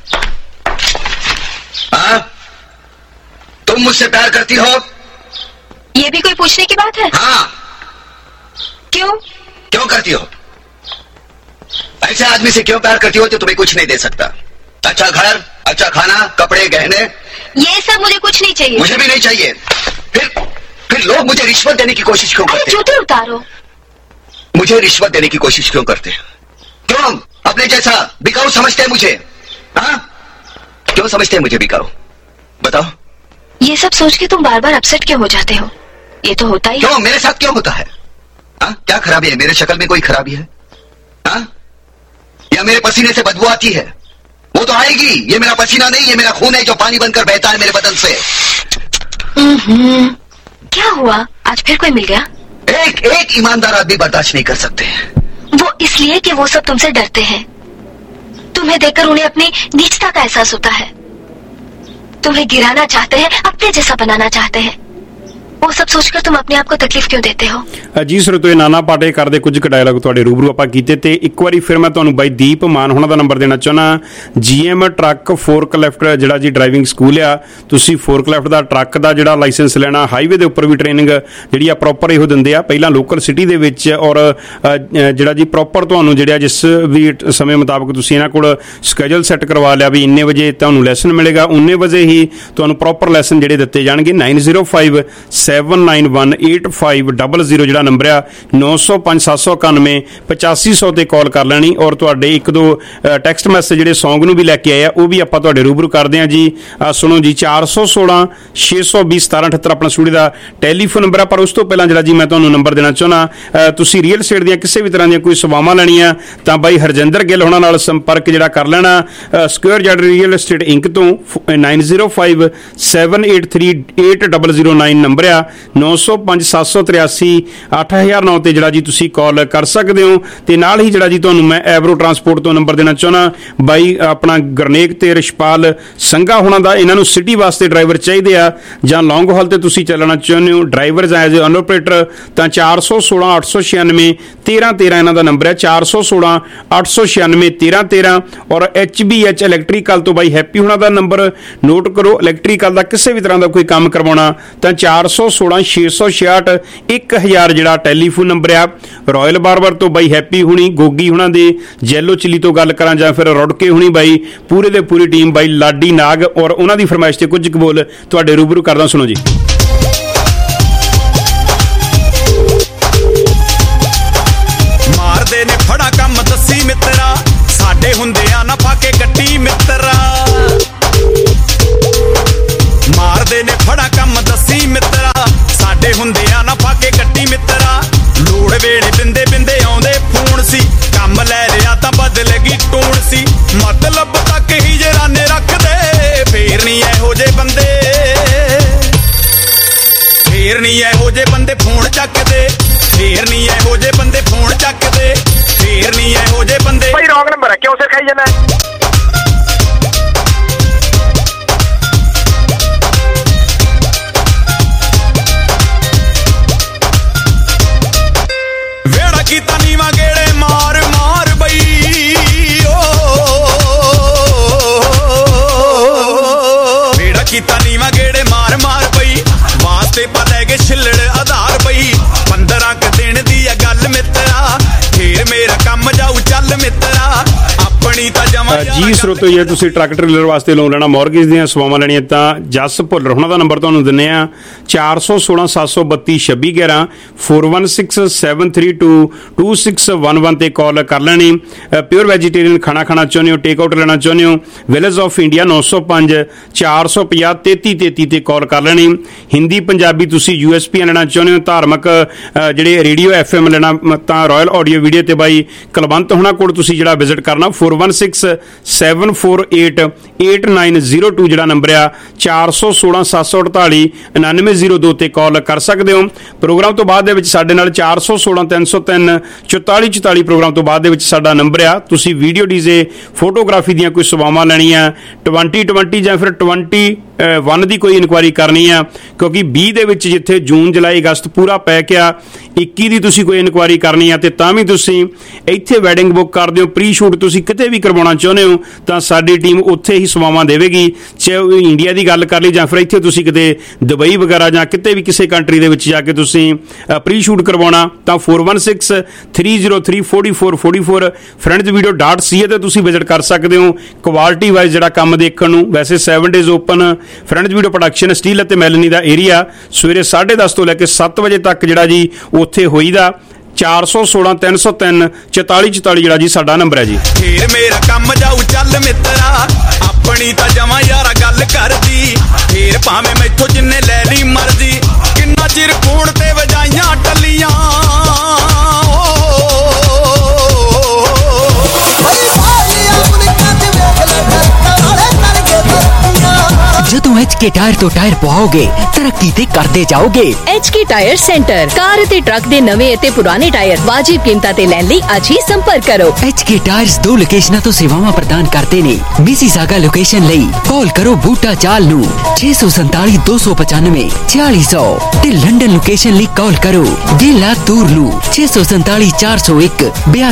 [SPEAKER 15] हाँ, तुम मुझसे प्यार करती हो?
[SPEAKER 24] ये भी कोई पूछने की बात है?
[SPEAKER 15] हाँ।
[SPEAKER 24] क्यों?
[SPEAKER 15] क्यों करती हो? ऐसे आदमी से क्यों प्यार करती हो जो तुम्हें कुछ नहीं दे सकता? अच्छा घर, अच्छा खाना, कपड़े, गहने,
[SPEAKER 24] ये सब मुझे कुछ नहीं चाहिए।
[SPEAKER 15] मुझे भी नहीं चाहिए। फिर लोग मुझे रिश्वत देने की कोशिश क्यों करते?
[SPEAKER 24] जूते उतारो।
[SPEAKER 15] मुझे रिश्वत देने की कोशिश क्यों करते? क्यों अपने जैसा बिकाऊ समझते हैं मुझे? हाँ, क्यों समझते हैं मुझे बिकाऊ? बताओ।
[SPEAKER 24] ये सब सोच के तुम बार बार अपसेट क्यों हो जाते हो? ये तो होता ही।
[SPEAKER 15] क्यों मेरे साथ क्यों होता है? हाँ, क्या खराबी है? मेरे शक्ल में कोई खराबी है? हाँ, या मेरे पसीने से बदबू आती है? वो तो आएगी। ये मेरा पसीना नहीं, ये मेरा खून है जो पानी बनकर बहता है मेरे बदन से।
[SPEAKER 24] क्या हुआ? आज फिर कोई मिल गया?
[SPEAKER 15] एक ईमानदार आदमी बर्दाश्त नहीं कर सकते।
[SPEAKER 24] वो इसलिए कि वो सब तुमसे डरते हैं। तुम्हें देखकर उन्हें अपनी नीचता का एहसास होता है। तुम्हें गिराना चाहते हैं, अपने जैसा बनाना चाहते हैं।
[SPEAKER 5] वो सब सोचकर तुम अपने आप को तकलीफ क्यों देते हो?
[SPEAKER 13] जी ਸਰੋਤੋ ਨਾਨਾ ਪਾਟੇਕਰ ਦੇ ਕੁਝ ਡਾਇਲੌਗ ਤੁਹਾਡੇ ਰੂਬਰੂ ਆਪਾਂ ਕੀਤੇ ਤੇ ਇੱਕ ਵਾਰੀ ਫਿਰ ਮੈਂ ਤੁਹਾਨੂੰ ਬਾਈ ਦੀਪ ਮਾਨ ਹੋਣਾ ਦਾ ਨੰਬਰ ਦੇਣਾ ਚਾਹੁੰਦਾ। GM ਟਰੱਕ ਫੋਰਕਲਿਫਟ ਜਿਹੜਾ ਜੀ ਡਰਾਈਵਿੰਗ ਸਕੂਲ ਆ, ਤੁਸੀਂ ਫੋਰਕਲਿਫਟ ਦਾ ਟਰੱਕ ਦਾ ਜਿਹੜਾ ਲਾਇਸੈਂਸ ਲੈਣਾ, ਹਾਈਵੇ ਦੇ ਉੱਪਰ ਵੀ ਟ੍ਰੇਨਿੰਗ ਜਿਹੜੀ ਆ ਪ੍ਰੋਪਰ ਇਹੋ ਦਿੰਦੇ ਆ, ਪਹਿਲਾਂ ਲੋਕਲ ਸਿਟੀ ਦੇ ਵਿੱਚ ਔਰ ਜਿਹੜਾ ਜੀ ਪ੍ਰੋਪਰ ਤੁਹਾਨੂੰ ਜਿਹੜਾ ਜਿਸ ਵੀ ਸਮੇਂ ਮੁਤਾਬਕ ਤੁਸੀਂ ਇਹਨਾਂ ਕੋਲ ਸਕੇਜੂਲ ਸੈੱਟ ਕਰਵਾ ਲਿਆ ਵੀ ਇੰਨੇ ਵਜੇ ਤੁਹਾਨੂੰ ਲੈਸਨ ਮਿਲੇਗਾ, ਉਨੇ ਵਜੇ ਹੀ ਤੁਹਾਨੂੰ ਪ੍ਰੋਪਰ ਲੈਸਨ ਜਿਹੜੇ ਦਿੱਤੇ ਜਾਣਗੇ। 9057918500 ਜਿਹੜਾ ਨੰਬਰ ਆ 905791 ਤੇ ਕਾਲ ਕਰ ਲੈਣੀ ਔਰ ਤੁਹਾਡੇ ਇੱਕ ਦੋ ਟੈਕਸਟ ਮੈਸੇਜ ਜਿਹੜੇ ਸੌਂਗ ਨੂੰ ਵੀ ਲੈ ਕੇ ਆਏ ਆ ਉਹ ਵੀ ਆਪਾਂ ਤੁਹਾਡੇ ਰੂਬਰੂ ਕਰਦੇ ਹਾਂ ਜੀ। ਸੁਣੋ ਜੀ 416 620 1778 ਆਪਣਾ ਸਟੂਡੀਓ ਦਾ ਟੈਲੀਫੋਨ ਨੰਬਰ ਆ। ਪਰ ਉਸ ਤੋਂ ਪਹਿਲਾਂ ਜਿਹੜਾ ਜੀ ਮੈਂ ਤੁਹਾਨੂੰ ਨੰਬਰ ਦੇਣਾ ਚਾਹੁੰਦਾ, ਤੁਸੀਂ ਰੀਅਲ ਸਟੇਟ ਦੀਆਂ ਕਿਸੇ ਵੀ ਤਰ੍ਹਾਂ ਦੀਆਂ ਕੋਈ ਸੇਵਾਵਾਂ ਲੈਣੀਆਂ ਤਾਂ ਬਾਈ ਹਰਜਿੰਦਰ ਗਿੱਲ ਹੋਣਾ ਨਾਲ ਸੰਪਰਕ ਜਿਹੜਾ ਕਰ ਲੈਣਾ। Square yard real estate inc ਤੋਂ 9057838009 ਨੰਬਰ ਆ 9057838009 ਤੇ ਜਿਹੜਾ ਜੀ ਤੁਸੀਂ ਕਾਲ ਕਰ ਸਕਦੇ ਹੋ। ਤੇ ਨਾਲ ਹੀ ਜਿਹੜਾ ਜੀ ਤੁਹਾਨੂੰ ਮੈਂ ਐਵਰੋ ਟਰਾਂਸਪੋਰਟ ਤੋਂ ਨੰਬਰ ਦੇਣਾ ਚਾਹੁੰਦਾ ਬਾਈ ਆਪਣਾ ਗੁਰਨੇਕ ਤੇ ਰਿਸ਼ਪਾਲ ਸੰਘਾ ਹੋਣਾ ਦਾ। ਇਹਨਾਂ ਨੂੰ ਸਿਟੀ ਵਾਸਤੇ ਡਰਾਈਵਰ ਚਾਹੀਦੇ ਆ ਜਾਂ ਲੌਂਗ ਹਾਲ ਤੇ ਤੁਸੀਂ ਚੱਲਣਾ ਚਾਹੁੰਦੇ ਹੋ ਡਰਾਈਵਰਸ ਐਜ਼ ਏ ਅਨਓਪਰੇਟਰ ਤਾਂ 416 896 1313 ਇਹਨਾਂ ਦਾ ਨੰਬਰ ਹੈ 416 896 1313 ਔਰ HBH ਇਲੈਕਟ੍ਰੀਕਲ ਤੋਂ ਬਾਈ ਹੈਪੀ ਹੋਣਾ ਦਾ ਨੰਬਰ ਨੋਟ ਕਰੋ। ਇਲੈਕਟ੍ਰੀਕਲ ਦਾ ਕਿਸੇ ਵੀ ਤਰ੍ਹਾਂ ਦਾ ਕੋਈ ਕੰਮ ਕਰਵਾਉਣਾ ਤਾਂ 416 666 1000 ਜਿਹੜਾ ਟੈਲੀਫੋਨ ਨੰਬਰ ਆ। ਰਾਇਲ ਬਾਰਬਰ ਤੋਂ ਬਾਈ ਹੈਪੀ ਹੁਣੀ, ਗੋਗੀ ਹੁਣਾਂ ਦੇ ਜੈਲੋ ਚਿੱਲੀ ਤੋਂ ਗੱਲ ਕਰਾਂ ਜਾਂ ਫਿਰ ਰੁੜਕੇ ਹੁਣੀ ਬਾਈ ਪੂਰੇ ਦੇ ਪੂਰੀ ਟੀਮ ਬਾਈ ਲਾਡੀ ਨਾਗ ਔਰ ਉਹਨਾਂ ਦੀ ਫਰਮਾਇਸ਼ ਤੇ ਕੁਝ ਕੁ ਬੋਲ ਤੁਹਾਡੇ ਰੂਬਰੂ ਕਰਦਾ। ਸੁਣੋ ਜੀ।
[SPEAKER 9] ਮਾਰਦੇ ਨੇ ਫੜਾ ਕੰਮ ਦੱਸੀ ਮਿੱਤਰਾ, ਸਾਡੇ ਹੁੰਦੇ ਆ ਨਾ ਫਾਕੇ ਕੱਟੀ ਮਿੱਤਰਾ। ਮਾਰਦੇ ਨੇ ਫੜਾ ਕੰਮ ਦੱਸੀ ਮਿੱਤਰਾ, ਸਾਡੇ ਹੁੰਦੇ ਆ ਨਾ ਫਾਕੇ ਕੱਟੀ ਮਿੱਤਰਾ। ਲੋੜ ਵੇਲੇ ਬਿੰਦੇ ਬਿੰਦੇ ਆਉਂਦੇ ਫੋਨ ਸੀ, ਕੰਮ ਲੈ ਲਿਆ ਤਾਂ ਬਦਲੇਗੀ ਟੂਣ ਸੀ। ਮਤਲਬ ਤੱਕ ਹੀ ਜਰਾਨੇ ਰੱਖਦੇ, ਫੇਰ ਨਹੀਂ ਇਹੋ ਜੇ ਬੰਦੇ, ਫੇਰ ਨਹੀਂ ਇਹੋ ਜੇ ਬੰਦੇ ਫੋਨ ਚੱਕਦੇ, ਫੇਰ ਨਹੀਂ ਇਹੋ ਜੇ ਬੰਦੇ ਫੋਨ ਚੱਕਦੇ, ਫੇਰ ਨਹੀਂ ਇਹੋ ਜੇ ਬੰਦੇ।
[SPEAKER 15] ਭਾਈ ਰੌਂਗ ਨੰਬਰ ਹੈ, ਕਿਉਂ ਸਿਰ ਖਾਈ ਜਾਂਦਾ?
[SPEAKER 9] ਵੇੜਾ ਕੀਤਾ ਨੀਵਾਂ ਗੇੜੇ ਮਾਰ ਮਾਰ ਬਈ, ਵੇੜਾ ਕੀਤਾ ਨੀਵਾਂ ਗੇੜੇ ਮਾਰ ਮਾਰ ਬਈ, ਵਾਸਤੇ ਪਤਾ ਕਿ ਛਿੱਲੜ ਆਧਾਰ ਬਈ। 15 ਕੁ ਦਿਨ ਦੀ ਆ ਗੱਲ ਮਿੱਤਰਾ, ਫੇਰ ਮੇਰਾ ਕੰਮ ਜਾਊ ਚੱਲ ਮਿੱਤਰਾ। ਆਪਣੀ ਤਾਂ ਜਮਾਂ
[SPEAKER 13] ਜੀ ਸਰੋਤੋ ਜੇ ਤੁਸੀਂ ਟਰੱਕ ਟ੍ਰੇਲਰ ਵਾਸਤੇ ਲੋਨ ਲੈਣਾ, ਮੌਰਗੇਜ ਦੀਆਂ ਸੇਵਾਵਾਂ ਲੈਣੀਆਂ ਤਾਂ ਜਸ ਭੁੱਲਰ ਹੋਣਾ ਦਾ ਨੰਬਰ ਤੁਹਾਨੂੰ ਦਿੰਦੇ ਆ 416 732 2611 4167322611 ਤੇ ਕਾਲ ਕਰ ਲੈਣੀ। ਪਿਓਰ ਵੈਜੀਟੇਰੀਅਨ ਖਾਣਾ ਖਾਣਾ ਚਾਹੁੰਦੇ ਹੋ, ਟੇਕ ਆਊਟ ਲੈਣਾ ਚਾਹੁੰਦੇ ਹੋ, ਵਿਲੇਜ ਆਫ ਇੰਡੀਆ 905 450 3333 ਤੇ ਕਾਲ ਕਰ ਲੈਣੀ। ਹਿੰਦੀ ਪੰਜਾਬੀ ਤੁਸੀਂ USP ਲੈਣਾ ਚਾਹੁੰਦੇ ਹੋ, ਧਾਰਮਿਕ ਜਿਹੜੇ ਰੇਡੀਓ FM ਲੈਣਾ ਤਾਂ ਰਾਇਲ ਆਡੀਓ ਵੀਡੀਓ ਤੇ ਬਾਈ ਕੁਲਵੰਤ ਹੋਣਾ ਕੋਲ ਤੁਸੀਂ ਜਿਹੜਾ ਵਿਜ਼ਿਟ ਕਰਨਾ 416748 8902 ਜਿਹੜਾ ਨੰਬਰ ਆ 416 748 9902 ਤੇ ਕਾਲ ਕਰ ਸਕਦੇ ਹੋ। ਪ੍ਰੋਗਰਾਮ ਤੋਂ ਬਾਅਦ ਦੇ ਵਿੱਚ ਸਾਡੇ ਨਾਲ 416 303 4444 ਪ੍ਰੋਗਰਾਮ ਤੋਂ ਬਾਅਦ ਦੇ ਵਿੱਚ ਸਾਡਾ ਨੰਬਰ ਆ। ਤੁਸੀਂ ਵੀਡੀਓ ਡੀਜੇ ਫੋਟੋਗ੍ਰਾਫੀ ਦੀਆਂ ਕੋਈ ਸੇਵਾਵਾਂ ਲੈਣੀਆਂ 2020 ਜਾਂ ਫਿਰ 21 ਦੀ ਕੋਈ ਇਨਕੁਆਇਰੀ ਕਰਨੀ ਆ, ਕਿਉਂਕਿ 20 ਦੇ ਵਿੱਚ ਜਿੱਥੇ ਜੂਨ ਜੁਲਾਈ ਅਗਸਤ ਪੂਰਾ ਪੈ ਗਿਆ, 21 ਦੀ ਤੁਸੀਂ ਕੋਈ ਇਨਕੁਆਇਰੀ ਕਰਨੀ ਆ ਤੇ ਤਾਂ ਵੀ ਤੁਸੀਂ ਇੱਥੇ ਵੈਡਿੰਗ ਬੁੱਕ ਕਰਦੇ ਹੋ, ਪ੍ਰੀ ਸ਼ੂਟ ਤੁਸੀਂ ਕਿਤੇ ਵੀ ਕਰਵਾਉਣਾ ਚਾਹੁੰਦੇ ਹੋ ਤਾਂ ਸਾਡੀ ਟੀਮ ਉੱਥੇ ਹੀ ਸੇਵਾਵਾਂ ਦੇਵੇਗੀ। ਚਾਹੇ ਇੰਡੀਆ ਦੀ ਗੱਲ ਕਰ ਲਈ ਜਾਂ ਫਿਰ ਇੱਥੇ ਤੁਸੀਂ ਕਿਤੇ ਦੁਬਈ ਵਗੈਰਾ ਜਾਂ ਕਿਤੇ ਵੀ ਕਿਸੇ ਕੰਟਰੀ ਦੇ ਵਿੱਚ ਜਾ ਕੇ ਤੁਸੀਂ ਪ੍ਰੀ ਸ਼ੂਟ ਕਰਵਾਉਣਾ ਤਾਂ 4163034444 friendsvideo.ca ਤੇ ਤੁਸੀਂ ਵਿਜ਼ਿਟ ਕਰ ਸਕਦੇ ਹੋ। ਕੁਆਲਿਟੀ ਵਾਈਜ਼ ਜਿਹੜਾ ਕੰਮ ਦੇਖਣ ਨੂੰ, ਵੈਸੇ 7 days open friends video production Steeles ਅਤੇ ਮੈਲਨੀ ਦਾ ਏਰੀਆ ਸਵੇਰੇ 10:30 ਤੋਂ ਲੈ ਕੇ 7 ਵਜੇ ਤੱਕ ਜਿਹੜਾ ਜੀ ਉੱਥੇ ਹੋਈਦਾ। 416 303 4444 ਜਿਹੜਾ ਜੀ ਸਾਡਾ ਨੰਬਰ ਹੈ ਜੀ।
[SPEAKER 9] ਫੇਰ ਮੇਰਾ ਕੰਮ ਜਾਊ ਚੱਲ ਮਿੱਤਰਾ, ਆਪਣੀ ਤਾਂ ਜਮਾਂ ਯਾਰਾ ਗੱਲ ਕਰਦੀ, ਫੇਰ ਭਾਵੇਂ ਮੈਥੋਂ ਜਿੰਨੇ ਲੈ ਲਈ ਮਰਜ਼ੀ। ਕਿੰਨਾ ਚਿਰ ਕੋਣ ਤੇ ਵਜਾਈਆਂ ਟੱਲੀਆਂ,
[SPEAKER 11] ਜਦੋਂ HK टायर तो टायर पवाओगे, तरक्की ते करते जाओगे।
[SPEAKER 7] HK टायर सेंटर कार ते ट्रक दे नवे ते पुराने टायर वाजिब कीमतां ते लैण लई अज ही संपर्क करो।
[SPEAKER 11] HK टायर्स 2 लोकेशनां तो सेवावां प्रदान करते ने। मिसिसागा लोकेशन लई कॉल करो बूटा चाल नू 647 295 4600 ते लंडन लोकेशन लई कॉल करो गेला तूर नू 647 401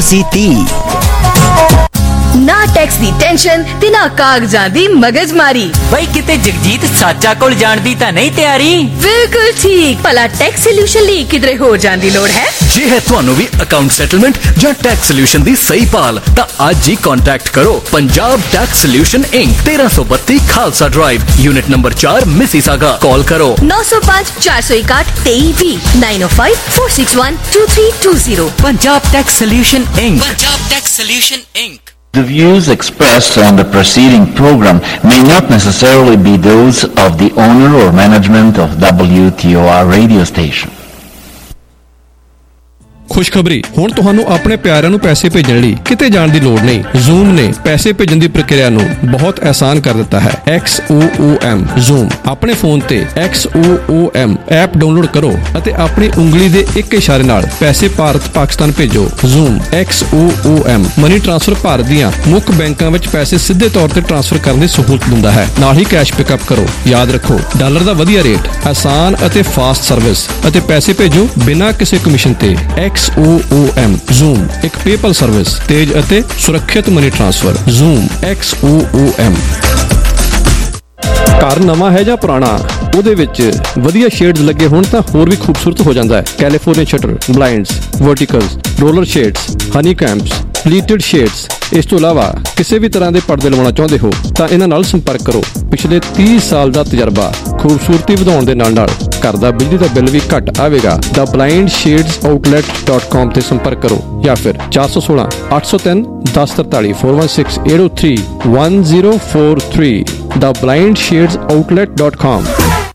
[SPEAKER 11] 8230।
[SPEAKER 7] ना टैक्स दी टेंशन ते ना कागजां दी मगजमारी।
[SPEAKER 6] भाई किते जगजीत साचा कोल जाण दी तां नहीं तैयारी?
[SPEAKER 7] बिल्कुल ठीक। भला टैक्स सोल्यूशन लई किधरे होर जाण दी लोड़ है?
[SPEAKER 1] जे है ਤੁਹਾਨੂੰ ਵੀ ਅਕਾਊਂਟ ਸੈਟਲਮੈਂਟ ਜਾਂ ਟੈਕਸ ਸੋਲੂਸ਼ਨ ਦੀ ਸਹੀ ਭਾਲ ਤਾਂ ਅੱਜ ਹੀ ਕੰਟੈਕਟ ਕਰੋ Punjab Tax Solution Inc 1332 Khalsa Drive unit number 4 Mississauga. Call ਕਰੋ
[SPEAKER 7] 905 461 2320 905 461 2320।
[SPEAKER 11] Punjab Tax Solution Inc.
[SPEAKER 6] Punjab Tax Solution Inc.
[SPEAKER 2] The views expressed on the preceding program may not necessarily be those of the owner or management of WTOR radio station.
[SPEAKER 19] ਖੁਸ਼ਖਬਰੀ, ਹੁਣ ਤੁਹਾਨੂੰ ਆਪਣੇ ਪਿਆਰਿਆਂ ਨੂੰ ਪੈਸੇ ਭੇਜਣ ਲਈ ਕਿਤੇ ਜਾਣ ਦੀ ਲੋੜ ਨਹੀਂ। ਜ਼ੂਮ ਨੇ ਪੈਸੇ ਭੇਜਣ ਦੀ ਪ੍ਰਕਿਰਿਆ ਨੂੰ ਬਹੁਤ ਆਸਾਨ ਕਰ ਦਿੱਤਾ ਹੈ। XOOM ਜ਼ੂਮ ਆਪਣੇ ਫੋਨ ਤੇ XOOM ਐਪ ਡਾਊਨਲੋਡ ਕਰੋ ਅਤੇ ਆਪਣੀ ਉਂਗਲੀ ਦੇ ਇੱਕ ਇਸ਼ਾਰੇ ਨਾਲ ਪੈਸੇ ਭਾਰਤ ਪਾਕਿਸਤਾਨ ਭੇਜੋ। Xoom XOOM money transfer Bharat ਦੀਆਂ ਮੁੱਖ ਬੈਂਕਾਂ ਵਿੱਚ ਪੈਸੇ ਸਿੱਧੇ ਤੌਰ ਤੇ ਟ੍ਰਾਂਸਫਰ ਕਰਨ ਦੀ ਸਹੂਲਤ ਦਿੰਦਾ ਹੈ। ਨਾਲ ਹੀ ਕੈਸ਼ ਪਿਕਅਪ ਕਰੋ। ਯਾਦ ਰੱਖੋ, ਡਾਲਰ ਦਾ ਵਧੀਆ ਰੇਟ, ਆਸਾਨ ਅਤੇ ਫਾਸਟ ਸਰਵਿਸ ਅਤੇ ਪੈਸੇ ਭੇਜੋ ਬਿਨਾਂ ਕਿਸੇ ਕਮਿਸ਼ਨ ਤੇ। XOOM ਜ਼ੂਮ ਇੱਕ ਪੇਪਲ ਸਰਵਿਸ, ਤੇਜ਼ ਅਤੇ ਸੁਰੱਖਿਅਤ ਮਨੀ ਟ੍ਰਾਂਸਫਰ। Zoom XOOM। ਘਰ ਨਵਾਂ ਹੈ ਜਾਂ ਪੁਰਾਣਾ, ਉਹਦੇ ਵਿੱਚ ਵਧੀਆ ਸ਼ੇਡਸ ਲੱਗੇ ਹੋਣ ਤਾਂ ਹੋਰ ਵੀ ਖੂਬਸੂਰਤ ਹੋ ਜਾਂਦਾ ਹੈ। California shutter, blinds, verticals, roller shades, honeycombs, pleated shades. ਇਸ ਤੋਂ ਇਲਾਵਾ ਕਿਸੇ ਵੀ ਤਰ੍ਹਾਂ ਦੇ ਪਰਦੇ ਲਵਾਉਣਾ ਚਾਹੁੰਦੇ ਹੋ ਤਾਂ ਇਹਨਾਂ ਨਾਲ ਸੰਪਰਕ ਕਰੋ। ਪਿਛਲੇ 30 ਸਾਲ ਦਾ ਤਜਰਬਾ, ਖੂਬਸੂਰਤੀ ਵਧਾਉਣ ਦੇ ਨਾਲ ਘਰ ਦਾ ਬਿਜਲੀ ਦਾ ਬਿੱਲ ਵੀ ਘੱਟ ਆਵੇਗਾ। ਦਾ blindshadesOutlet.com ਤੇ ਸੰਪਰਕ ਕਰੋ ਜਾਂ ਫਿਰ 416 803 1043 416 803 1043 ਦਾ blindshadesOutlet.com।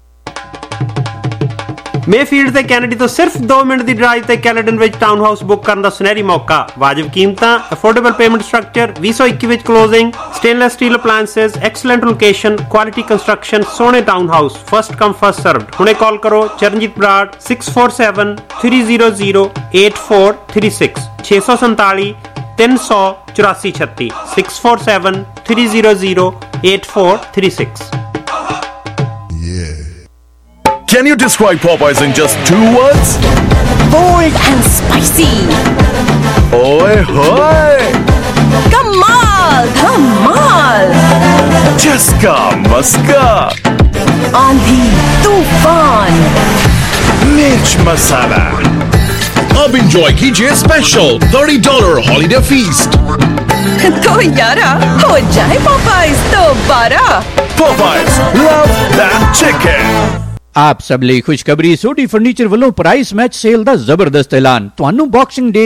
[SPEAKER 21] ਮੇਫੀਲਡ ਤੇ ਕੈਨੇਡੀ ਤੋਂ ਸਿਰਫ 2 ਮਿੰਟ ਦੀ ਡਰਾਈਵ ਤੇ ਕੈਲੇਡਨ ਵਿੱਚ ਟਾਊਨ ਹਾਊਸ ਬੁੱਕ ਕਰਨ ਦਾ ਸੁਨਹਿਰੀ ਮੌਕਾ। ਵਾਜਬ ਕੀਮਤਾਂ, ਅਫੋਰਡੇਬਲ ਪੇਮੈਂਟ ਸਟਰਕਚਰ, 2021 ਵਿੱਚ closing, stainless steel appliances, excellent location, quality construction, ਸੋਹਣੇ town house, first come first served. ਹੁਣੇ ਕਾਲ ਕਰੋ Charanjit Brar 647 300 8436 647 300 8436 647 300 8436।
[SPEAKER 16] Can you describe Popeyes in just 2 words?
[SPEAKER 24] Bold and spicy.
[SPEAKER 16] Oi hoy!
[SPEAKER 24] Kamal Dhamal.
[SPEAKER 16] Chaska Maska.
[SPEAKER 24] Aandhi Tufan.
[SPEAKER 16] Mirch Masala. अब enjoy कीजिए स्पेशल $30 holiday feast.
[SPEAKER 24] तो यारा हो जाए Popeyes दोबारा।
[SPEAKER 16] Popeyes, love that chicken.
[SPEAKER 6] ਆਪ ਸਭ ਲਈ ਖੁਸ਼ਖਬਰੀ। ਸੋਢੀ ਫਰਨੀਚਰ ਵੱਲੋਂ ਪ੍ਰਾਈਸ ਮੈਚ ਸੇਲ ਦਾ ਜ਼ਬਰਦਸਤ ਐਲਾਨ। ਤੁਹਾਨੂੰ ਬਾਕਸਿੰਗ ਡੇ